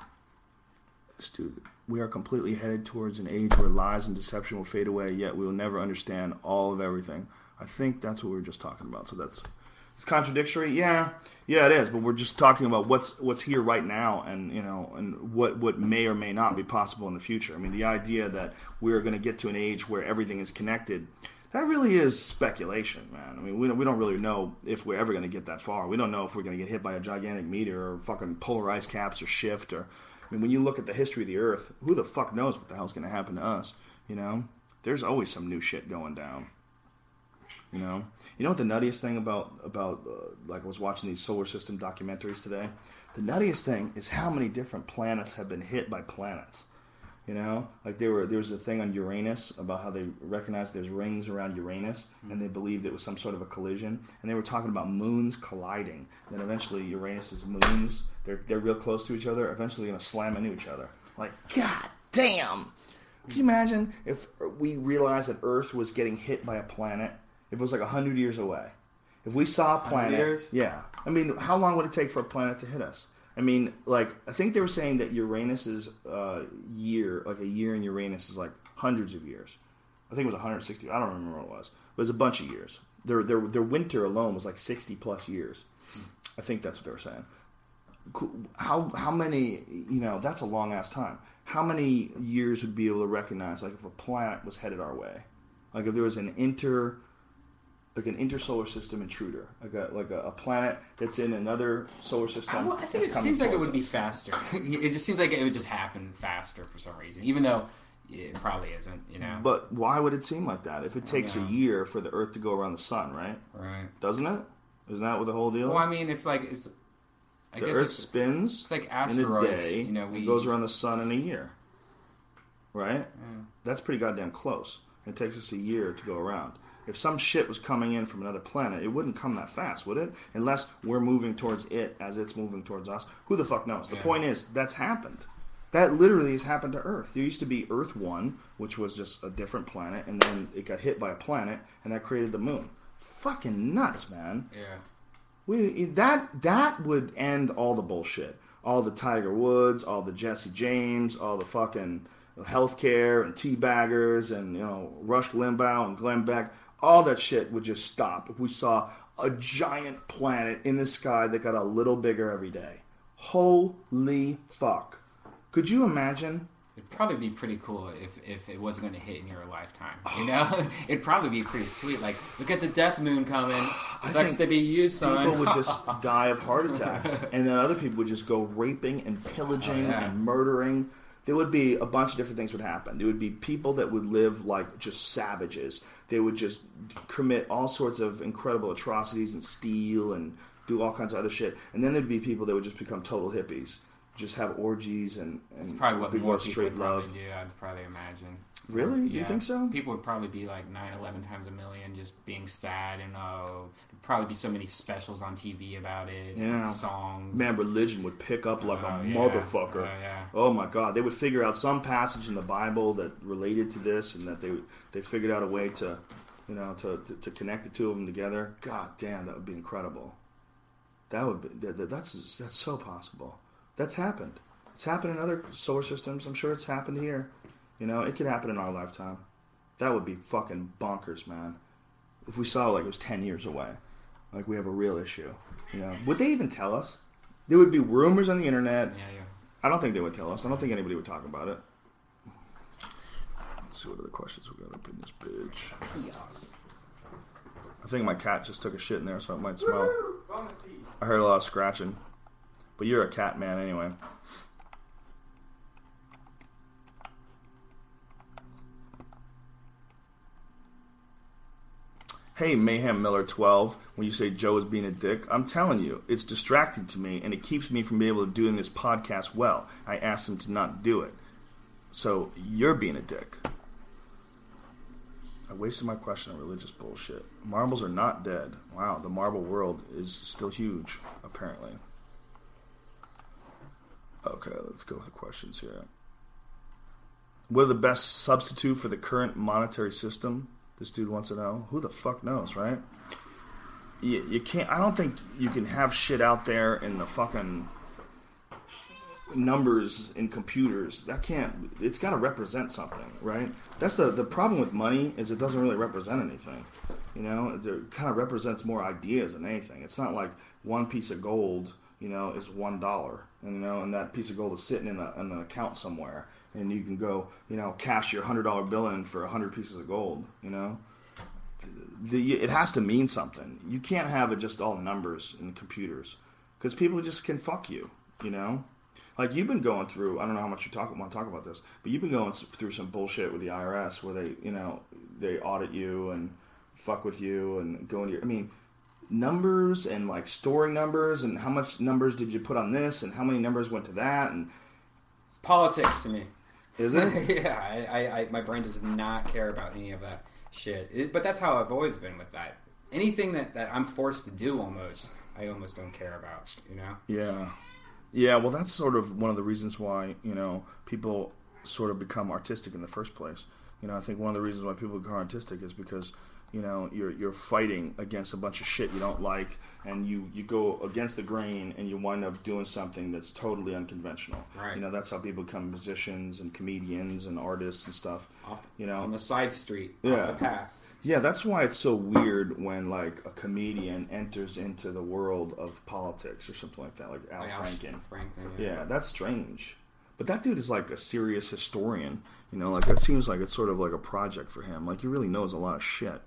[SPEAKER 1] dude, we are completely headed towards an age where lies and deception will fade away. Yet we will never understand all of everything. I think that's what we were just talking about. So It's contradictory. Yeah, it is. But we're just talking about what's here right now, and and what may or may not be possible in the future. I mean, the idea that we're going to get to an age where everything is connected, that really is speculation, man. I mean, we don't really know if we're ever going to get that far. We don't know if we're going to get hit by a gigantic meteor or fucking polar ice caps or shift. Or, I mean, when you look at the history of the Earth, who the fuck knows what the hell's going to happen to us? There's always some new shit going down. You know what the nuttiest thing about like I was watching these solar system documentaries today? The nuttiest thing is how many different planets have been hit by planets. Like there was a thing on Uranus about how they recognized there's rings around Uranus, and they believed it was some sort of a collision. And they were talking about moons colliding. And then eventually Uranus's moons, they're real close to each other, eventually going to slam into each other. Like, god damn! Can you imagine if we realized that Earth was getting hit by a planet? If it was like 100 years away. If we saw a planet...
[SPEAKER 2] 100 years?
[SPEAKER 1] Yeah. I mean, how long would it take for a planet to hit us? I mean, like, I think they were saying that Uranus's year, like a year in Uranus is like hundreds of years. I think it was 160. I don't remember what it was. But it was a bunch of years. Their winter alone was like 60 plus years. I think that's what they were saying. How many, that's a long ass time. How many years would be able to recognize, like, if a planet was headed our way? Like, if there was an intersolar system intruder, like a planet that's in another solar system.
[SPEAKER 2] I think it seems like it would be faster. It just seems like it would just happen faster for some reason, even though it probably isn't.
[SPEAKER 1] But why would it seem like that? If it takes a year for the Earth to go around the sun, right?
[SPEAKER 2] Right.
[SPEAKER 1] Doesn't it? Isn't that what the whole deal is?
[SPEAKER 2] Well, I mean, the
[SPEAKER 1] Earth spins.
[SPEAKER 2] It's like asteroids.
[SPEAKER 1] In a day. It goes around the sun in a year. Right.
[SPEAKER 2] Yeah.
[SPEAKER 1] That's pretty goddamn close. It takes us a year to go around. If some shit was coming in from another planet, it wouldn't come that fast, would it? Unless we're moving towards it as it's moving towards us. Who the fuck knows? The point is, that's happened. That literally has happened to Earth. There used to be Earth 1, which was just a different planet, and then it got hit by a planet, and that created the moon. Fucking nuts, man.
[SPEAKER 2] Yeah.
[SPEAKER 1] That would end all the bullshit. All the Tiger Woods, all the Jesse James, all the fucking healthcare and teabaggers and, Rush Limbaugh and Glenn Beck. All that shit would just stop if we saw a giant planet in the sky that got a little bigger every day. Holy fuck. Could you imagine?
[SPEAKER 2] It'd probably be pretty cool if it wasn't going to hit in your lifetime. It'd probably be pretty sweet. Like, look at the death moon coming. Sucks to be you, son.
[SPEAKER 1] People would just die of heart attacks. And then other people would just go raping and pillaging and murdering. There would be a bunch of different things would happen. There would be people that would live like just savages. They would just commit all sorts of incredible atrocities and steal and do all kinds of other shit. And then there'd be people that would just become total hippies, just have orgies and
[SPEAKER 2] That's probably what more people would probably do, I'd probably imagine.
[SPEAKER 1] Really? Do you think so?
[SPEAKER 2] People would probably be like 9/11 times a million, just being sad, and there'd probably be so many specials on TV about it.
[SPEAKER 1] Yeah.
[SPEAKER 2] Songs.
[SPEAKER 1] Man, religion would pick up like a motherfucker. Oh my God, they would figure out some passage in the Bible that related to this, and that they figured out a way to, to connect the two of them together. God damn, that would be incredible. That would be that's so possible. That's happened. It's happened in other solar systems. I'm sure it's happened here. It could happen in our lifetime. That would be fucking bonkers, man. If we saw like it was 10 years away, like we have a real issue. Would they even tell us? There would be rumors on the internet.
[SPEAKER 2] Yeah.
[SPEAKER 1] I don't think they would tell us. I don't think anybody would talk about it. Let's see what other questions we got up in this bitch.
[SPEAKER 2] Yes.
[SPEAKER 1] I think my cat just took a shit in there, so it might smell. I heard a lot of scratching. But you're a cat man anyway. Hey, Mayhem Miller 12, when you say Joe is being a dick, I'm telling you, it's distracting to me, and it keeps me from being able to do this podcast well. I asked him to not do it. So, you're being a dick. I wasted my question on religious bullshit. Marbles are not dead. Wow, the marble world is still huge, apparently. Okay, let's go with the questions here. What are the best substitute for the current monetary system? This dude wants to know. Who the fuck knows, right? You can't. I don't think you can have shit out there in the fucking numbers in computers. That can't. It's got to represent something, right? That's the problem with money is it doesn't really represent anything. You know, it kind of represents more ideas than anything. It's not like one piece of gold, you know, is $1, and that piece of gold is sitting in an account somewhere, and you can go, you know, cash your $100 bill in for 100 pieces of gold. You know, it has to mean something. You can't have it just all numbers and computers, because people just can fuck you. You know, like you've been going through. I don't know how much you want to talk about this, but you've been going through some bullshit with the IRS where they, you know, they audit you and fuck with you and go into your, I mean, numbers and like storing numbers and how much numbers did you put on this and how many numbers went to that, and
[SPEAKER 2] it's politics to me.
[SPEAKER 1] Is it?
[SPEAKER 2] Yeah, I my brain does not care about any of that shit. But that's how I've always been with that. Anything that I'm forced to do I almost don't care about, you know?
[SPEAKER 1] Yeah. Yeah, well that's sort of one of the reasons why, you know, people sort of become artistic in the first place. You know, I think one of the reasons why people become artistic is because, you know, you're fighting against a bunch of shit you don't like, and you go against the grain, and you wind up doing something that's totally unconventional.
[SPEAKER 2] Right.
[SPEAKER 1] You know, that's how people become musicians and comedians and artists and stuff. You know,
[SPEAKER 2] on the side street,
[SPEAKER 1] yeah.
[SPEAKER 2] off the path.
[SPEAKER 1] Yeah, that's why it's so weird when like a comedian enters into the world of politics or something like that, like Al Franken. Yeah, that's strange. But that dude is like a serious historian. You know, like it seems like it's sort of like a project for him. Like he really knows a lot of shit.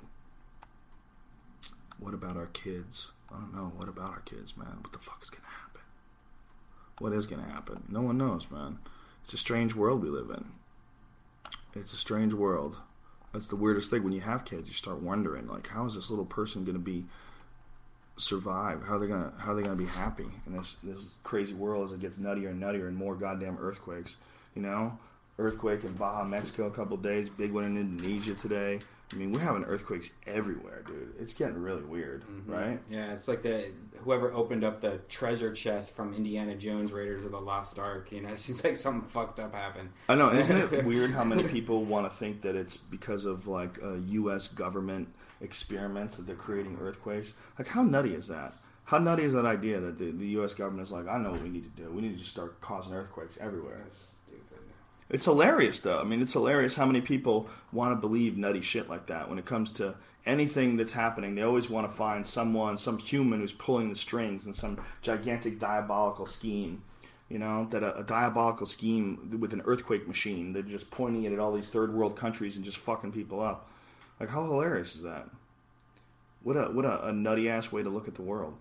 [SPEAKER 1] What about our kids? I don't know. What about our kids, man? What the fuck is going to happen? What is going to happen? No one knows, man. It's a strange world we live in. It's a strange world. That's the weirdest thing. When you have kids, you start wondering, like, how is this little person going to survive? How are they gonna be happy in this crazy world as it gets nuttier and nuttier and more goddamn earthquakes? You know, earthquake in Baja, Mexico, a couple of days. Big one in Indonesia today. I mean, we're having earthquakes everywhere, dude. It's getting really weird, right?
[SPEAKER 2] Yeah, it's like whoever opened up the treasure chest from Indiana Jones Raiders of the Lost Ark. You know, it seems like something fucked up happened.
[SPEAKER 1] I know. Isn't it weird how many people want to think that it's because of like U.S. government experiments that they're creating earthquakes? Like, how nutty is that? How nutty is that idea that the U.S. government is like, I know what we need to do. We need to just start causing earthquakes everywhere. That's stupid. It's hilarious, though. I mean, it's hilarious how many people want to believe nutty shit like that. When it comes to anything that's happening, they always want to find some human who's pulling the strings in some gigantic diabolical scheme. You know, that a diabolical scheme with an earthquake machine. They're just pointing it at all these third world countries and just fucking people up. Like, how hilarious is that? What a nutty ass way to look at the world.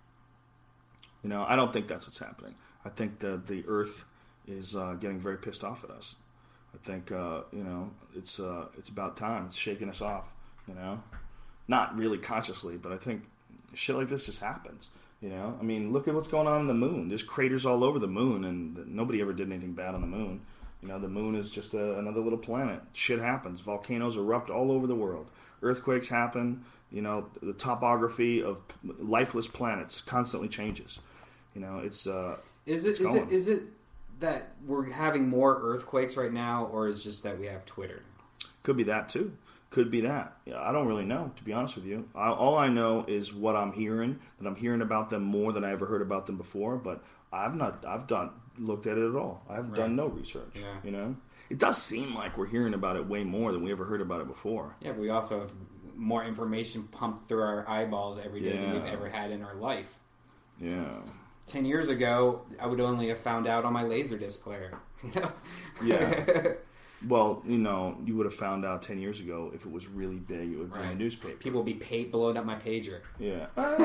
[SPEAKER 1] You know, I don't think that's what's happening. I think that the Earth is getting very pissed off at us. I think you know, it's about time. It's shaking us off. You know, not really consciously, but I think shit like this just happens. You know, I mean, look at what's going on the moon. There's craters all over the moon, and nobody ever did anything bad on the moon. You know, the moon is just another little planet. Shit happens. Volcanoes erupt all over the world. Earthquakes happen. You know, the topography of lifeless planets constantly changes. You know, it's
[SPEAKER 2] is it that we're having more earthquakes right now, or is it just that we have Twitter?
[SPEAKER 1] Could be that too. Could be that. Yeah, I don't really know, to be honest with you. All I know is what I'm hearing. That I'm hearing about them more than I ever heard about them before. But I've looked at it at all. I've done no research. Yeah. You know, it does seem like we're hearing about it way more than we ever heard about it before.
[SPEAKER 2] Yeah, but we also have more information pumped through our eyeballs every day than we've ever had in our life.
[SPEAKER 1] Yeah.
[SPEAKER 2] 10 years ago, I would only have found out on my Laserdisc player. You know?
[SPEAKER 1] Yeah. Well, you know, you would have found out 10 years ago if it was really big. It would be in the newspaper.
[SPEAKER 2] People would be blowing up my pager.
[SPEAKER 1] Yeah.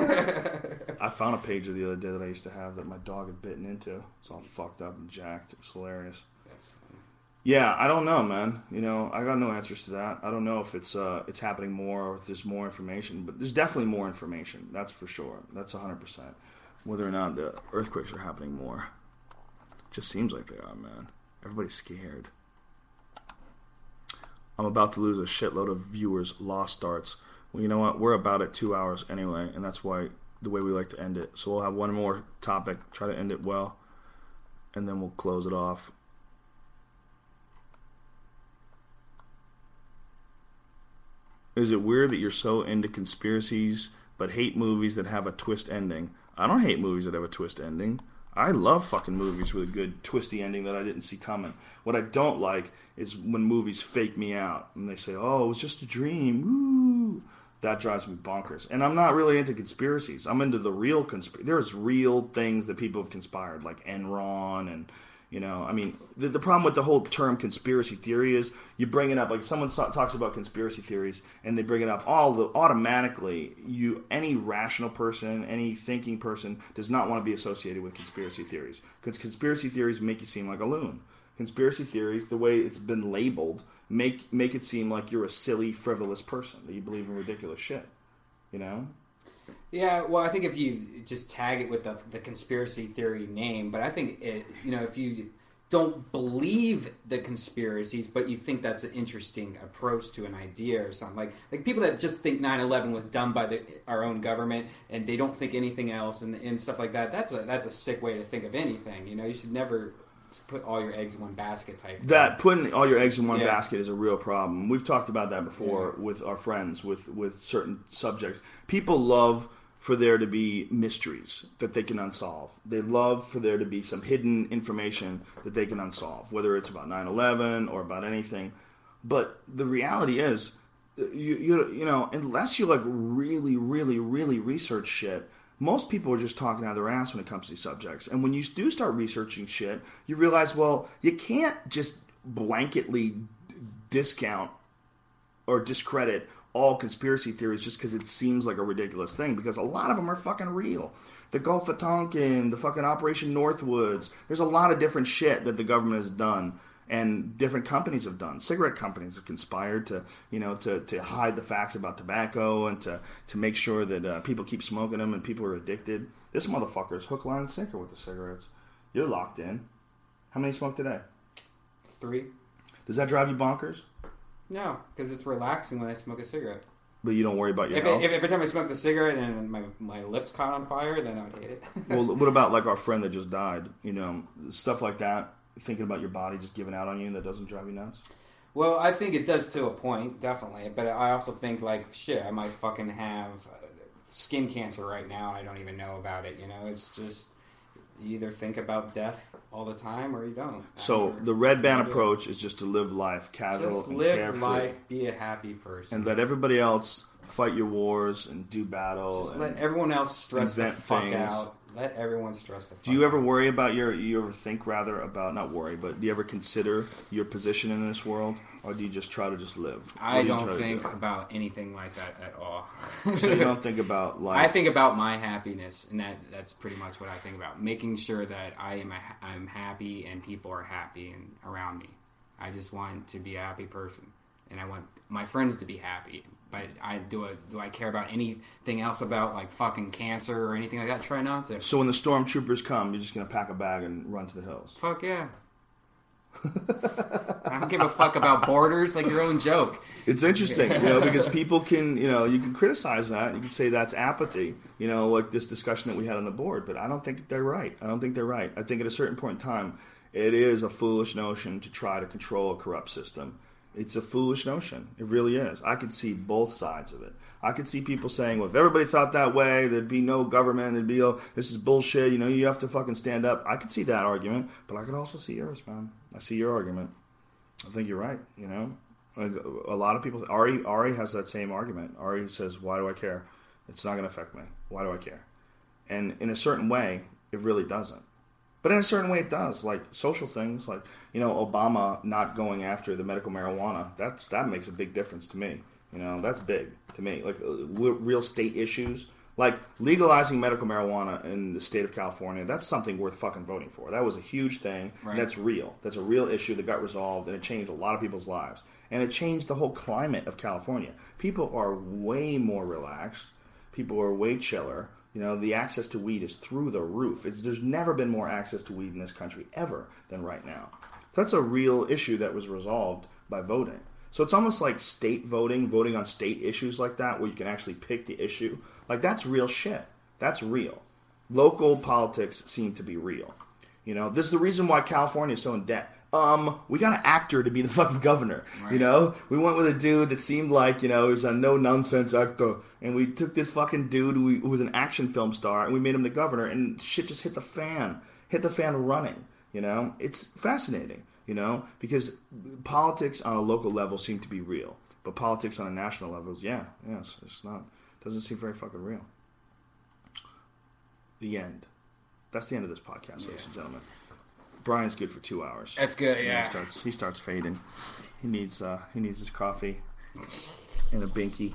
[SPEAKER 1] I found a pager the other day that I used to have that my dog had bitten into. It's all fucked up and jacked. It was hilarious.
[SPEAKER 2] That's funny.
[SPEAKER 1] Yeah, I don't know, man. You know, I got no answers to that. I don't know if it's happening more or if there's more information, but there's definitely more information. That's for sure. That's 100%. Whether or not the earthquakes are happening more. It just seems like they are, man. Everybody's scared. I'm about to lose a shitload of viewers. Lost starts. Well, you know what? We're about at 2 hours anyway, and that's why the way we like to end it. So we'll have one more topic, try to end it well, and then we'll close it off. Is it weird that you're so into conspiracies but hate movies that have a twist ending? I don't hate movies that have a twist ending. I love fucking movies with a good twisty ending that I didn't see coming. What I don't like is when movies fake me out and they say, "Oh, it was just a dream." Woo! that drives me bonkers. And I'm not really into conspiracies. I'm into the real There's real things that people have conspired, like Enron and, you know, I mean, the problem with the whole term conspiracy theory is you bring it up, like someone talks about conspiracy theories and they bring it up automatically. Any rational person, any thinking person does not want to be associated with conspiracy theories, because conspiracy theories make you seem like a loon. Conspiracy theories, the way it's been labeled, make it seem like you're a silly, frivolous person, that you believe in ridiculous shit, you know?
[SPEAKER 2] Yeah, well, I think if you just tag it with the conspiracy theory name, but I think, if you don't believe the conspiracies, but you think that's an interesting approach to an idea or something, like people that just think 9/11 was done by our own government and they don't think anything else and stuff like that, that's a sick way to think of anything, you know? You should never put all your eggs in one basket type thing.
[SPEAKER 1] That putting all your eggs in one basket is a real problem. We've talked about that before with our friends with certain subjects. People love for there to be mysteries that they can unsolve. They love for there to be some hidden information that they can unsolve, whether it's about 9/11 or about anything. But the reality is, you know, unless you like really, really, really research shit, most people are just talking out of their ass when it comes to these subjects. And when you do start researching shit, you realize, well, you can't just blanketly discount or discredit all conspiracy theories just because it seems like a ridiculous thing, because a lot of them are fucking real. The Gulf of Tonkin, the fucking Operation Northwoods, there's a lot of different shit that the government has done and different companies have done. Cigarette companies have conspired to, you know, to hide the facts about tobacco and to make sure that people keep smoking them and people are addicted. This motherfucker is hook, line, and sinker with the cigarettes. You're locked in. How many smoke today?
[SPEAKER 2] 3.
[SPEAKER 1] Does that drive you bonkers?
[SPEAKER 2] No, because it's relaxing when I smoke a cigarette.
[SPEAKER 1] But you don't worry about your health?
[SPEAKER 2] If every time I smoked a cigarette and my lips caught on fire, then I would hate it.
[SPEAKER 1] Well, what about like our friend that just died? You know, stuff like that. Thinking about your body just giving out on you, that doesn't drive you nuts?
[SPEAKER 2] Well, I think it does to a point, definitely. But I also think, like, shit, I might fucking have skin cancer right now and I don't even know about it, you know? It's just, you either think about death all the time or you don't.
[SPEAKER 1] So the red band approach is just to live life casual and carefree.
[SPEAKER 2] Just live life, be a happy person.
[SPEAKER 1] And let everybody else fight your wars and do battle.
[SPEAKER 2] Just let everyone else stress the fuck out. Let everyone stress the fuck out.
[SPEAKER 1] Do you ever worry about you ever think rather about, not worry, but do you ever consider your position in this world? Or do you just try to just live?
[SPEAKER 2] I don't think about anything like that at all.
[SPEAKER 1] So you don't think about life?
[SPEAKER 2] I think about my happiness, and that's pretty much what I think about. Making sure that I'm happy and people are happy and around me. I just want to be a happy person, and I want my friends to be happy. But do I care about anything else about like fucking cancer or anything like that? Try not to.
[SPEAKER 1] So when the stormtroopers come, you're just gonna pack a bag and run to the hills?
[SPEAKER 2] Fuck yeah. I don't give a fuck about borders, like your own joke.
[SPEAKER 1] It's interesting, you know, because people can, you know, you can criticize that. You can say that's apathy, you know, like this discussion that we had on the board. But I don't think they're right. I think at a certain point in time, it is a foolish notion to try to control a corrupt system. It's a foolish notion. It really is. I could see both sides of it. I could see people saying, well, if everybody thought that way, there'd be no government. There'd be, this is bullshit. You know, you have to fucking stand up. I could see that argument, but I could also see yours, man. I see your argument. I think you're right, you know. A lot of people, Ari has that same argument. Ari says, why do I care? It's not going to affect me. Why do I care? And in a certain way, it really doesn't. But in a certain way, it does. Like social things, like, you know, Obama not going after the medical marijuana. That makes a big difference to me. You know, that's big to me. Like real state issues, like legalizing medical marijuana in the state of California. That's something worth fucking voting for. That was a huge thing. Right. And that's real. That's a real issue that got resolved, and it changed a lot of people's lives. And it changed the whole climate of California. People are way more relaxed. People are way chiller. You know, the access to weed is through the roof. There's never been more access to weed in this country ever than right now. So that's a real issue that was resolved by voting. So it's almost like state voting on state issues like that, where you can actually pick the issue. Like, that's real shit. That's real. Local politics seem to be real. You know, this is the reason why California is so in debt. We got an actor to be the fucking governor. Right. You know, we went with a dude that seemed like, you know, he was a no-nonsense actor. And we took this fucking dude who was an action film star, and we made him the governor, and shit just hit the fan running. You know, it's fascinating, you know, because politics on a local level seem to be real. But politics on a national level, it's not. Doesn't seem very fucking real. The end. That's the end of this podcast, ladies and gentlemen. Brian's good for 2 hours.
[SPEAKER 2] That's good. Yeah.
[SPEAKER 1] He starts fading. He needs his coffee and a binky.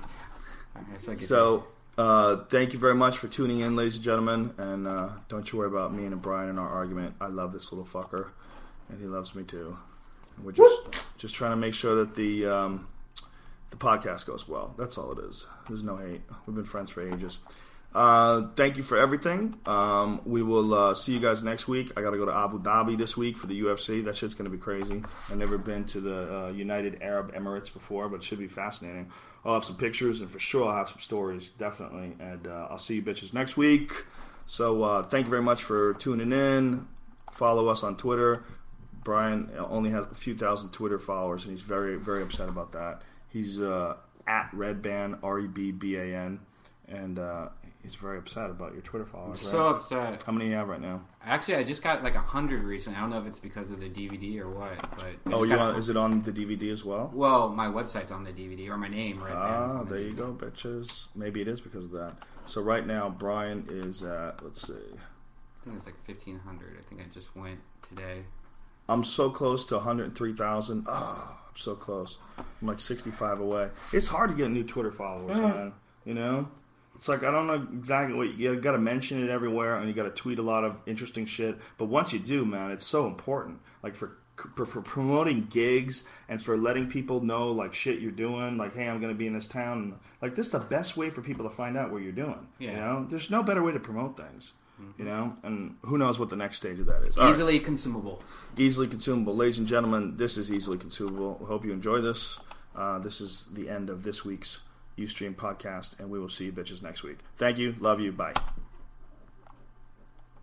[SPEAKER 1] So, thank you very much for tuning in, ladies and gentlemen. And don't you worry about me and Brian and our argument. I love this little fucker, and he loves me too. And we're just trying to make sure that the podcast goes well. That's all it is. There's no hate. We've been friends for ages. Thank you for everything. We will see you guys next week. I got to go to Abu Dhabi this week for the UFC. That shit's going to be crazy. I've never been to the United Arab Emirates before, but it should be fascinating. I'll have some pictures, and for sure I'll have some stories, definitely. And I'll see you bitches next week. So thank you very much for tuning in. Follow us on Twitter. Brian only has a few thousand Twitter followers, and he's very, very upset about that. He's at Redban, REBBAN, and he's very upset about your Twitter followers.
[SPEAKER 2] So upset.
[SPEAKER 1] How many do you have right now?
[SPEAKER 2] Actually, I just got like 100 recently. I don't know if it's because of the DVD or what. But
[SPEAKER 1] is it on the DVD as well?
[SPEAKER 2] Well, my website's on the DVD, or my name, right?
[SPEAKER 1] There you go, bitches. Maybe it is because of that. So right now, Brian is at, let's see.
[SPEAKER 2] I think it's like 1,500. I think I just went today.
[SPEAKER 1] I'm so close to 103,000. Oh, I'm so close. I'm like 65 away. It's hard to get new Twitter followers, man. You know? It's like, I don't know exactly what you got to mention it everywhere, and you got to tweet a lot of interesting shit. But once you do, man, it's so important. Like for promoting gigs and for letting people know like shit you're doing. Like, hey, I'm going to be in this town. Like, this is the best way for people to find out what you're doing. Yeah. You know, there's no better way to promote things. You know, and who knows what the next stage of that is.
[SPEAKER 2] Easily consumable.
[SPEAKER 1] Easily consumable. Ladies and gentlemen, this is Easily Consumable. We hope you enjoy this. This is the end of this week's Ustream podcast, and we will see you bitches next week. Thank you. Love you. Bye.